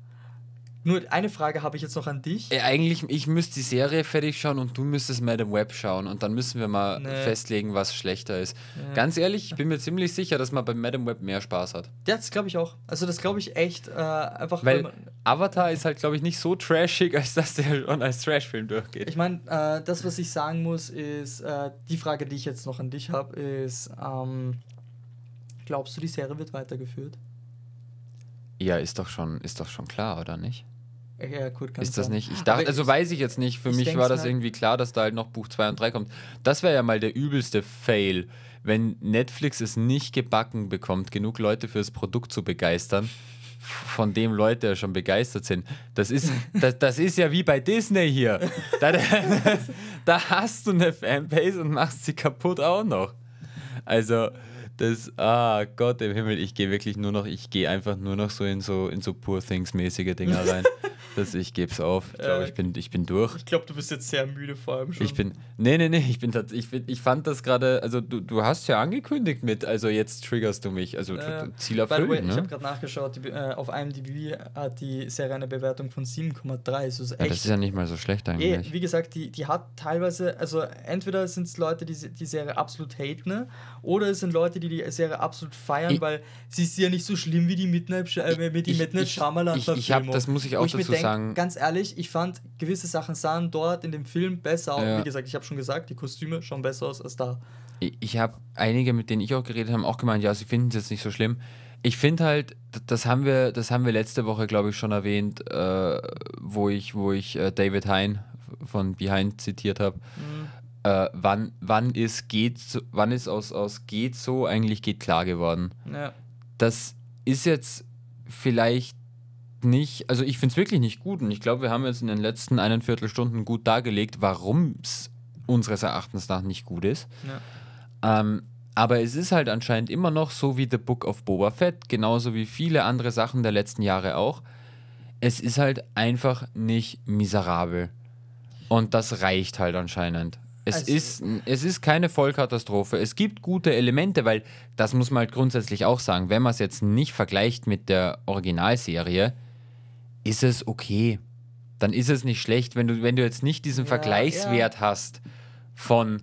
Nur eine Frage habe ich jetzt noch an dich. Äh, eigentlich, ich müsste die Serie fertig schauen und du müsstest Madame Web schauen und dann müssen wir mal nee. festlegen, was schlechter ist. Nee. Ganz ehrlich, ich bin mir ziemlich sicher, dass man bei Madame Web mehr Spaß hat. Ja, das glaube ich auch. Also das glaube ich echt äh, einfach... Weil, weil Avatar ist halt, glaube ich, nicht so trashig, als dass der schon als Trashfilm durchgeht. Ich meine, äh, das, was ich sagen muss, ist, äh, die Frage, die ich jetzt noch an dich habe, ist, ähm, glaubst du, die Serie wird weitergeführt? Ja, ist doch schon, ist doch schon klar, oder nicht? Ja, gut, kann ist das sein. nicht? Ich dachte, also weiß ich jetzt nicht. Für mich war das halt irgendwie klar, dass da halt noch Buch zwei und drei kommt. Das wäre ja mal der übelste Fail, wenn Netflix es nicht gebacken bekommt, genug Leute für das Produkt zu begeistern, von dem Leute ja schon begeistert sind. Das ist, das, das ist ja wie bei Disney hier. Da, da hast du eine Fanbase und machst sie kaputt auch noch. Also... Das, ah Gott im Himmel, ich gehe wirklich nur noch, ich gehe einfach nur noch so in so in so Poor Things-mäßige Dinger rein. Das, ich gebe es auf. Ich glaube, ich bin, ich bin durch. Ich glaube, du bist jetzt sehr müde vor allem schon. Ich bin, nee, nee, nee, ich bin ich, bin, ich fand das gerade, also du, du hast ja angekündigt mit, also jetzt triggerst du mich, also äh, Ziel erfüllt, ne? Ich habe gerade nachgeschaut, die, äh, auf I M D B hat die Serie eine Bewertung von sieben Komma drei. Also ist ja, das ist ja nicht mal so schlecht eigentlich. Eh, wie gesagt, die, die hat teilweise, also entweder sind es Leute, die die Serie absolut haten, ne? Oder es sind Leute, die die Serie absolut feiern, ich, weil sie ist ja nicht so schlimm wie die Midnight, äh, wie die Midnight Shyamalan Ich, ich, ich habe, das muss ich auch ich dazu sagen, denk, sagen... Ganz ehrlich, ich fand, gewisse Sachen sahen dort in dem Film besser aus. Ja. Wie gesagt, ich habe schon gesagt, die Kostüme schauen besser aus als da. Ich, ich habe einige, mit denen ich auch geredet habe, auch gemeint, ja, sie finden es jetzt nicht so schlimm. Ich finde halt, d- das haben wir, das haben wir letzte Woche, glaube ich, schon erwähnt, äh, wo ich, wo ich äh, David Hein von Behind zitiert habe. Mhm. Äh, wann, wann ist geht so, wann ist aus, aus geht so eigentlich geht klar geworden? Ja. Das ist jetzt vielleicht nicht, also ich finde es wirklich nicht gut und ich glaube, wir haben jetzt in den letzten eineinviertel Stunden gut dargelegt, warum es unseres Erachtens nach nicht gut ist. Ja. Ähm, aber es ist halt anscheinend immer noch so wie The Book of Boba Fett, genauso wie viele andere Sachen der letzten Jahre auch. Es ist halt einfach nicht miserabel. Und das reicht halt anscheinend. Es, Also- ist, es ist keine Vollkatastrophe. Es gibt gute Elemente, weil das muss man halt grundsätzlich auch sagen, wenn man es jetzt nicht vergleicht mit der Originalserie, ist es okay. Dann ist es nicht schlecht, wenn du, wenn du jetzt nicht diesen Ja, Vergleichswert hast von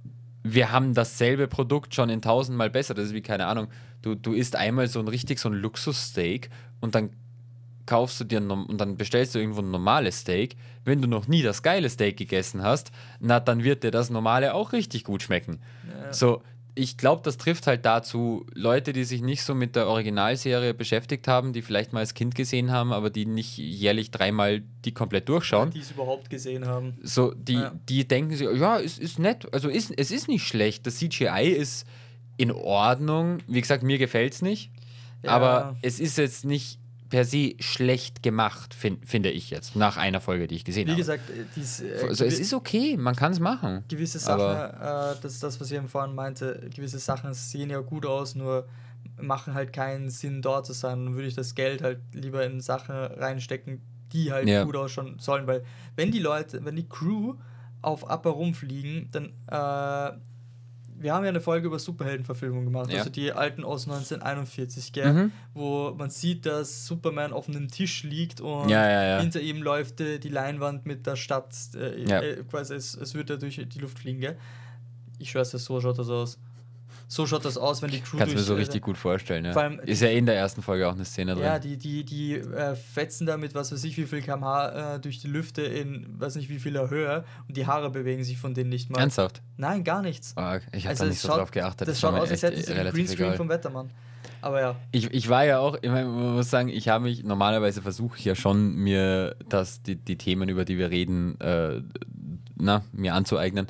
wir haben dasselbe Produkt schon in tausendmal besser. Das ist wie, keine Ahnung, du, du isst einmal so ein richtig so ein Luxussteak und dann kaufst du dir ein, und dann bestellst du irgendwo ein normales Steak. Wenn du noch nie das geile Steak gegessen hast, na, dann wird dir das normale auch richtig gut schmecken. Ja. So, ich glaube, das trifft halt dazu Leute, die sich nicht so mit der Originalserie beschäftigt haben, die vielleicht mal als Kind gesehen haben, aber die nicht jährlich dreimal die komplett durchschauen. Die es überhaupt gesehen haben. So, die, Ja. die denken sich, ja, es ist nett, also ist, es ist nicht schlecht. Das C G I ist in Ordnung. Wie gesagt, mir gefällt es nicht. Ja. Aber es ist jetzt nicht per se schlecht gemacht, find, finde ich jetzt, nach einer Folge, die ich gesehen Wie habe. gesagt, äh, dies, äh, Also es gewi- ist okay, man kann es machen. gewisse Sachen, aber- äh, das ist das, was ich eben vorhin meinte, gewisse Sachen sehen ja gut aus, nur machen halt keinen Sinn, dort zu sein. Dann würde ich das Geld halt lieber in Sachen reinstecken, die halt Ja. gut ausschauen sollen, weil wenn die Leute, wenn die Crew auf Upper rumfliegen, dann, äh, wir haben ja eine Folge über Superheldenverfilmung gemacht, Ja. also die alten aus neunzehnhunderteinundvierzig, gell? Mhm. Wo man sieht, dass Superman auf einem Tisch liegt und Ja, ja, ja. hinter ihm läuft äh, die Leinwand mit der Stadt, äh, Ja. äh, quasi es, es wird ja durch die Luft fliegen, gell? Ich schwör's dir, so schaut das aus. So schaut das aus, wenn die Crew Kannst du mir durch, so äh, richtig gut vorstellen, ja. vor allem- Ist ja in der ersten Folge auch eine Szene drin. Ja, die, die, die äh, fetzen da mit was weiß ich wie viel Kilometer pro Stunde äh, durch die Lüfte in weiß nicht wie vieler Höhe und die Haare bewegen sich von denen nicht mal. Ernsthaft? Nein, gar nichts. Ah, ich habe Also da es nicht so schaut- drauf geachtet. Das war schaut mir aus, als echt hätten sie den relativ Greenscreen egal. vom Wettermann. Aber ja. Ich, ich war ja auch, ich meine, man muss sagen, ich habe mich, normalerweise versuche ich ja schon, mir das, die, die Themen, über die wir reden, äh, na, mir anzueignen.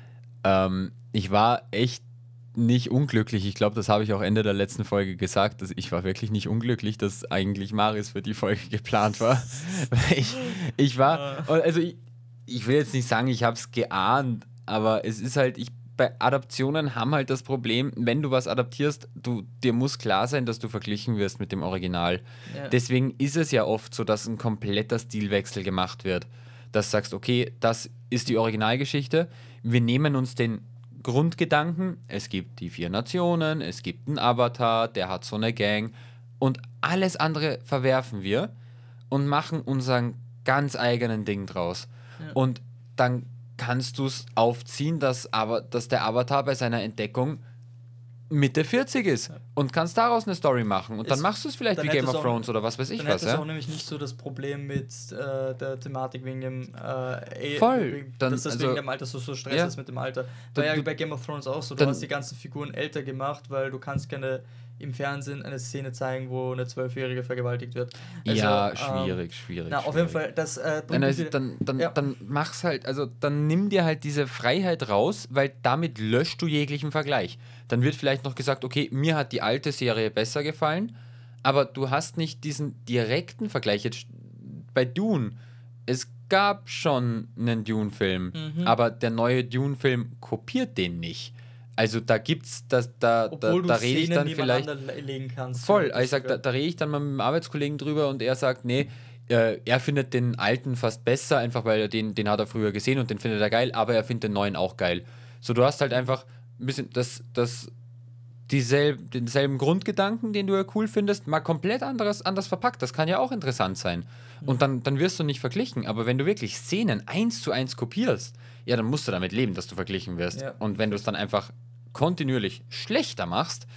Ähm, ich war echt nicht unglücklich. Ich glaube, das habe ich auch Ende der letzten Folge gesagt, dass ich war wirklich nicht unglücklich, dass eigentlich Maris für die Folge geplant war. Weil ich, ich war, also ich, ich will jetzt nicht sagen, ich habe es geahnt, aber es ist halt, ich bei Adaptionen haben halt das Problem, wenn du was adaptierst, du, dir muss klar sein, dass du verglichen wirst mit dem Original. Ja. Deswegen ist es ja oft so, dass ein kompletter Stilwechsel gemacht wird. Dass du sagst, okay, das ist die Originalgeschichte, wir nehmen uns den Grundgedanken, es gibt die vier Nationen, es gibt einen Avatar, der hat so eine Gang und alles andere verwerfen wir und machen unseren ganz eigenen Ding draus. Ja. Und dann kannst du es aufziehen, dass, aber, dass der Avatar bei seiner Entdeckung Mitte vierzig ist und kannst daraus eine Story machen. Und dann Es- machst du es vielleicht dann wie Game hätte es of auch- Thrones oder was weiß ich Dann was. hätte es Ja? auch nämlich nicht so das Problem mit äh, der Thematik wegen dem äh, A- Voll. wegen, Dann, dass das also- wegen dem Alter so, so Stress Ja. ist mit dem Alter. Dann- War ja du- bei Game of Thrones auch so. Du dann- hast die ganzen Figuren älter gemacht, weil du kannst keine im Fernsehen eine Szene zeigen, wo eine Zwölfjährige vergewaltigt wird. Also, ja, ähm, schwierig, schwierig. Na, auf schwierig. jeden Fall, das äh, bringt Nein, mich also wieder- dann, dann, Ja. dann mach's halt, also dann nimm dir halt diese Freiheit raus, weil damit löscht du jeglichen Vergleich. Dann wird vielleicht noch gesagt, okay, mir hat die alte Serie besser gefallen, aber du hast nicht diesen direkten Vergleich. Jetzt bei Dune, es gab schon einen Dune-Film, Mhm. aber der neue Dune-Film kopiert den nicht. Also da gibt's, das, da, da, obwohl du da rede ich Szenen dann vielleicht... nebeneinander le- legen kannst. Voll, Ja, also ich sag, da, da rede ich dann mal mit dem Arbeitskollegen drüber und er sagt, nee, äh, er findet den alten fast besser, einfach weil er den, den hat er früher gesehen und den findet er geil, aber er findet den neuen auch geil. So, du hast halt einfach ein bisschen das, das, dieselb, denselben Grundgedanken, den du ja cool findest, mal komplett anderes, anders verpackt. Das kann ja auch interessant sein. Und dann, dann wirst du nicht verglichen. Aber wenn du wirklich Szenen eins zu eins kopierst, ja, dann musst du damit leben, dass du verglichen wirst. Ja. Und wenn du es dann einfach kontinuierlich schlechter machst,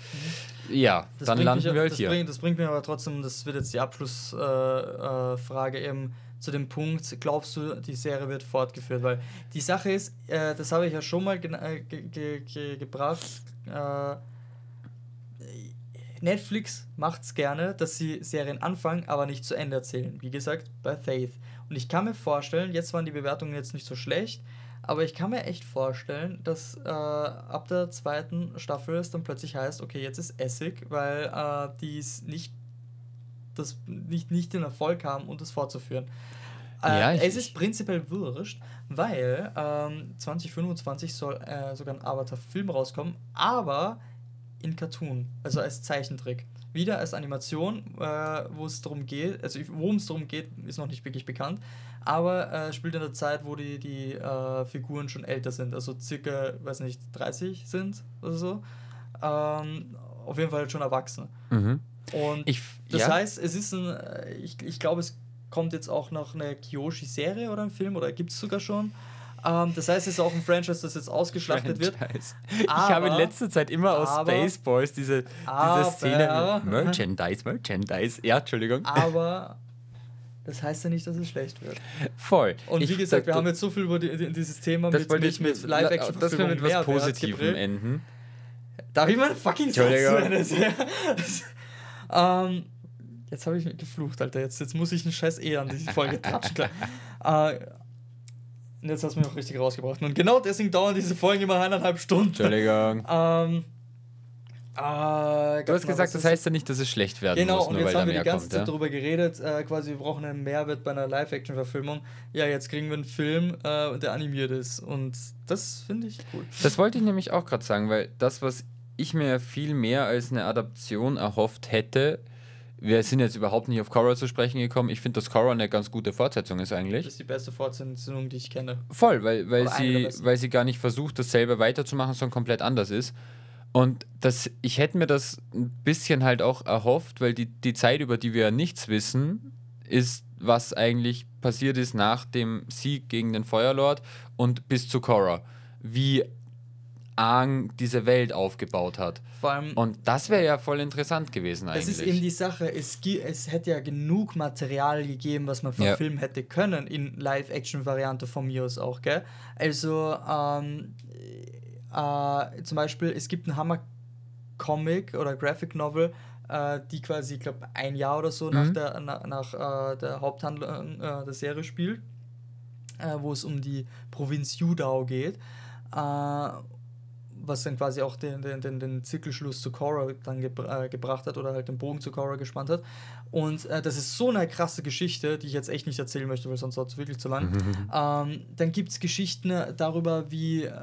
ja, Das dann bringt landen mich, wir halt das hier. Bringt, das bringt mir aber trotzdem, das wird jetzt die Abschlussfrage äh, äh, Frage eben zu dem Punkt, glaubst du, die Serie wird fortgeführt? Weil die Sache ist, äh, das habe ich ja schon mal ge ge ge ge gebracht, äh, Netflix macht es gerne, dass sie Serien anfangen, aber nicht zu Ende erzählen. Wie gesagt, bei Faith. Und ich kann mir vorstellen, jetzt waren die Bewertungen jetzt nicht so schlecht, aber ich kann mir echt vorstellen, dass äh, ab der zweiten Staffel es dann plötzlich heißt, okay, jetzt ist Essig, weil äh, die es nicht, das nicht, nicht den Erfolg haben, um das fortzuführen. Äh, Ja, ich- es ist prinzipiell wurscht, weil ähm, zwanzig fünfundzwanzig soll äh, sogar ein Avatar-Film rauskommen, aber in Cartoon, also als Zeichentrick. Wieder als Animation, äh, wo es darum geht, also worum es darum geht, ist noch nicht wirklich bekannt, aber äh, spielt in der Zeit, wo die, die äh, Figuren schon älter sind, also circa, weiß nicht, dreißig sind oder so. Ähm, auf jeden Fall schon erwachsen. Mhm. Und Ich, das ja. heißt, es ist ein, äh, ich, ich glaube, es kommt jetzt auch noch eine Kyoshi-Serie oder ein Film, oder gibt es sogar schon. Ähm, das heißt, es ist auch ein Franchise, das jetzt ausgeschlachtet wird. Franchise. Ich Aber- habe in letzter Zeit immer aus aber- Spaceballs diese, aber- diese Szene. Merchandise, Merchandise. Ja, Entschuldigung. Aber das heißt ja nicht, dass es schlecht wird. Voll. Und Ich- wie gesagt, wir da- haben jetzt so viel über die, die, dieses Thema das mit, wollte mit, ich mit mit Live-Action dass wir mit was Positivem geredet. enden. Darf ich mal fucking Satz zu Entschuldigung. Ende sagen? ähm, Jetzt habe ich mich geflucht, Alter. Jetzt, jetzt muss ich einen scheiß E an diese Folge touchen. Klar. äh, und jetzt hast du mich auch richtig rausgebracht. Und genau deswegen dauern diese Folgen immer eineinhalb Stunden. Entschuldigung. Ähm, äh, Du hast gesagt, das heißt ja nicht, dass es schlecht werden Genau, muss, und nur jetzt weil da haben wir mehr die ganze kommt. Zeit Ja? darüber geredet, äh, quasi, wir brauchen einen Mehrwert bei einer Live-Action-Verfilmung. Ja, jetzt kriegen wir einen Film, äh, der animiert ist. Und das finde ich cool. Das wollte ich nämlich auch gerade sagen, weil das, was ich mir viel mehr als eine Adaption erhofft hätte, wir sind jetzt überhaupt nicht auf Korra zu sprechen gekommen. Ich finde, dass Korra eine ganz gute Fortsetzung ist eigentlich. Das ist die beste Fortsetzung, die ich kenne. Voll, weil, weil, Oder eine der sie, besten. weil sie gar nicht versucht, dasselbe weiterzumachen, sondern komplett anders ist. Und das, ich hätte mir das ein bisschen halt auch erhofft, weil die, die Zeit, über die wir nichts wissen, ist, was eigentlich passiert ist nach dem Sieg gegen den Feuerlord und bis zu Korra. Wie Aang diese Welt aufgebaut hat. Vor allem, Und das wäre ja voll interessant gewesen eigentlich. das ist eben die Sache, es, gi- es hätte ja genug Material gegeben, was man verfilmen hätte können, in Live-Action-Variante von mir aus auch, gell? Also, ähm, äh, zum Beispiel, es gibt einen Hammer-Comic oder Graphic-Novel, äh, die quasi, ich glaube, ein Jahr oder so nach Mhm. der, na, nach, äh, der Haupthandlung äh, der Serie spielt, äh, wo es um die Provinz Yudao geht. Äh, was dann quasi auch den, den, den, den Zirkelschluss zu Korra dann gebra äh, gebracht hat oder halt den Bogen zu Korra gespannt hat. Und äh, das ist so eine krasse Geschichte, die ich jetzt echt nicht erzählen möchte, weil sonst wird es wirklich zu lang. ähm, dann gibt es Geschichten darüber, wie äh,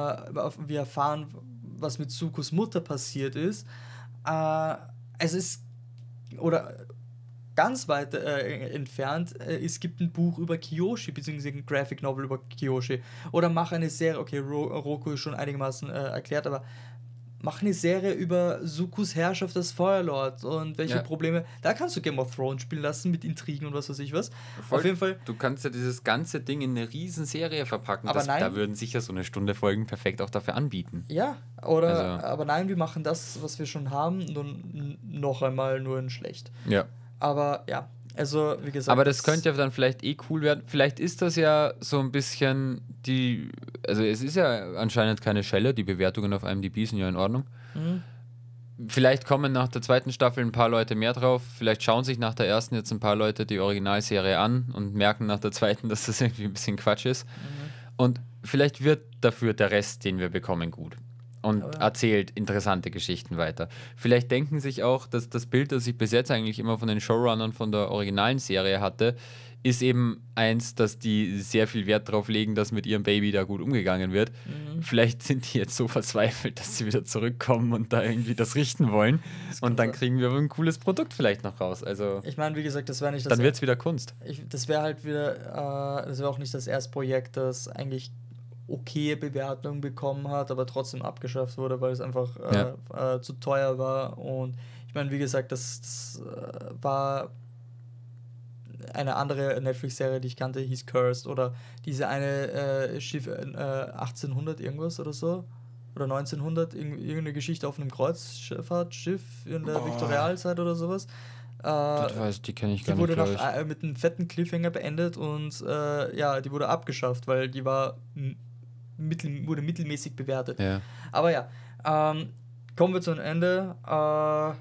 wir erfahren, was mit Sukos Mutter passiert ist. Äh, es ist, oder ganz weit äh, entfernt, äh, es gibt ein Buch über Kyoshi, beziehungsweise ein Graphic Novel über Kyoshi. Oder mach eine Serie, okay, Ro Roku ist schon einigermaßen äh, erklärt, aber mach eine Serie über Sukus Herrschaft als Feuerlord und welche Ja. Probleme. Da kannst du Game of Thrones spielen lassen mit Intrigen und was weiß ich was. Voll. Auf jeden Fall. Du kannst ja dieses ganze Ding in eine riesen Serie verpacken. Aber das, nein. Da würden sicher so eine Stunde Folgen perfekt auch dafür anbieten. Ja, oder, Also- aber nein, wir machen das, was wir schon haben, nur n- noch einmal nur in schlecht. Ja. Aber ja, also wie gesagt. Aber das könnte ja dann vielleicht eh cool werden. Vielleicht ist das ja so ein bisschen die. Also, es ist ja anscheinend keine Schelle. Die Bewertungen auf IMDb sind ja in Ordnung. Mhm. Vielleicht kommen nach der zweiten Staffel ein paar Leute mehr drauf. Vielleicht schauen sich nach der ersten jetzt ein paar Leute die Originalserie an und merken nach der zweiten, dass das irgendwie ein bisschen Quatsch ist. Und vielleicht wird dafür der Rest, den wir bekommen, gut. Und Aber- erzählt interessante Geschichten weiter. Vielleicht denken sich auch, dass das Bild, das ich bis jetzt eigentlich immer von den Showrunnern von der originalen Serie hatte, ist eben eins, dass die sehr viel Wert drauf legen, dass mit ihrem Baby da gut umgegangen wird. Mhm. Vielleicht sind die jetzt so verzweifelt, dass sie wieder zurückkommen und da irgendwie das richten wollen. Und dann sein. kriegen wir ein cooles Produkt vielleicht noch raus. Also Ich meine, wie gesagt, das wäre nicht das. dann wird es wieder Kunst. Ich, das wäre halt wieder, äh, das wäre auch nicht das erste Projekt, das eigentlich okay Bewertung bekommen hat, aber trotzdem abgeschafft wurde, weil es einfach äh, äh, zu teuer war. Und ich meine, wie gesagt, das, das äh, war eine andere Netflix-Serie, die ich kannte, hieß Cursed, oder diese eine äh, Schiff äh, achtzehnhundert irgendwas oder so, oder neunzehnhundert, irg irgendeine Geschichte auf einem Kreuzfahrtschiff in der Oh. Viktorialzeit oder sowas. Das weiß, die kenne ich gar die wurde nicht, nach, äh, mit einem fetten Cliffhanger beendet und äh, ja, die wurde abgeschafft, weil die war m- mittel, wurde mittelmäßig bewertet. Ja. Aber ja, ähm, kommen wir zu einem Ende. Äh,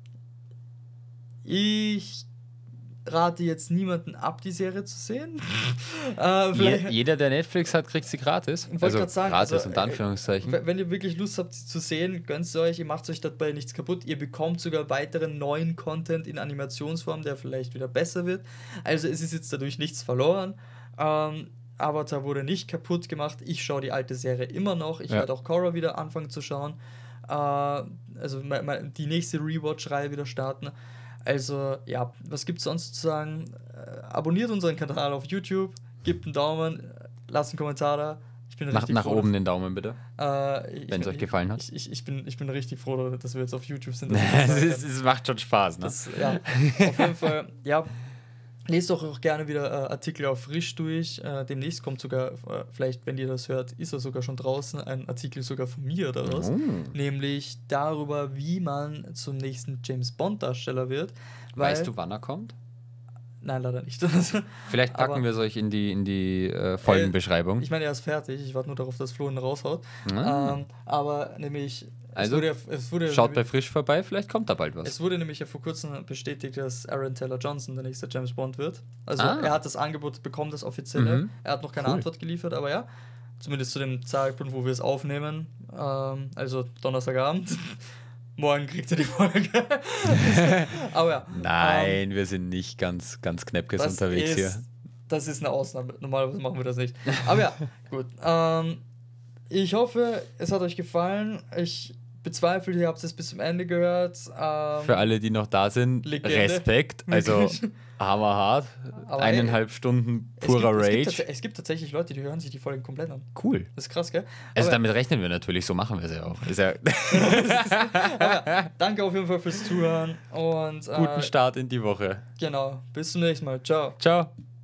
ich rate jetzt niemanden ab, die Serie zu sehen. äh, Je, jeder, der Netflix hat, kriegt sie gratis. Ich wollte Also gerade sagen, gratis also, unter Anführungszeichen. Wenn, wenn ihr wirklich Lust habt, sie zu sehen, gönnt sie euch, ihr macht euch dabei nichts kaputt. Ihr bekommt sogar weiteren neuen Content in Animationsform, der vielleicht wieder besser wird. Also es ist jetzt dadurch nichts verloren. Ähm, Avatar wurde nicht kaputt gemacht. Ich schaue die alte Serie immer noch. Ich Ja. werde auch Korra wieder anfangen zu schauen. Äh, also me- me- die nächste Rewatch-Reihe wieder starten. Also, ja, was gibt's sonst zu sagen? Äh, abonniert unseren Kanal auf YouTube, gebt einen Daumen, äh, lasst einen Kommentar da. Ich bin Nach, richtig nach froh, oben den Daumen, bitte. äh, ich, Wenn es euch gefallen hat. Ich, ich, ich, bin, ich bin richtig froh, dass wir jetzt auf YouTube sind. dass ich Es das sagen ist- kann. es macht schon Spaß, ne? Das, ja, auf jeden Fall, ja. Lest doch auch gerne wieder äh, Artikel auf Frisch durch. Äh, demnächst kommt sogar, äh, vielleicht, wenn ihr das hört, ist er sogar schon draußen, ein Artikel sogar von mir daraus. Oh. Nämlich darüber, wie man zum nächsten James Bond-Darsteller wird. Weil, Weißt du, wann er kommt? Nein, leider nicht. Vielleicht packen Aber- wir es euch in die, in die äh, Folgenbeschreibung. Ich meine, er ist fertig. Ich warte nur darauf, dass Flo ihn raushaut. Ah. Ähm, aber nämlich, Also, es wurde, ja- es wurde Schaut bei Frisch vorbei, vielleicht kommt da bald was. Es wurde nämlich ja vor kurzem bestätigt, dass Aaron Taylor Johnson der nächste James Bond wird. Also Ah. er hat das Angebot bekommen, das offizielle. Mhm. Er hat noch keine Cool. Antwort geliefert, aber ja. Zumindest zu dem Zeitpunkt, wo wir es aufnehmen. Ähm, also Donnerstagabend. Morgen kriegt er die Folge. aber ja. Nein, wir sind nicht ganz, ganz knäppkes das unterwegs ist, hier. Das ist eine Ausnahme. Normalerweise machen wir das nicht. Aber ja, gut. Ähm, ich hoffe, es hat euch gefallen. Ich bezweifle, ihr habt es bis zum Ende gehört. Ähm, Für alle, die noch da sind, Legende. Respekt. Also Wirklich. hammerhart. Aber Eineinhalb Stunden es purer gibt, es gibt, Rage. tats- es gibt tatsächlich Leute, die hören sich die Folgen komplett an. Cool. Das ist krass, gell? Also Aber- damit rechnen wir natürlich, so machen wir es ja auch. Ist ja Danke auf jeden Fall fürs Zuhören und äh, guten Start in die Woche. genau, bis zum nächsten Mal. Ciao. Ciao.